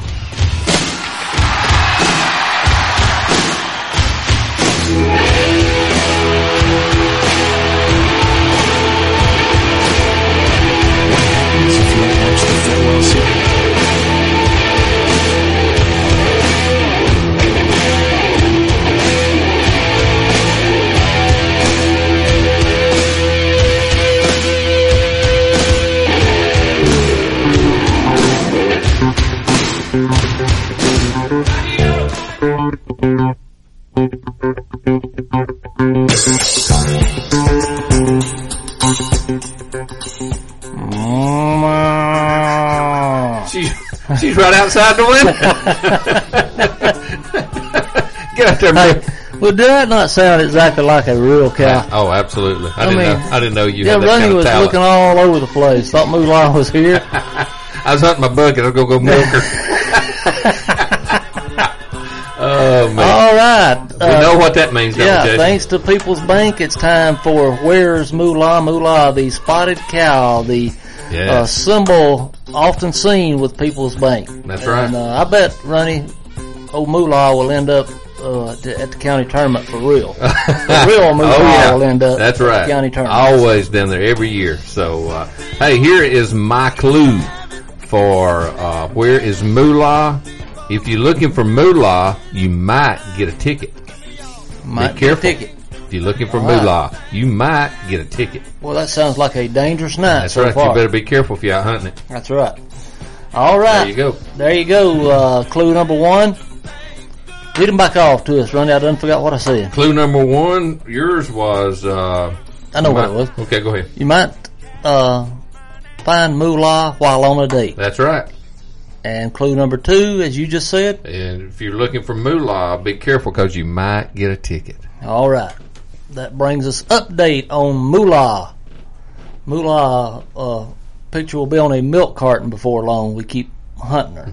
She's, she's right outside the window. Get out there, man. Hey, well, did that not sound exactly like a real cow? Oh, absolutely. I, I didn't mean, know. I didn't know you yeah, had that Ronnie kind of was talent. looking all over the place. Thought Moolah was here. I was hunting my bucket. I'll go go milk her. Oh man! All right. We uh, know what that means, don't yeah, we, Jason? thanks to People's Bank, it's time for Where's Moolah? Moolah, the spotted cow, the Yes. uh, symbol often seen with People's Bank. That's right. And uh, I bet, Ronnie, old Moolah will end up uh, to, at the county tournament for real. The real Moolah oh, yeah. will end up That's at right. the county tournament. Always down there every year. So, uh, hey, here is my clue for uh, Where is Moolah? If you're looking for Moolah, you might get a ticket. Might Be get a careful. ticket. If you're looking for All right. Moolah, you might get a ticket. Well, that sounds like a dangerous night That's so right. far. You better be careful if you're out hunting it. That's right. All right. There you go. There you go. Uh, clue number one. Read them back off to us, Ronnie. I done forgot what I said. Clue number one, yours was... Uh, I know what might- it was. Okay, go ahead. You might uh, find Moolah while on a date. That's right. And clue number two, as you just said. And if you're looking for Moolah, be careful because you might get a ticket. All right. That brings us update on Moolah. Moolah uh, picture will be on a milk carton before long. We keep hunting her.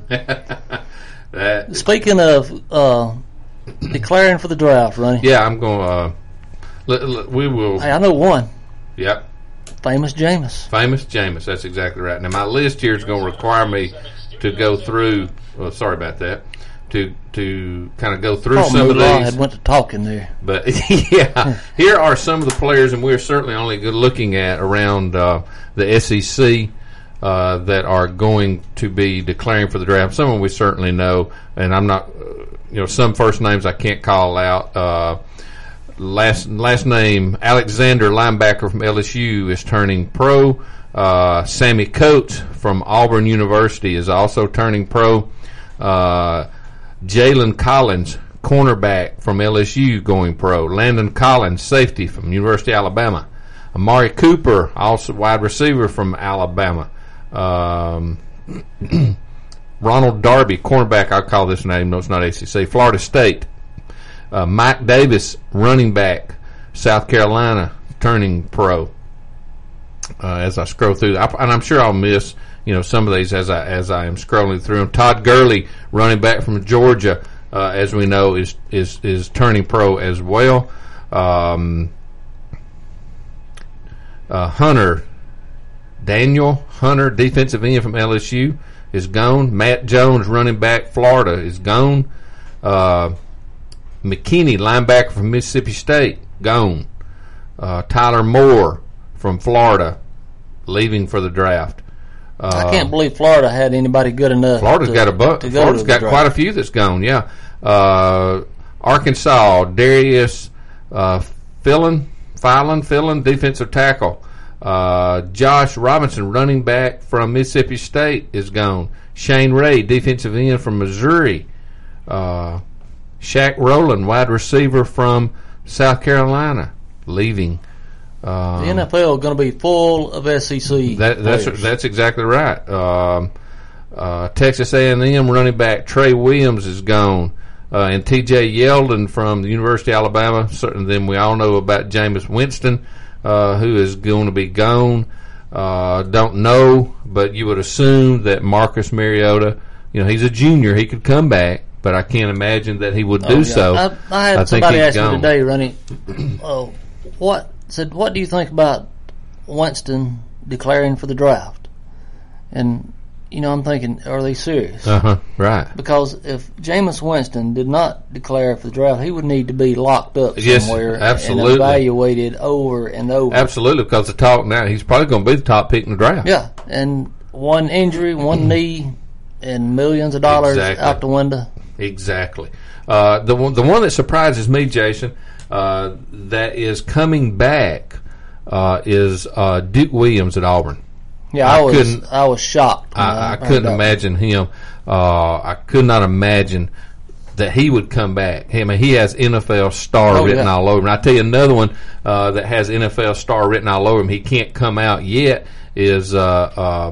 That, Speaking of uh, declaring for the draft, Ronnie. yeah, I'm going to... Uh, l- l- we will... Hey, I know one. Yep. Famous Jameis. Famous Jameis. That's exactly right. Now, my list here is going to require me to go through... Well, sorry about that. To to kind of go through Oh, some Moolah of these. had went to talking there. But yeah, here are some of the players, and we're certainly only good looking at around uh, the S E C uh, that are going to be declaring for the draft. Some of them we certainly know, and I'm not, uh, you know, some first names I can't call out. Uh, last last name Alexander, linebacker from L S U, is turning pro. Uh, Sammy Coates from Auburn University is also turning pro. Uh, Jalen Collins, cornerback from L S U, going pro. Landon Collins, safety from University of Alabama. Amari Cooper, also wide receiver from Alabama. Um, Ronald Darby, cornerback, I'll call this name, no, it's not A C C, Florida State. Uh, Mike Davis, running back, South Carolina, turning pro. Uh, as I scroll through, I, and I'm sure I'll miss, you know, some of these as I as I am scrolling through them. Todd Gurley, running back from Georgia, uh, as we know, is is is turning pro as well. Um, uh, Hunter Daniel Hunter, defensive end from L S U, is gone. Matt Jones, running back, Florida, is gone. Uh, McKinney, linebacker from Mississippi State, gone. Uh, Tyler Moore from Florida, leaving for the draft. Uh, I can't believe Florida had anybody good enough. Florida's to, got a bu- to go Florida's to the got draft. quite a few that's gone. Yeah, uh, Arkansas, Darius uh, Philon, Philon, Philon, defensive tackle. Uh, Josh Robinson, running back from Mississippi State, is gone. Shane Ray, defensive end from Missouri. Uh, Shaq Rowland, wide receiver from South Carolina, leaving. Um, The N F L is going to be full of S E C That, that's players. that's exactly right. Um, uh, Texas A and M running back Trey Williams is gone, uh, and T J Yeldon from the University of Alabama. Certainly, then we all know about Jameis Winston, uh, who is going to be gone. Uh, don't know, but you would assume that Marcus Mariota, you know, he's a junior, he could come back, but I can't imagine that he would do Oh, yeah. so. I, I had I think somebody he's ask gone. me today, Ronnie, uh, what said, what do you think about Winston declaring for the draft? And you know, I'm thinking, are they serious? Uh huh. Right. Because if Jameis Winston did not declare for the draft, he would need to be locked up Yes, somewhere absolutely. and evaluated over and over. Absolutely, because the talk now, he's probably going to be the top pick in the draft. Yeah, and one injury, one knee, and millions of dollars Exactly. out the window. Exactly. Uh, the one, the one that surprises me, Jason, uh, that is coming back uh, is uh, Duke Williams at Auburn. Yeah, I I, was couldn't- I was shocked. when I, I heard couldn't that. imagine him. Uh, I could not imagine that he would come back. I mean, he has N F L star Oh, written yeah. all over him. I tell you another one uh, that has N F L star written all over him. He can't come out yet. Is uh,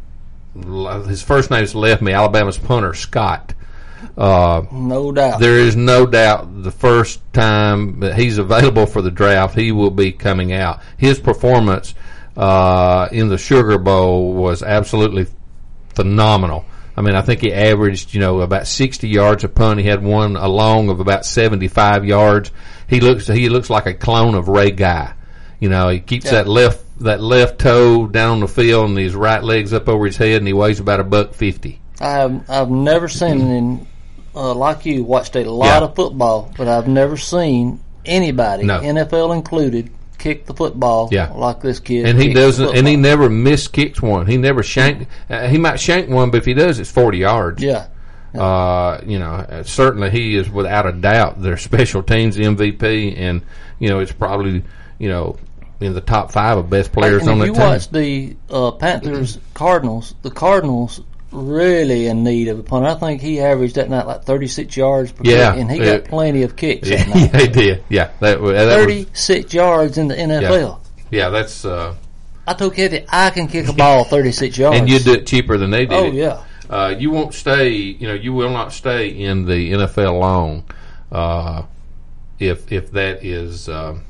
um, his first name's left me. Alabama's punter Scott. Uh, No doubt. there is no doubt the first time that he's available for the draft, he will be coming out. His performance uh, in the Sugar Bowl was absolutely phenomenal. I mean, I think he averaged, you know, about sixty yards a punt. He had one a long of about seventy-five yards. He looks he looks like a clone of Ray Guy. You know, he keeps Yeah. that left that left toe down on the field and his right leg's up over his head, and he weighs about a buck fifty. I have I've never seen in uh, like you watched a lot Yeah. of football, but I've never seen anybody, No. N F L included, kick the football Yeah. like this kid. And he kicked the doesn't, and he football. never miss kicks one. He never shanked. Uh, he might shank one, but if he does, it's forty yards. Yeah. Uh, you know, uh, certainly he is without a doubt their special teams M V P, and you know it's probably you know in the top five of best players and on if the you team. watch the uh, Panthers Cardinals, the Cardinals really in need of a punter. I think he averaged that night like thirty-six yards per Yeah, kick, and he yeah. got plenty of kicks yeah, that night. he did. Yeah, that, wa- that was, thirty-six yards in the N F L. yeah, that's uh, I told Kathy I can kick a ball thirty-six yards. and you do it cheaper than they did. Oh it. yeah. Uh, you won't stay. You know, you will not stay in the N F L long uh, if if that is um,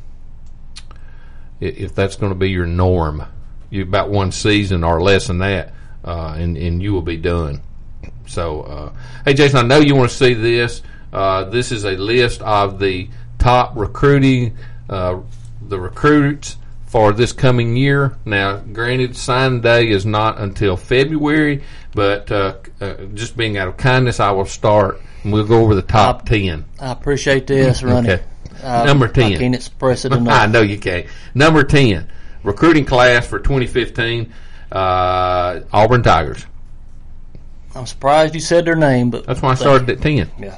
i- if that's going to be your norm. You about one season or less than that, uh, and and you will be done. So, uh, hey, Jason, I know you want to see this. Uh, this is a list of the top recruiting uh, the recruits for this coming year. Now, granted, sign day is not until February, but uh, uh, just being out of kindness, I will start, and we'll go over the top ten. I appreciate this, Ronnie. Okay. Uh, Number ten. I can't express it I enough. know you can't. Number ten, recruiting class for twenty fifteen, uh, Auburn Tigers. I'm surprised you said their name, but That's why I started at ten. Yeah.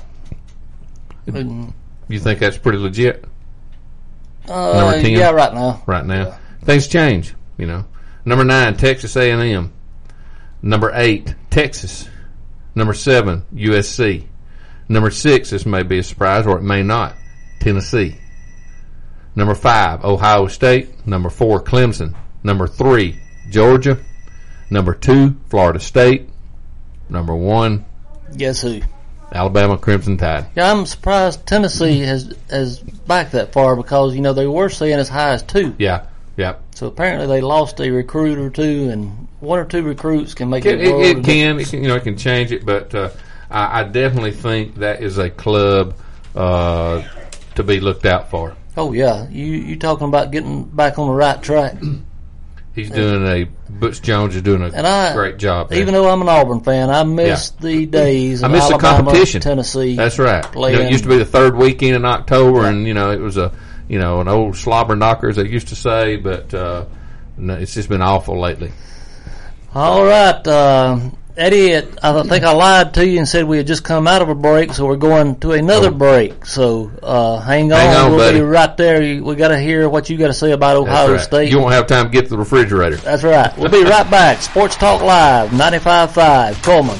You think that's pretty legit Uh, Number ten? Yeah, right now. right now? Things change, you know. Number nine, Texas A and M. Number eight, Texas. Number seven, U S C. Number six, this may be a surprise or it may not, Tennessee. Number five, Ohio State. Number four, Clemson. Number three, Georgia. Number two, Florida State. Number one, Guess who? Alabama Crimson Tide. Yeah, I'm surprised Tennessee has has backed that far because you know they were saying as high as two. Yeah, yeah. So apparently they lost a recruit or two, and one or two recruits can make It, it. it, world it of can, it can, you know, it can change it, but uh, I, I definitely think that is a club uh, to be looked out for. Oh yeah, you you talking about getting back on the right track? He's doing a Butch Jones is doing a And I, great job there. even though I'm an Auburn fan, I miss the days I of miss the Alabama, competition. Tennessee. That's right. You know, playing- it used to be the third weekend in October, and you know it was a you know an old slobber knocker as they used to say, but uh, no, it's just been awful lately. All right, uh, Eddie, I think I lied to you and said we had just come out of a break, so we're going to another oh. break. So uh, hang on, hang on we'll buddy. be right there. We got to hear what you got to say about Ohio right. State. You won't have time to get to the refrigerator. That's right. We'll be right back. Sports Talk Live, ninety-five point five, Coleman.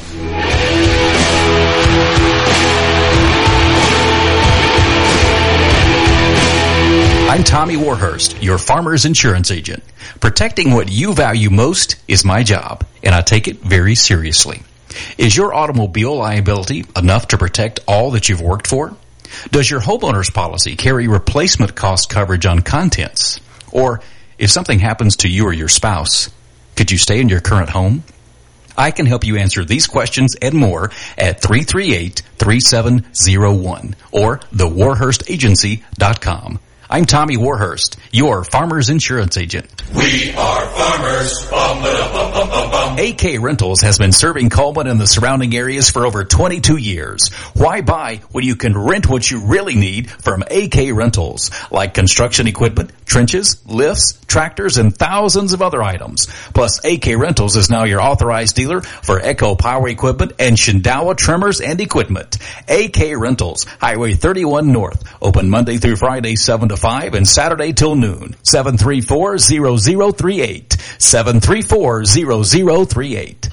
I'm Tommy Warhurst, your farmer's insurance agent. Protecting what you value most is my job, and I take it very seriously. Is your automobile liability enough to protect all that you've worked for? Does your homeowner's policy carry replacement cost coverage on contents? Or if something happens to you or your spouse, could you stay in your current home? I can help you answer these questions and more at three three eight, three seven zero one or the warhurst agency dot com. I'm Tommy Warhurst, your farmer's insurance agent. We are farmers. Bum, ba, bum, bum, bum, bum. A K Rentals has been serving Coleman and the surrounding areas for over twenty-two years. Why buy when you can rent what you really need from A K Rentals, like construction equipment, trenches, lifts, tractors, and thousands of other items. Plus, A K Rentals is now your authorized dealer for Echo Power Equipment and Shindawa Trimmers and Equipment. A K Rentals, Highway thirty-one North, open Monday through Friday, seven to five, and Saturday till noon. seven three four, zero zero three eight. seven three four, zero zero three eight.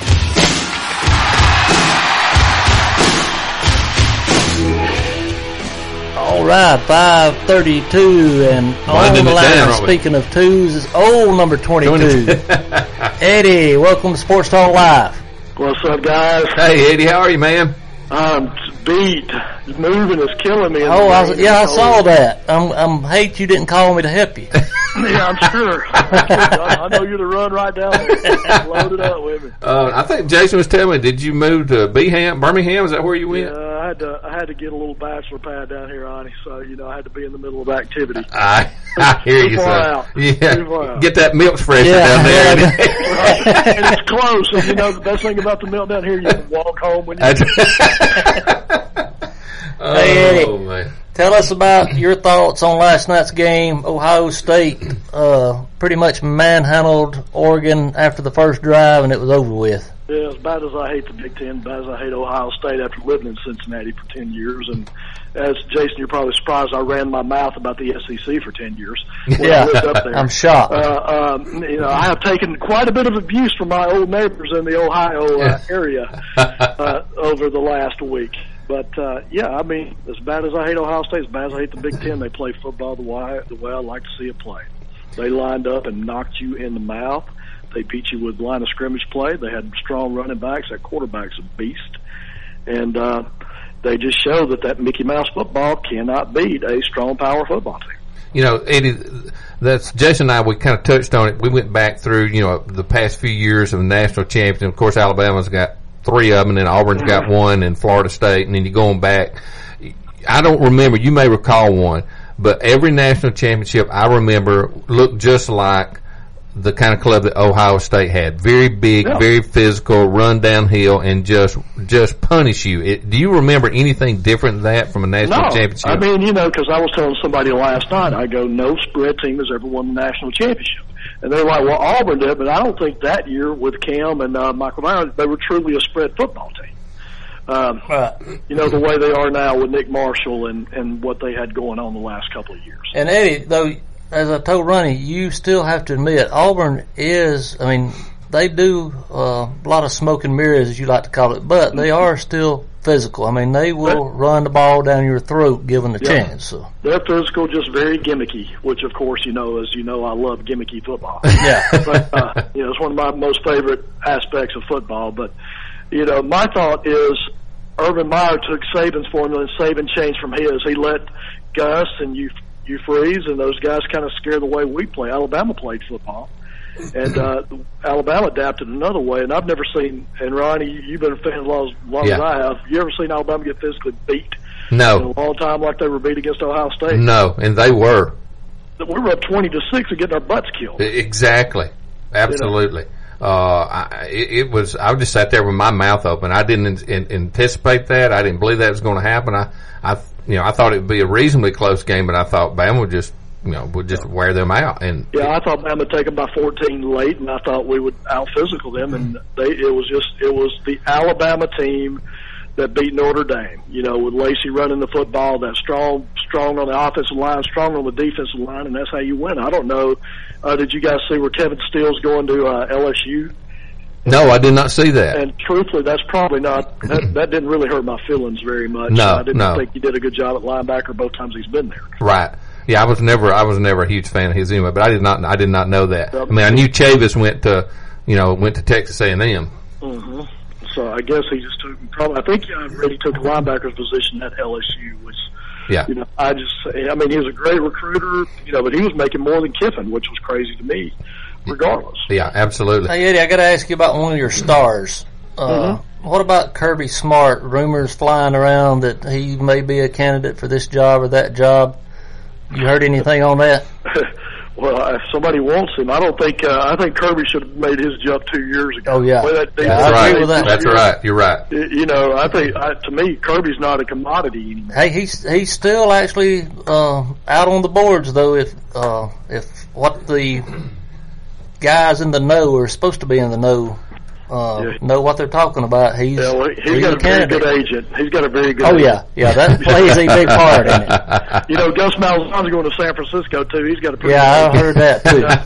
All right, five thirty-two, and on the line, down, speaking of twos, is old number twenty-two. Eddie, welcome to Sports Talk Live. What's up, guys? Hey, Eddie, how are you, man? I'm beat. Moving is killing me. Oh, I was, yeah, I saw that. I'm, I'm hate you didn't call me to help you. Yeah, I'm sure. I know you're the run right down there. Load it up with me. Uh, I think Jason was telling me, did you move to Birmingham? Birmingham, is that where you went? Yeah, I had to. I had to get a little bachelor pad down here, Ronnie. So you know, I had to be in the middle of activity. I, I hear you, son. Yeah, get that milk fresher yeah. down there. Right. And it's close. And you know, the best thing about the milk down here, you can walk home when you. Oh, hey, Eddie, man. Tell us about your thoughts on last night's game. Ohio State uh, pretty much manhandled Oregon after the first drive, and it was over with. Yeah, as bad as I hate the Big Ten, as bad as I hate Ohio State after living in Cincinnati for ten years. And as Jason, you're probably surprised I ran my mouth about the S E C for ten years. When yeah, I lived up there. I'm shocked. Uh, um, you know, I have taken quite a bit of abuse from my old neighbors in the Ohio uh, area uh, over the last week. But, uh, yeah, I mean, as bad as I hate Ohio State, as bad as I hate the Big Ten, they play football the way, the way I like to see it played. They lined up and knocked you in the mouth. They beat you with line of scrimmage play. They had strong running backs. That quarterback's a beast. And uh, they just show that that Mickey Mouse football cannot beat a strong power football team. You know, Eddie, that's Jason and I, we kind of touched on it. We went back through, you know, the past few years of the national championship. Of course, Alabama's got three of them, and then Auburn's got one, and Florida State, and then you're going back. I don't remember. You may recall one, but every national championship I remember looked just like the kind of club that Ohio State had. Very big, yeah. Very physical, run downhill, and just just punish you. It, do you remember anything different than that from a national no. championship? I mean, you know, because I was telling somebody last night, I go, no spread team has ever won the national championship. And they're like, well, Auburn did, but I don't think that year with Cam and uh, Michael Myers, they were truly a spread football team. Um, right. You know, the way they are now with Nick Marshall and, and what they had going on the last couple of years. And Eddie, though, as I told Ronnie, you still have to admit, Auburn is, I mean, they do uh, a lot of smoke and mirrors, as you like to call it, but they are still physical. I mean, they will but, run the ball down your throat given the yeah, chance. So. They're physical, just very gimmicky, which, of course, you know, as you know, I love gimmicky football. Yeah. But, uh, you know, it's one of my most favorite aspects of football. But, you know, my thought is Urban Meyer took Saban's formula and Saban changed from his. He let Gus and you, you freeze, and those guys kind of scare the way we play. Alabama played football. And uh, Alabama adapted another way, and I've never seen. And Ronnie, you've been a fan as long, as, long yeah. as I have. You ever seen Alabama get physically beat? No. In a long time, like they were beat against Ohio State. No, and they were. We were up twenty to six and getting our butts killed. Exactly, absolutely. You know? uh, I, it, it was. I just sat there with my mouth open. I didn't in, in, anticipate that. I didn't believe that was going to happen. I, I, you know, I thought it would be a reasonably close game, but I thought Bama would just you know, would just wear them out. And yeah, I thought Bama would take them by fourteen late, and I thought we would out physical them, and they it was just it was the Alabama team that beat Notre Dame. You know, with Lacey running the football, that strong, strong on the offensive line, strong on the defensive line, and that's how you win. I don't know. Uh, did you guys see where Kevin Steele's going to uh, L S U? No, I did not see that. And truthfully, that's probably not that, that didn't really hurt my feelings very much. No, I didn't no. think he did a good job at linebacker both times he's been there. Right. Yeah, I was never I was never a huge fan of his anyway, but I did not I did not know that. I mean, I knew Chavis went to you know went to Texas A and M. Mm-hmm. So I guess he just took probably. I think I already took a linebacker's position at L S U, which yeah, you know I just I mean he was a great recruiter, you know, but he was making more than Kiffin, which was crazy to me. Regardless. Yeah, absolutely. Hey Eddie, I got to ask you about one of your stars. Uh, mm-hmm. What about Kirby Smart? Rumors flying around that he may be a candidate for this job or that job. You heard anything on that? Well, if somebody wants him, I don't think. Uh, I think Kirby should have made his jump two years ago. Oh yeah, that, yeah that's right. With that. That's right. You're right. You know, I think I, to me, Kirby's not a commodity anymore. Hey, he's he's still actually uh, out on the boards though. If uh, if what the guys in the know are supposed to be in the know. Uh, yeah. Know what they're talking about. He's, yeah, well, he's he's got a, a very good agent. He's got a very good Oh, agent. yeah. Yeah, that plays a big part in it. You know, Gus Malzahn's going to San Francisco, too. He's got a pretty Yeah, good I heard that,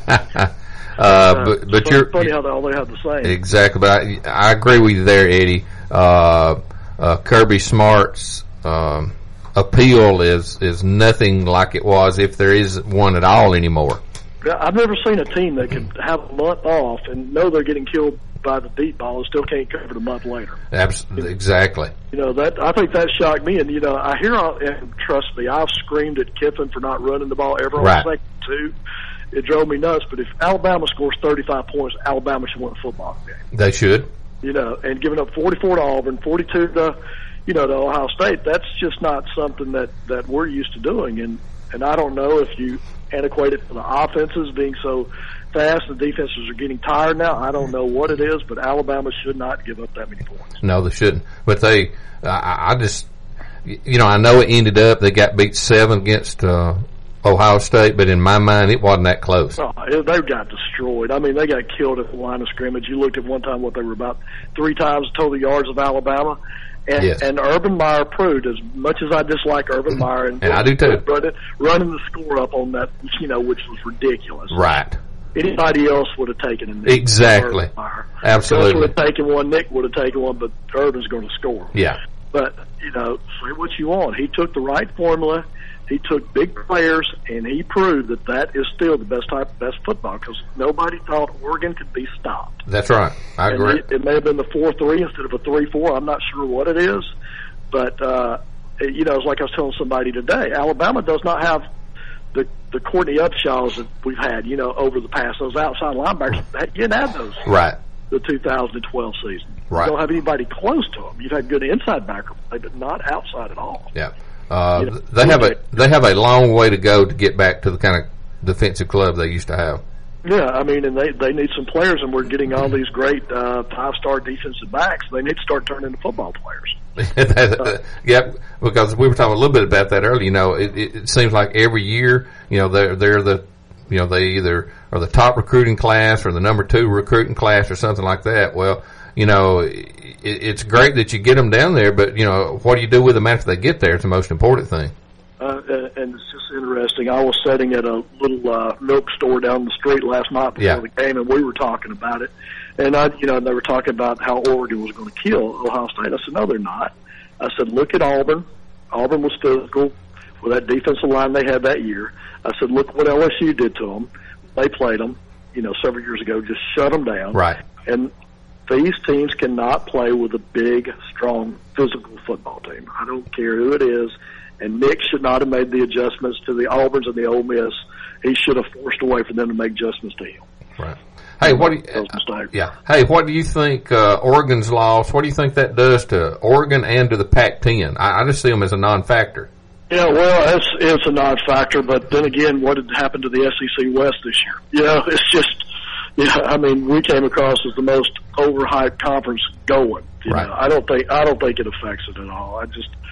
too. uh, but but so you're... funny how they all they have the same. Exactly. But I, I agree with you there, Eddie. Uh, uh, Kirby Smart's um, appeal is, is nothing like it was, if there is one at all anymore. I've never seen a team that can have a month off and know they're getting killed by the deep ball and still can't cover it a month later. Absolutely, exactly. You know that I think that shocked me. And you know, I hear, and trust me, I've screamed at Kiffin for not running the ball ever on right. second two. It drove me nuts. But if Alabama scores thirty-five points, Alabama should win a football game. They should. You know, and giving up forty-four to Auburn, forty-two to, you know, to Ohio State. That's just not something that that we're used to doing. And and I don't know if you antiquate it to the offenses being so fast, the defenses are getting tired now. I don't know what it is, but Alabama should not give up that many points. No, they shouldn't. But they, I, I just, you know, I know it ended up, they got beat seven against uh, Ohio State, but in my mind, it wasn't that close. Oh, they got destroyed. I mean, they got killed at the line of scrimmage. You looked at one time what they were about three times the total yards of Alabama. And, yes. and Urban Meyer proved, as much as I dislike Urban Meyer, and, and I do too, running, running the score up on that, you know, which was ridiculous. Right. Anybody else would have taken him. Exactly. Absolutely. Gus would have taken one. Nick would have taken one, but Urban's going to score. Yeah. But, you know, say what you want. He took the right formula. He took big players, and he proved that that is still the best type, best football, because nobody thought Oregon could be stopped. That's right. I agree. It, it may have been the four three instead of a three four. I'm not sure what it is. But, uh, it, you know, it's like I was telling somebody today, Alabama does not have the the Courtney Upshaws that we've had, you know, over the past. Those outside linebackers, you didn't have those. Right. The two thousand twelve season. Right. You don't have anybody close to them. You've had good inside backer play, but not outside at all. Yeah. Uh, you know, they have a they have a long way to go to get back to the kind of defensive club they used to have. Yeah, I mean, and they they need some players, and we're getting all these great uh, five star defensive backs. They need to start turning into football players. uh, yeah, because we were talking a little bit about that earlier. You know, it, it, it seems like every year, you know, they're they're the you know they either are the top recruiting class or the number two recruiting class or something like that. Well, you know, it, it's great that you get them down there, but, you know, what do you do with them after they get there? It's the most important thing. Uh, and it's just interesting. I was sitting at a little uh, milk store down the street last night before yeah. the game, and we were talking about it. And, I, you know, they were talking about how Oregon was going to kill Ohio State. I said, no, they're not. I said, look at Auburn. Auburn was physical with that defensive line they had that year. I said, look what L S U did to them. They played them, you know, several years ago, just shut them down. Right. And these teams cannot play with a big, strong, physical football team. I don't care who it is. And Nick should not have made the adjustments to the Auburns and the Ole Miss. He should have forced a way for them to make adjustments to him. Right. Hey, what do you, uh, yeah. Hey, what do you think uh, Oregon's loss, what do you think that does to Oregon and to the Pac ten? I, I just see them as a non-factor. Yeah, well, it's, it's a non-factor, but then again, what had happened to the S E C West this year? You know, it's just, yeah, I mean, we came across as the most overhyped conference going. You right. know, I don't think I don't think it affects it at all. I just,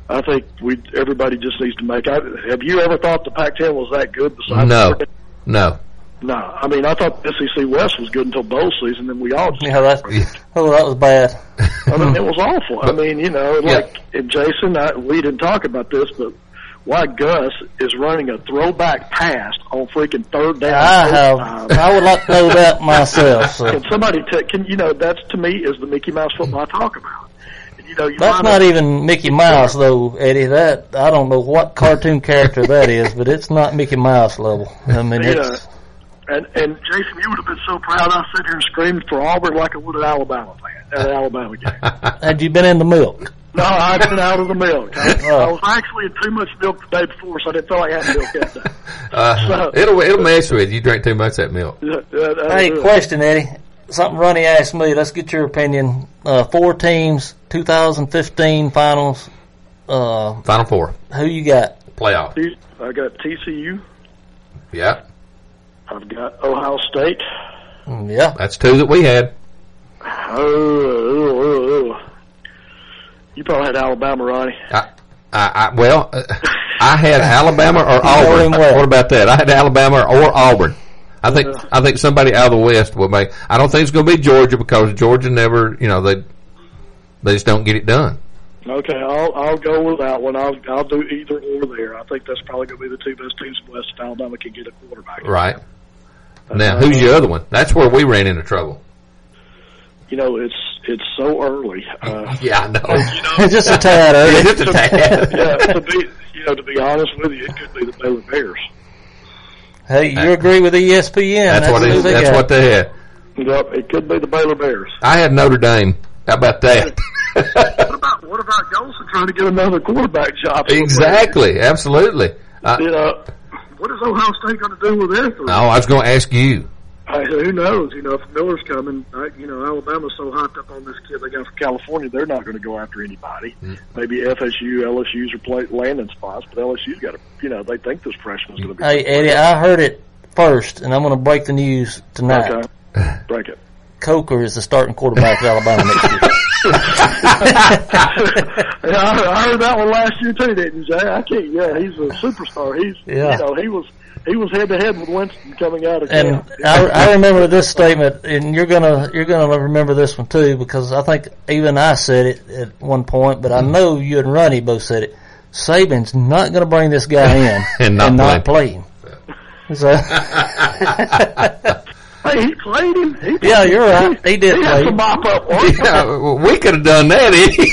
I think we everybody just needs to make. I, have you ever thought the Pac ten was that good? Besides No, the, no. no. I mean, I thought the S E C West was good until bowl season, and we all. Just, Yeah, that's, oh, that was bad. I mean, it was awful. I mean, you know, like and Jason, I, we didn't talk about this, but why Gus is running a throwback pass on freaking third down? I have. I would like to know that myself. So. Can somebody t- can you know that's to me is the Mickey Mouse football I talk about. And, you know, you That's not even Mickey Mouse though, Eddie. That I don't know what cartoon character that is, but it's not Mickey Mouse level. I mean, Yeah. it's And and Jason, you would have been so proud. I sat here and screamed for Auburn like I would an Alabama fan at an Alabama game. had you been in the milk? No, I'd been out of the milk. I, Oh. I was actually in too much milk the day before, so I didn't feel like I had milk that day. Uh, So- it'll it'll mess with you. You drink too much of that milk. Yeah, yeah, that Hey, was it. question, Eddie. Something Ronnie asked me. Let's get your opinion. Uh, four teams, two thousand fifteen finals. Uh, Final four, who you got? playoff. T- I got T C U. Yeah, I've got Ohio State. Mm, Yeah. that's two that we had. Oh, oh, oh, oh. You probably had Alabama, Ronnie. I, I, I well, uh, I had Alabama or know him Auburn. well. What about that? I had Alabama or Auburn. I think I think somebody out of the West will make. I don't think it's going to be Georgia because Georgia never, you know, they they just don't get it done. Okay, I'll I'll go with that one. I'll I'll do either or there. I think that's probably going to be the two best teams in West. If Alabama can get a quarterback. Right. Now, who's your other one? That's where we ran into trouble. You know, it's it's so early. Uh, Yeah, I know. Just a tad early. Just a tad. yeah, to be you know to be honest with you, it could be the Baylor Bears. Hey, you agree with E S P N? That's, what who it, they that's got. what they had. Yep, it could be the Baylor Bears. I had Notre Dame. How about that? What about what about Golson trying to get another quarterback job? Exactly. Absolutely. Uh, You know, what is Ohio State going to do with their three? oh, I was going to ask you. I, who knows? You know, if Miller's coming, I, you know, Alabama's so hopped up on this kid they got from California, they're not going to go after anybody. Mm. Maybe F S U, L S U's are play, landing spots, but L S U's got to, you know, they think this freshman's going to be. Hey, Eddie, I heard it first, and I'm going to break the news tonight. Okay, break it. Coker is the starting quarterback of Alabama next year. Yeah, I heard, I heard that one last year too, didn't you, Jay? I can't. Yeah, he's a superstar. He's, Yeah. you know, he was he was head to head with Winston coming out of And camp. I, I remember this statement, and you're gonna you're gonna remember this one too, because I think even I said it at one point, but I know you and Ronnie both said it. Saban's not gonna bring this guy in And not not play. play him. So, Hey, he played him. He yeah, you're right. He did He play had some him. mop up work. Yeah, we could have done that,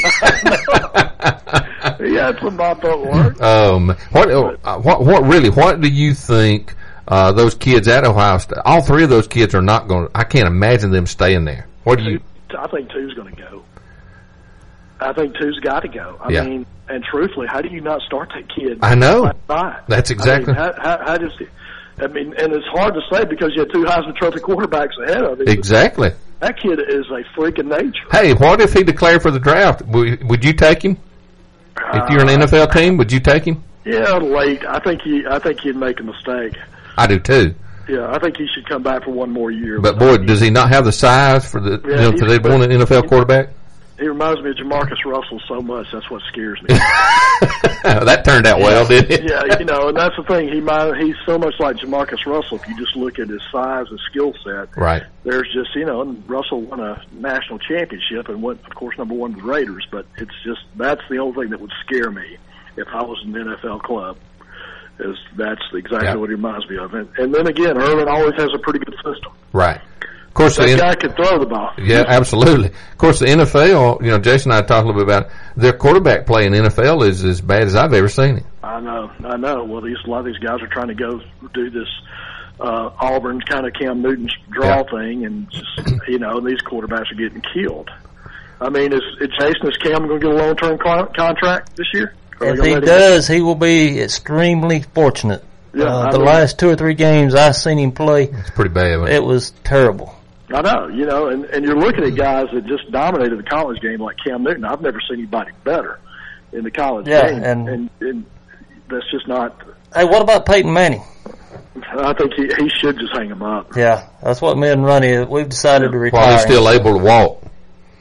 Eddie. He had some mop up work. um, what, uh, what, what really, what do you think, uh, those kids at Ohio State, all three of those kids are not going to, I can't imagine them staying there. What do you, I think two's going to go. I think two's got to go. I Yeah. mean, and truthfully, how do you not start that kid? I know. last night? That's exactly- I mean, how, how, how does he, I mean, and it's hard to say because you had two Heisman Trophy quarterbacks ahead of him. exactly. That kid is a freak of nature. Hey, what if he declared for the draft? Would, would you take him? If you're an N F L team, would you take him? Yeah, late. I think he. I think he'd make a mistake. I do too. Yeah, I think he should come back for one more year. But boy, does he not have the size for the, you Yeah, know, he's- to they want an N F L quarterback? He reminds me of Jamarcus Russell so much. That's what scares me. That turned out well, didn't it? Yeah, you know, and that's the thing. He might, he's so much like Jamarcus Russell. If you just look at his size and skill set, Right. there's just, you know, and Russell won a national championship and went, of course, number one with the Raiders. But it's just that's the only thing that would scare me if I was in an N F L club. Is that's exactly Yeah. what he reminds me of. And, and then again, Herman always has a pretty good system. Right. Of course, That the guy can throw the ball. Yeah, absolutely. Of course, the N F L, you know, Jason and I talked a little bit about it. Their quarterback play in the N F L is as bad as I've ever seen it. I know, I know. Well, these a lot of these guys are trying to go do this uh, Auburn kind of Cam Newton draw Yeah. thing, and just you know, these quarterbacks are getting killed. I mean, is, is Jason is Cam going to get a long term con- contract this year? Or are If they he gonna let him- does, he will be extremely fortunate. Yeah, uh, I the mean- last two or three games I've seen him play, It's pretty bad. Wasn't it? it was terrible. I know, you know, and, and you're looking at guys that just dominated the college game like Cam Newton. I've never seen anybody better in the college Yeah, game, and- and, and that's just not. Hey, what about Peyton Manning? I think he he should just hang him up. Yeah, that's what me and Ronnie, we've decided to retire. While he's still him. able to walk.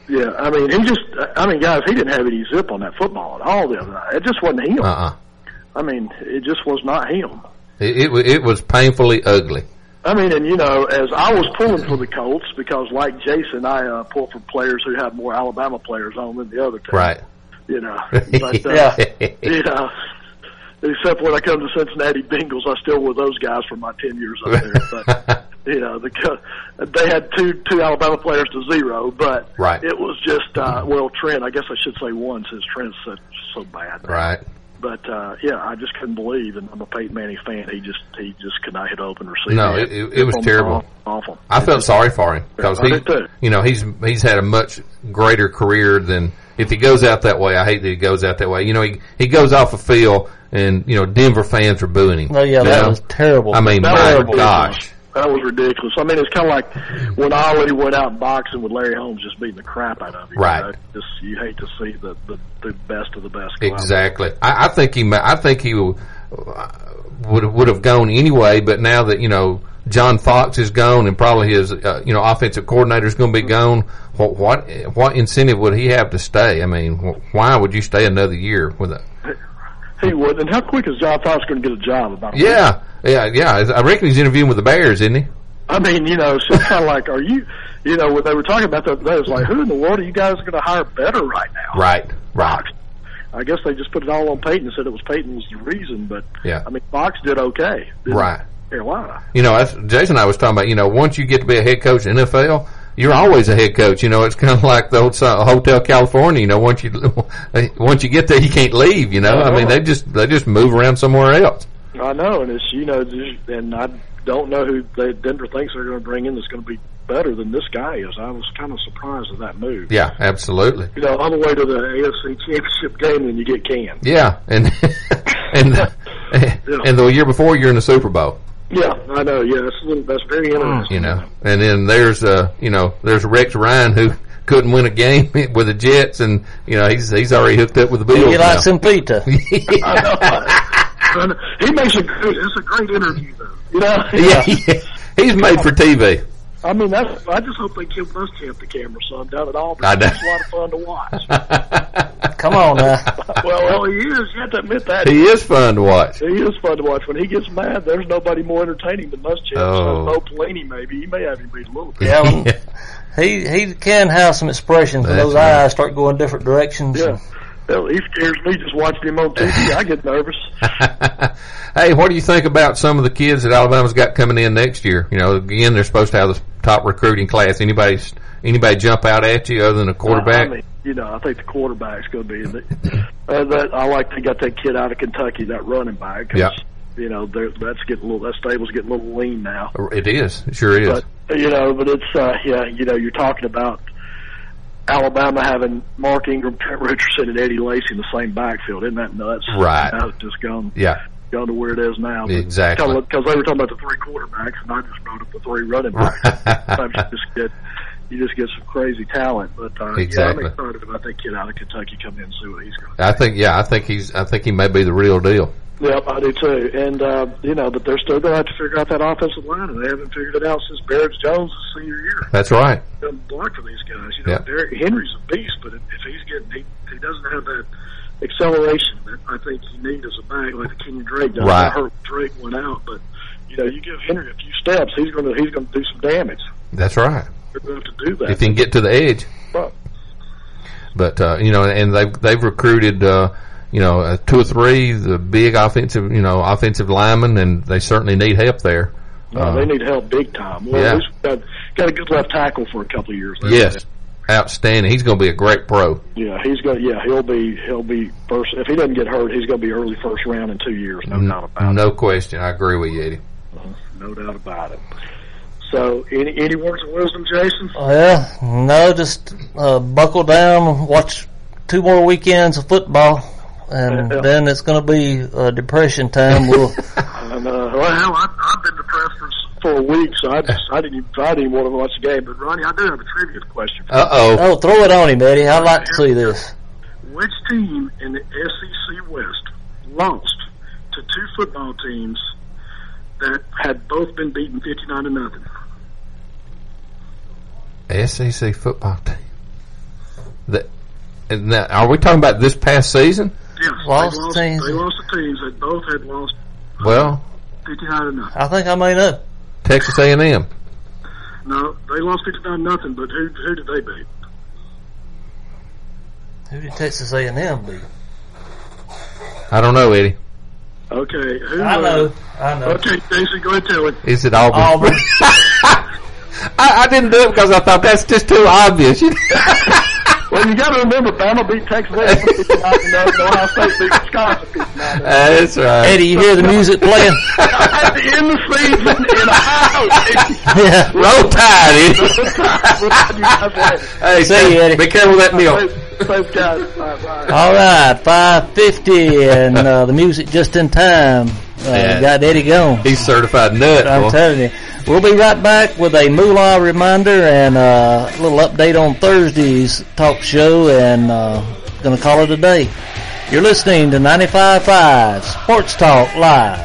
Yeah, I mean, he just, I mean, guys, he didn't have any zip on that football at all the other night. It just wasn't him. Uh-uh. I mean, it just was not him. It, it, wa- it was painfully ugly. I mean, and you know, as I was pulling for the Colts, because like Jason, I uh, pull for players who have more Alabama players on than the other team. Right. You know, but, uh, you know, except when I come to Cincinnati Bengals, I still were those guys for my ten years up there. But, you know, the, they had two two Alabama players to zero, but Right. it was just, uh, well, Trent, I guess I should say one, since Trent's so, so bad. Right. But, uh, yeah, I just couldn't believe, and I'm a Peyton Manning fan, he just he just could not hit open receiver. No, it, it, it was terrible. Awful. I felt sorry for him because Yeah, I he, did too. you know, he's he's had a much greater career than if he goes out that way. I hate that he goes out that way. You know, he he goes off a field, and you know, Denver fans are booing him. Oh, yeah, you that know? was terrible. I mean, That my was ridiculous. gosh. That was ridiculous. I mean, it's kind of like when Ali went out boxing with Larry Holmes, just beating the crap out of him. Right. You know? Just you hate to see the the, the best of the best. go out. Exactly. I, I think he. ma- I think he would would have gone anyway. But now that you know John Fox is gone, and probably his uh, you know offensive coordinator is going to be gone, what, what what incentive would he have to stay? I mean, wh- why would you stay another year with a? He would. And how quick is John Fox going to get a job? About a Yeah, yeah, yeah. I reckon he's interviewing with the Bears, isn't he? I mean, you know, it's just kind of like, are you, you know, when they were talking about that, it was like, who in the world are you guys going to hire better right now? Right, right. I guess they just put it all on Peyton and said it was Peyton was the reason, but Yeah. I mean, Fox did okay. didn't Right. Carolina. You know, that's, Jason and I was talking about, you know, once you get to be a head coach in the N F L, you're always a head coach. You know, it's kind of like the old so- Hotel California. You know, once you once you get there, you can't leave. You know, I mean, they just they just move around somewhere else. I know, and it's, you know, just, and I don't know who they, Denver thinks they're going to bring in that's going to be better than this guy is. I was kind of surprised at that move. Yeah, absolutely. You know, on the way to the A F C Championship game, and you get canned. Yeah, and and and the year before, you're in the Super Bowl. Yeah, I know. Yeah, that's a little, that's very interesting. You know, and then there's uh, you know, there's Rex Ryan who couldn't win a game with the Jets, and you know he's he's already hooked up with the Bills. He now. likes some pizza. I know. I know. He makes a good. It's a great interview, though. You know. Yeah, yeah, he's made for T V. I mean, that's. I just hope they give Muschamp the camera some down at Auburn. I know. It's a lot of fun to watch. Come on now. well, well, he is. You have to admit that. He is fun to watch. He is fun to watch. When he gets mad, there's nobody more entertaining than Muschamp. Oh. So Mo Pelini, maybe he may have him beat a little bit. Yeah, well, he he can have some expressions when That's those right. eyes start going different directions. Yeah. Hell, he scares me just watching him on T V. I get nervous. Hey, what do you think about some of the kids that Alabama's got coming in next year? You know, again, they're supposed to have the top recruiting class. Anybody, anybody jump out at you other than a quarterback? I mean, you know, I think the quarterback's going to be. The, uh, that I like they got that kid out of Kentucky, that running back. 'Cause, Yeah. You know, they're- that's getting a little. That stable's getting a little lean now. It is. It sure is. But you know, but it's uh, yeah. You know, you're talking about Alabama having Mark Ingram, Trent Richardson, and Eddie Lacy in the same backfield. Isn't that nuts? Right. Now it's just gone. Yeah. Gone to where it is now. But Exactly. Because they were talking about the three quarterbacks, and I just brought up the three running backs. Sometimes you just get you just get some crazy talent. But uh, Exactly. yeah, I'm excited about that kid out of Kentucky coming in and see what he's going to. I think, yeah, I think he's, I think he may be the real deal. Yep, I do too. And, uh, you know, but they're still going to have to figure out that offensive line, and they haven't figured it out since Barrett Jones' senior year. That's right. Doesn't block for these guys. You know, Yeah. Derrick Henry's a beast, but if if he's getting, he, he doesn't have that acceleration that I think you need as a back, like the Kenyon Drake does. Right. I heard Drake went out, but you know, you give Henry a few steps, he's going to he's going to do some damage. That's right. They're going to have to do that. If he can get to the edge. Right. But, uh, you know, and they've, they've recruited, uh, you know, uh, two or three, the big offensive, you know, offensive linemen, and they certainly need help there. No, Uh, they need help big time. Well, yeah. at least got got a good left tackle for a couple of years. There. Yes. Outstanding. He's going to be a great pro. Yeah, he's going. Yeah, he'll be he'll be first. If he doesn't get hurt, he's going to be early first round in two years. No doubt about it. No question. I agree with you, Eddie. No doubt about it. So, any any words of wisdom, Jason? Well, no, just uh, buckle down, watch two more weekends of football, and Yeah. then it's going to be uh, depression time. We'll And, uh, well, hell, I've, I've been depressed for, for a week, so I just I didn't even I didn't even want to watch the game. But Ronnie, I do have a trivia question for you. Uh oh. oh, throw it on him, Eddie. I'd like to see this. Which team in the S E C West lost to two football teams that had both been beaten fifty-nine to nothing? S E C football team. And now, are we talking about this past season? Yes, Lost they lost, teams. They lost the teams. They both had lost Well, fifty-nine to nothing. I think I may know. Texas A and M. No, they lost fifty-nine nothing. But who who did they beat? Who did Texas A and M beat? I don't know, Eddie. Okay, who? I uh, know. I know. Okay, Casey, go ahead and tell it. Is it Auburn? Auburn. I, I didn't do it because I thought that's just too obvious. Well, you got to remember, Bama beat Texas A and M fifty-nine to nothing. Ohio State beat Wisconsin fifty-nine to nothing. That's right. Eddie, you hear the music playing? At the end of the season in Ohio, Yeah. Roll Tide, Eddie. we'll have you guys later. Hey, See say, you, Eddie. be careful with that milk. Thanks, thanks, guys. Bye, bye. All right, five fifty, and uh, the music just in time. Uh, Yeah. Got Eddie gone. He's certified nut. I'm boy. telling you. We'll be right back with a moolah reminder and uh, a little update on Thursday's talk show, and uh, going to call it a day. You're listening to ninety-five point five Sports Talk Live.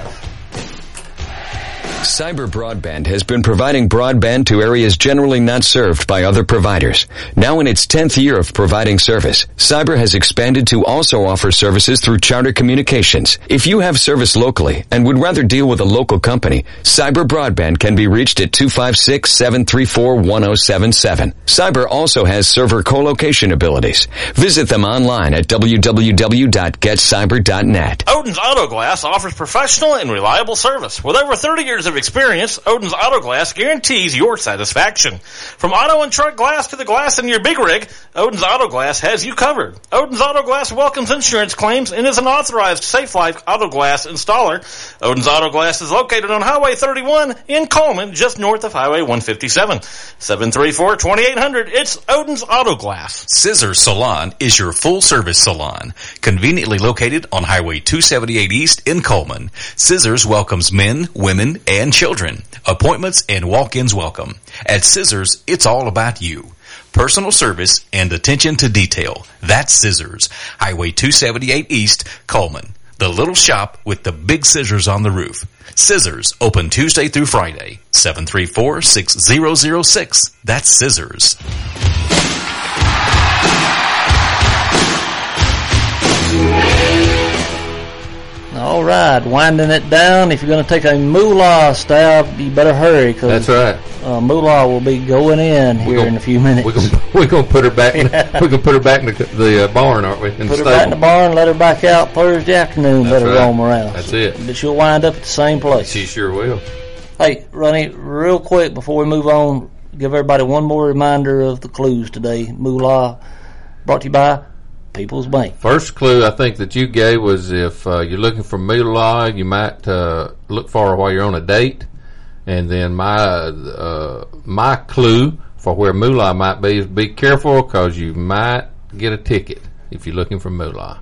Cyber Broadband has been providing broadband to areas generally not served by other providers. Now in its tenth year of providing service, Cyber has expanded to also offer services through Charter Communications. If you have service locally and would rather deal with a local company, Cyber Broadband can be reached at two five six, seven three four, one zero seven seven. Cyber also has server co-location abilities. Visit them online at w w w dot get cyber dot net. Odin's Auto Glass offers professional and reliable service. With over thirty years of experience, Odin's Auto Glass guarantees your satisfaction. From auto and truck glass to the glass in your big rig, Odin's Auto Glass has you covered. Odin's Auto Glass welcomes insurance claims and is an authorized Safe Life Auto Glass installer. Odin's Auto Glass is located on Highway thirty-one in Coleman, just north of Highway one fifty-seven. seven three four, two eight zero zero. It's Odin's Auto Glass. Scissors Salon is your full-service salon, conveniently located on Highway two seventy-eight East in Coleman. Scissors welcomes men, women, and children. Appointments and walk-ins welcome. At Scissors, it's all about you. Personal service and attention to detail. That's Scissors. Highway two seventy-eight East, Coleman. The little shop with the big scissors on the roof. Scissors, open Tuesday through Friday. seven three four, six zero zero six. That's Scissors. All right, winding it down. If you're going to take a moolah stab, you better hurry, because That's right. uh, moolah will be going in here gonna- in a few minutes. We're gonna we're gonna put her back. In, we're gonna put her back in the, the uh, barn, aren't we? In Put the her back in the stable. barn, let her back out Thursday afternoon, That's let her right. roam around. That's it. But she'll wind up at the same place. She sure will. Hey, Ronnie, real quick before we move on, give everybody one more reminder of the clues today. Moolah, brought to you by People's Bank. First clue I think that you gave was if uh, you're looking for moolah, you might uh, look for her while you're on a date. And then my uh, my clue for where moolah might be is be careful, because you might get a ticket if you're looking for moolah.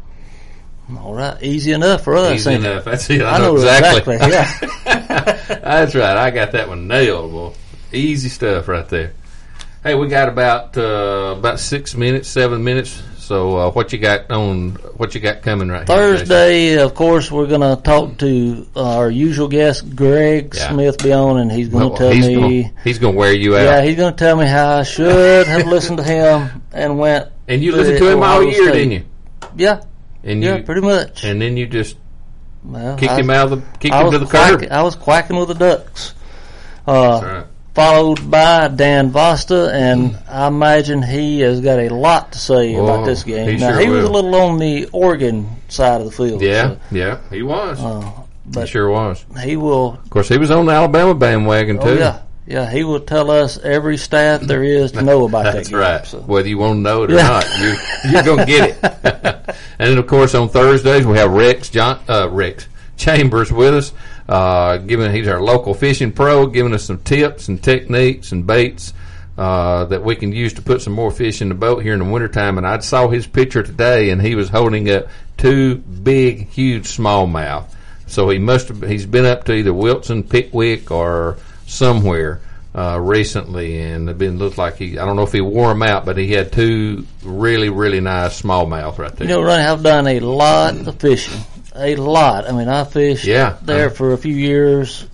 All right, easy enough for us. Easy ain't it? enough. That's it. I, I know, know exactly. exactly, yeah. That's right. I got that one nailed. Boy. Easy stuff right there. Hey, we got about uh, about six minutes, seven minutes. So uh, what you got on? What you got coming right here? Jason? Thursday, of course, we're going to talk to uh, our usual guest, Greg Yeah. Smith, be on, and he's going to Well, tell he's me. Gonna, he's going to wear you out. Yeah, he's going to tell me how I should have listened to him and went. And you to listened to him all Ohio year, State. didn't you? Yeah, And yeah, you, pretty much. And then you just Well, kicked I- him out of the kicked I him was to the curb. quacking, I was quacking with the ducks. Uh, That's right. Followed by Dan Vosta, and I imagine he has got a lot to say Oh, about this game. he now sure he was will. a little on the Oregon side of the field. Yeah, so, yeah, he was. uh, he but sure was. he will. Of course, he was on the Alabama bandwagon too. Oh yeah, yeah. He will tell us every stat there is to know about That's that game. right. So. Whether you want to know it or Yeah. not, you, you're going to get it. And then, of course, on Thursdays we have Rex John uh, Rex Chambers with us. Uh, giving he's our local fishing pro, giving us some tips and techniques and baits uh, that we can use to put some more fish in the boat here in the wintertime. And I saw his picture today, and he was holding up two big, huge smallmouth. So he must have he's been up to either Wilson, Pickwick, or somewhere uh, recently, and it been looked like he I don't know if he wore them out, but he had two really, really nice smallmouth right there. You know, Ronnie, I've done a lot of fishing. A lot. I mean, I fished Yeah. there for a few years,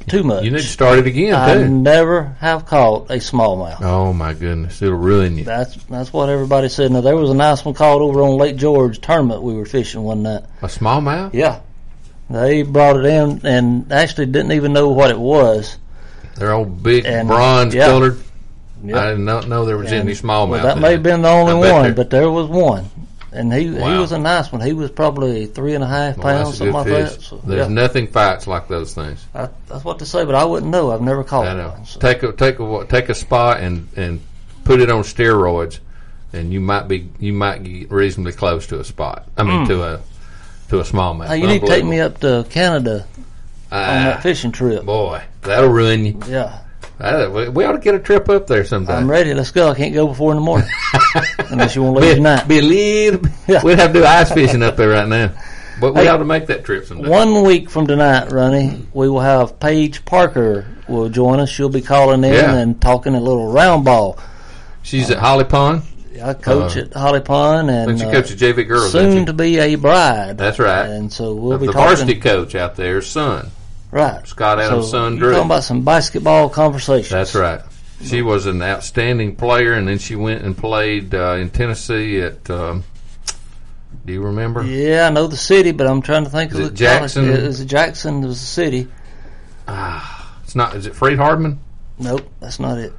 too much. You need to start it again, I too. never have caught a smallmouth. Oh, my goodness. It'll ruin you. That's that's what everybody said. Now, there was a nice one caught over on Lake George tournament we were fishing one night. A smallmouth? Yeah. They brought it in and actually didn't even know what it was. They're old big And, bronze yeah. colored. Yep. I did not know there was And, any smallmouth. Well, that in may it. have been the only I bet one, there- but there was one. And he he Wow. was a nice one. He was probably three and a half Well, pounds, that's a something good like fish. that. So, There's yeah. nothing fights like those things. I, that's what to say, but I wouldn't know. I've never caught I know. one. So. Take a take a take a spot and and put it on steroids, and you might be you might get reasonably close to a spot. I mean Mm. to a to a smallmouth. Hey, you need to take me up to Canada on Ah, that fishing trip. boy, that'll ruin you. Yeah. That- we, we ought to get a trip up there sometime. I'm ready. Let's go. I can't go before in the morning. Unless you want to leave Be, tonight. be a little. bit- Yeah. We'd have to do ice fishing up there right now, but we Hey, ought to make that trip sometime. One week from tonight, Ronnie, we will have Paige Parker will join us. She'll be calling in Yeah. and talking a little round ball. She's at Holly Pond. I coach Uh, at Holly Pond and Don't you uh, coach the J V girls? don't soon you? to be a bride. That's right. And so we'll Of be the talking. varsity coach out there, son. Right. Scott Adams' so son, you're Drew. talking about some basketball conversations. That's right. She was an outstanding player, and then she went and played uh, in Tennessee at. Um, do you remember? Yeah, I know the city, but I'm trying to think Is of it the Jackson? college. It was Jackson. It was the city. Ah, it's not. Is it Freed Hardman? Nope, that's not it.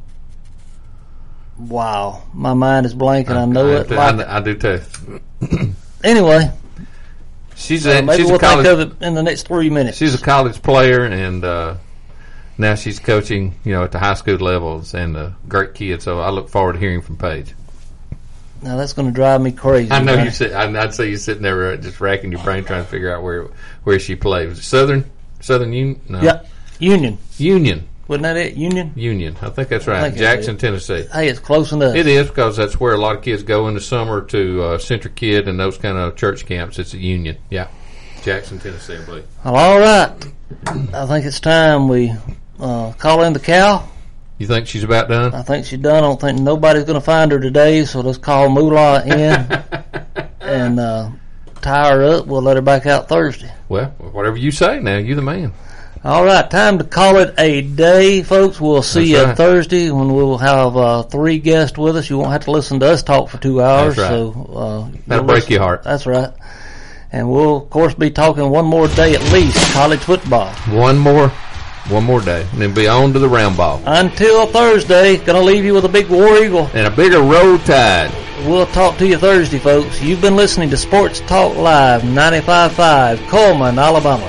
Wow, my mind is blank, and I know I, it. I, Like I, I do too. anyway, She's uh, a maybe she's we'll a college think of it in the next three minutes. she's a college player, and uh, now she's coaching. You know, at the high school levels, and a great kid. So I look forward to hearing from Paige. Now that's going to drive me crazy. I know Ronnie. you sit. I- I'd say you sitting there uh, just racking your brain trying to figure out where where she played. Was it Southern Southern Union? No. Yeah, Union. Union. Wasn't that it? Union. Union. I think that's right. think that's Jackson, it. Tennessee. Hey, it's close enough. It is because that's where a lot of kids go in the summer to uh, Central Kid and those kind of church camps. It's a Union. Yeah. Jackson, Tennessee, I believe. Well, all right. I think it's time we uh, call in the cow. You think she's about done? I think she's done. I don't think nobody's going to find her today, so let's call Moolah in and uh, tie her up. We'll let her back out Thursday. Well, whatever you say now. You're the man. All right, time to call it a day, folks. We'll see That's you right. Thursday when we'll have uh, three guests with us. You won't have to listen to us talk for two hours. That's right. So uh, That'll you'll break listen- your heart. That's right. And we'll, of course, be talking one more day at least, college football. One more, one more day, and then be on to the round ball Until Thursday, going to leave you with a big War Eagle. and a bigger road tide. We'll talk to you Thursday, folks. You've been listening to Sports Talk Live, ninety-five point five, Coleman, Alabama.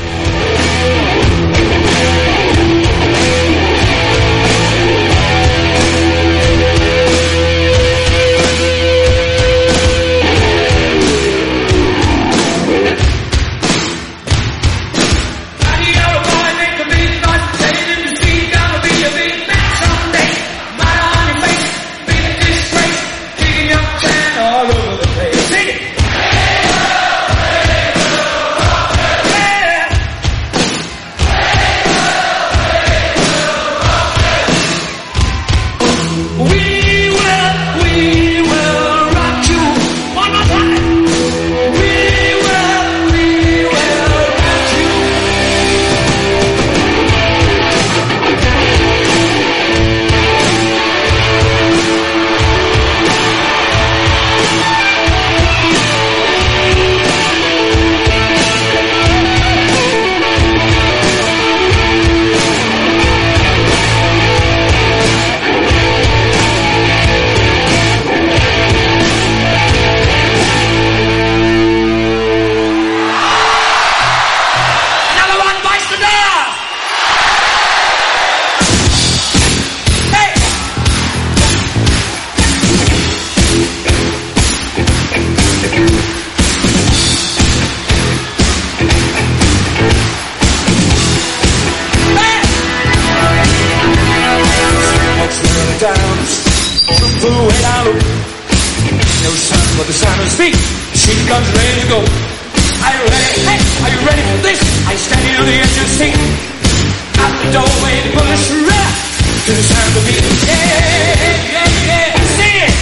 Machine guns ready to go. Are you ready? Hey, are you ready for this? I'm standing on the edge of the seat. Out the doorway, the bullets rap to the sound of the beat. Yeah, yeah, yeah. Sing it.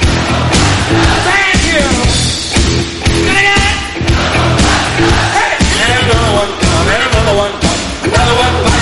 Thank you. Gonna get it? Hey, and another one, come, and another one, come, another one.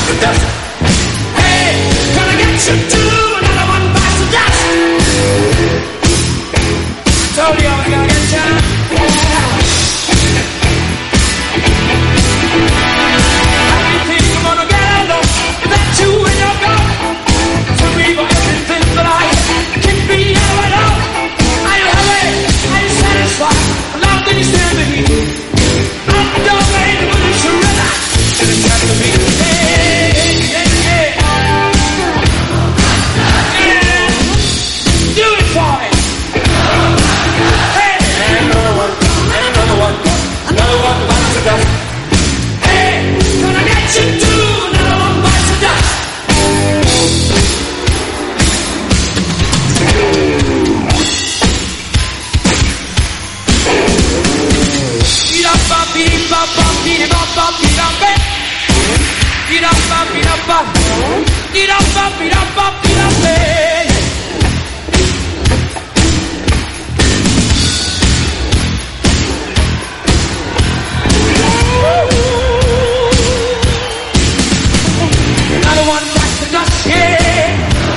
Another one bites the dust, yeah.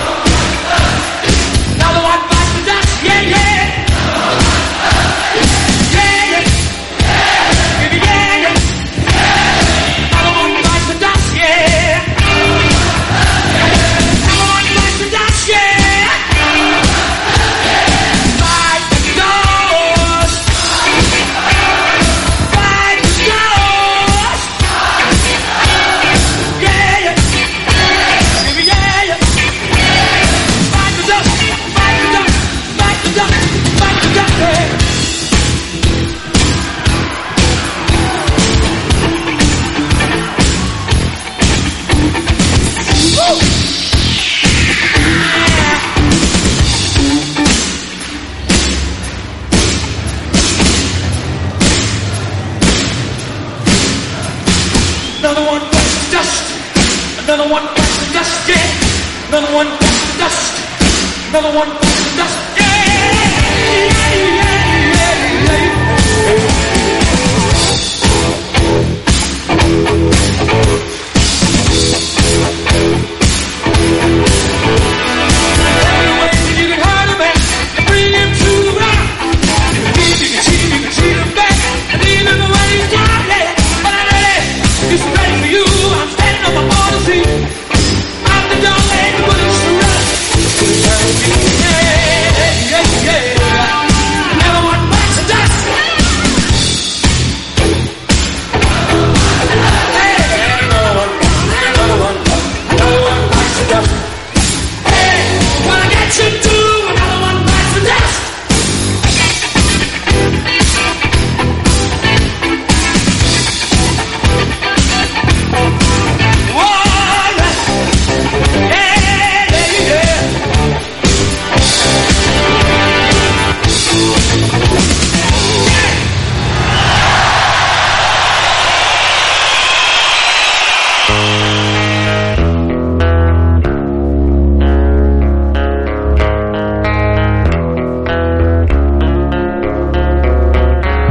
Another one bites the dust, yeah, yeah. Yeah, yeah. Baby, yeah, yeah. Another one bites the dust, yeah. Another one bites the dust, yeah. Bite the dust. Bite the dust. Yeah, yeah. Baby, yeah, yeah. Bite the dust. Bite the dust. Bite the dust. Bite the dust, yeah. Another one bites the dust. Another one bites the dust, yeah. Another one bites the dust. Another one bites the dust, yeah. Yeah, yeah.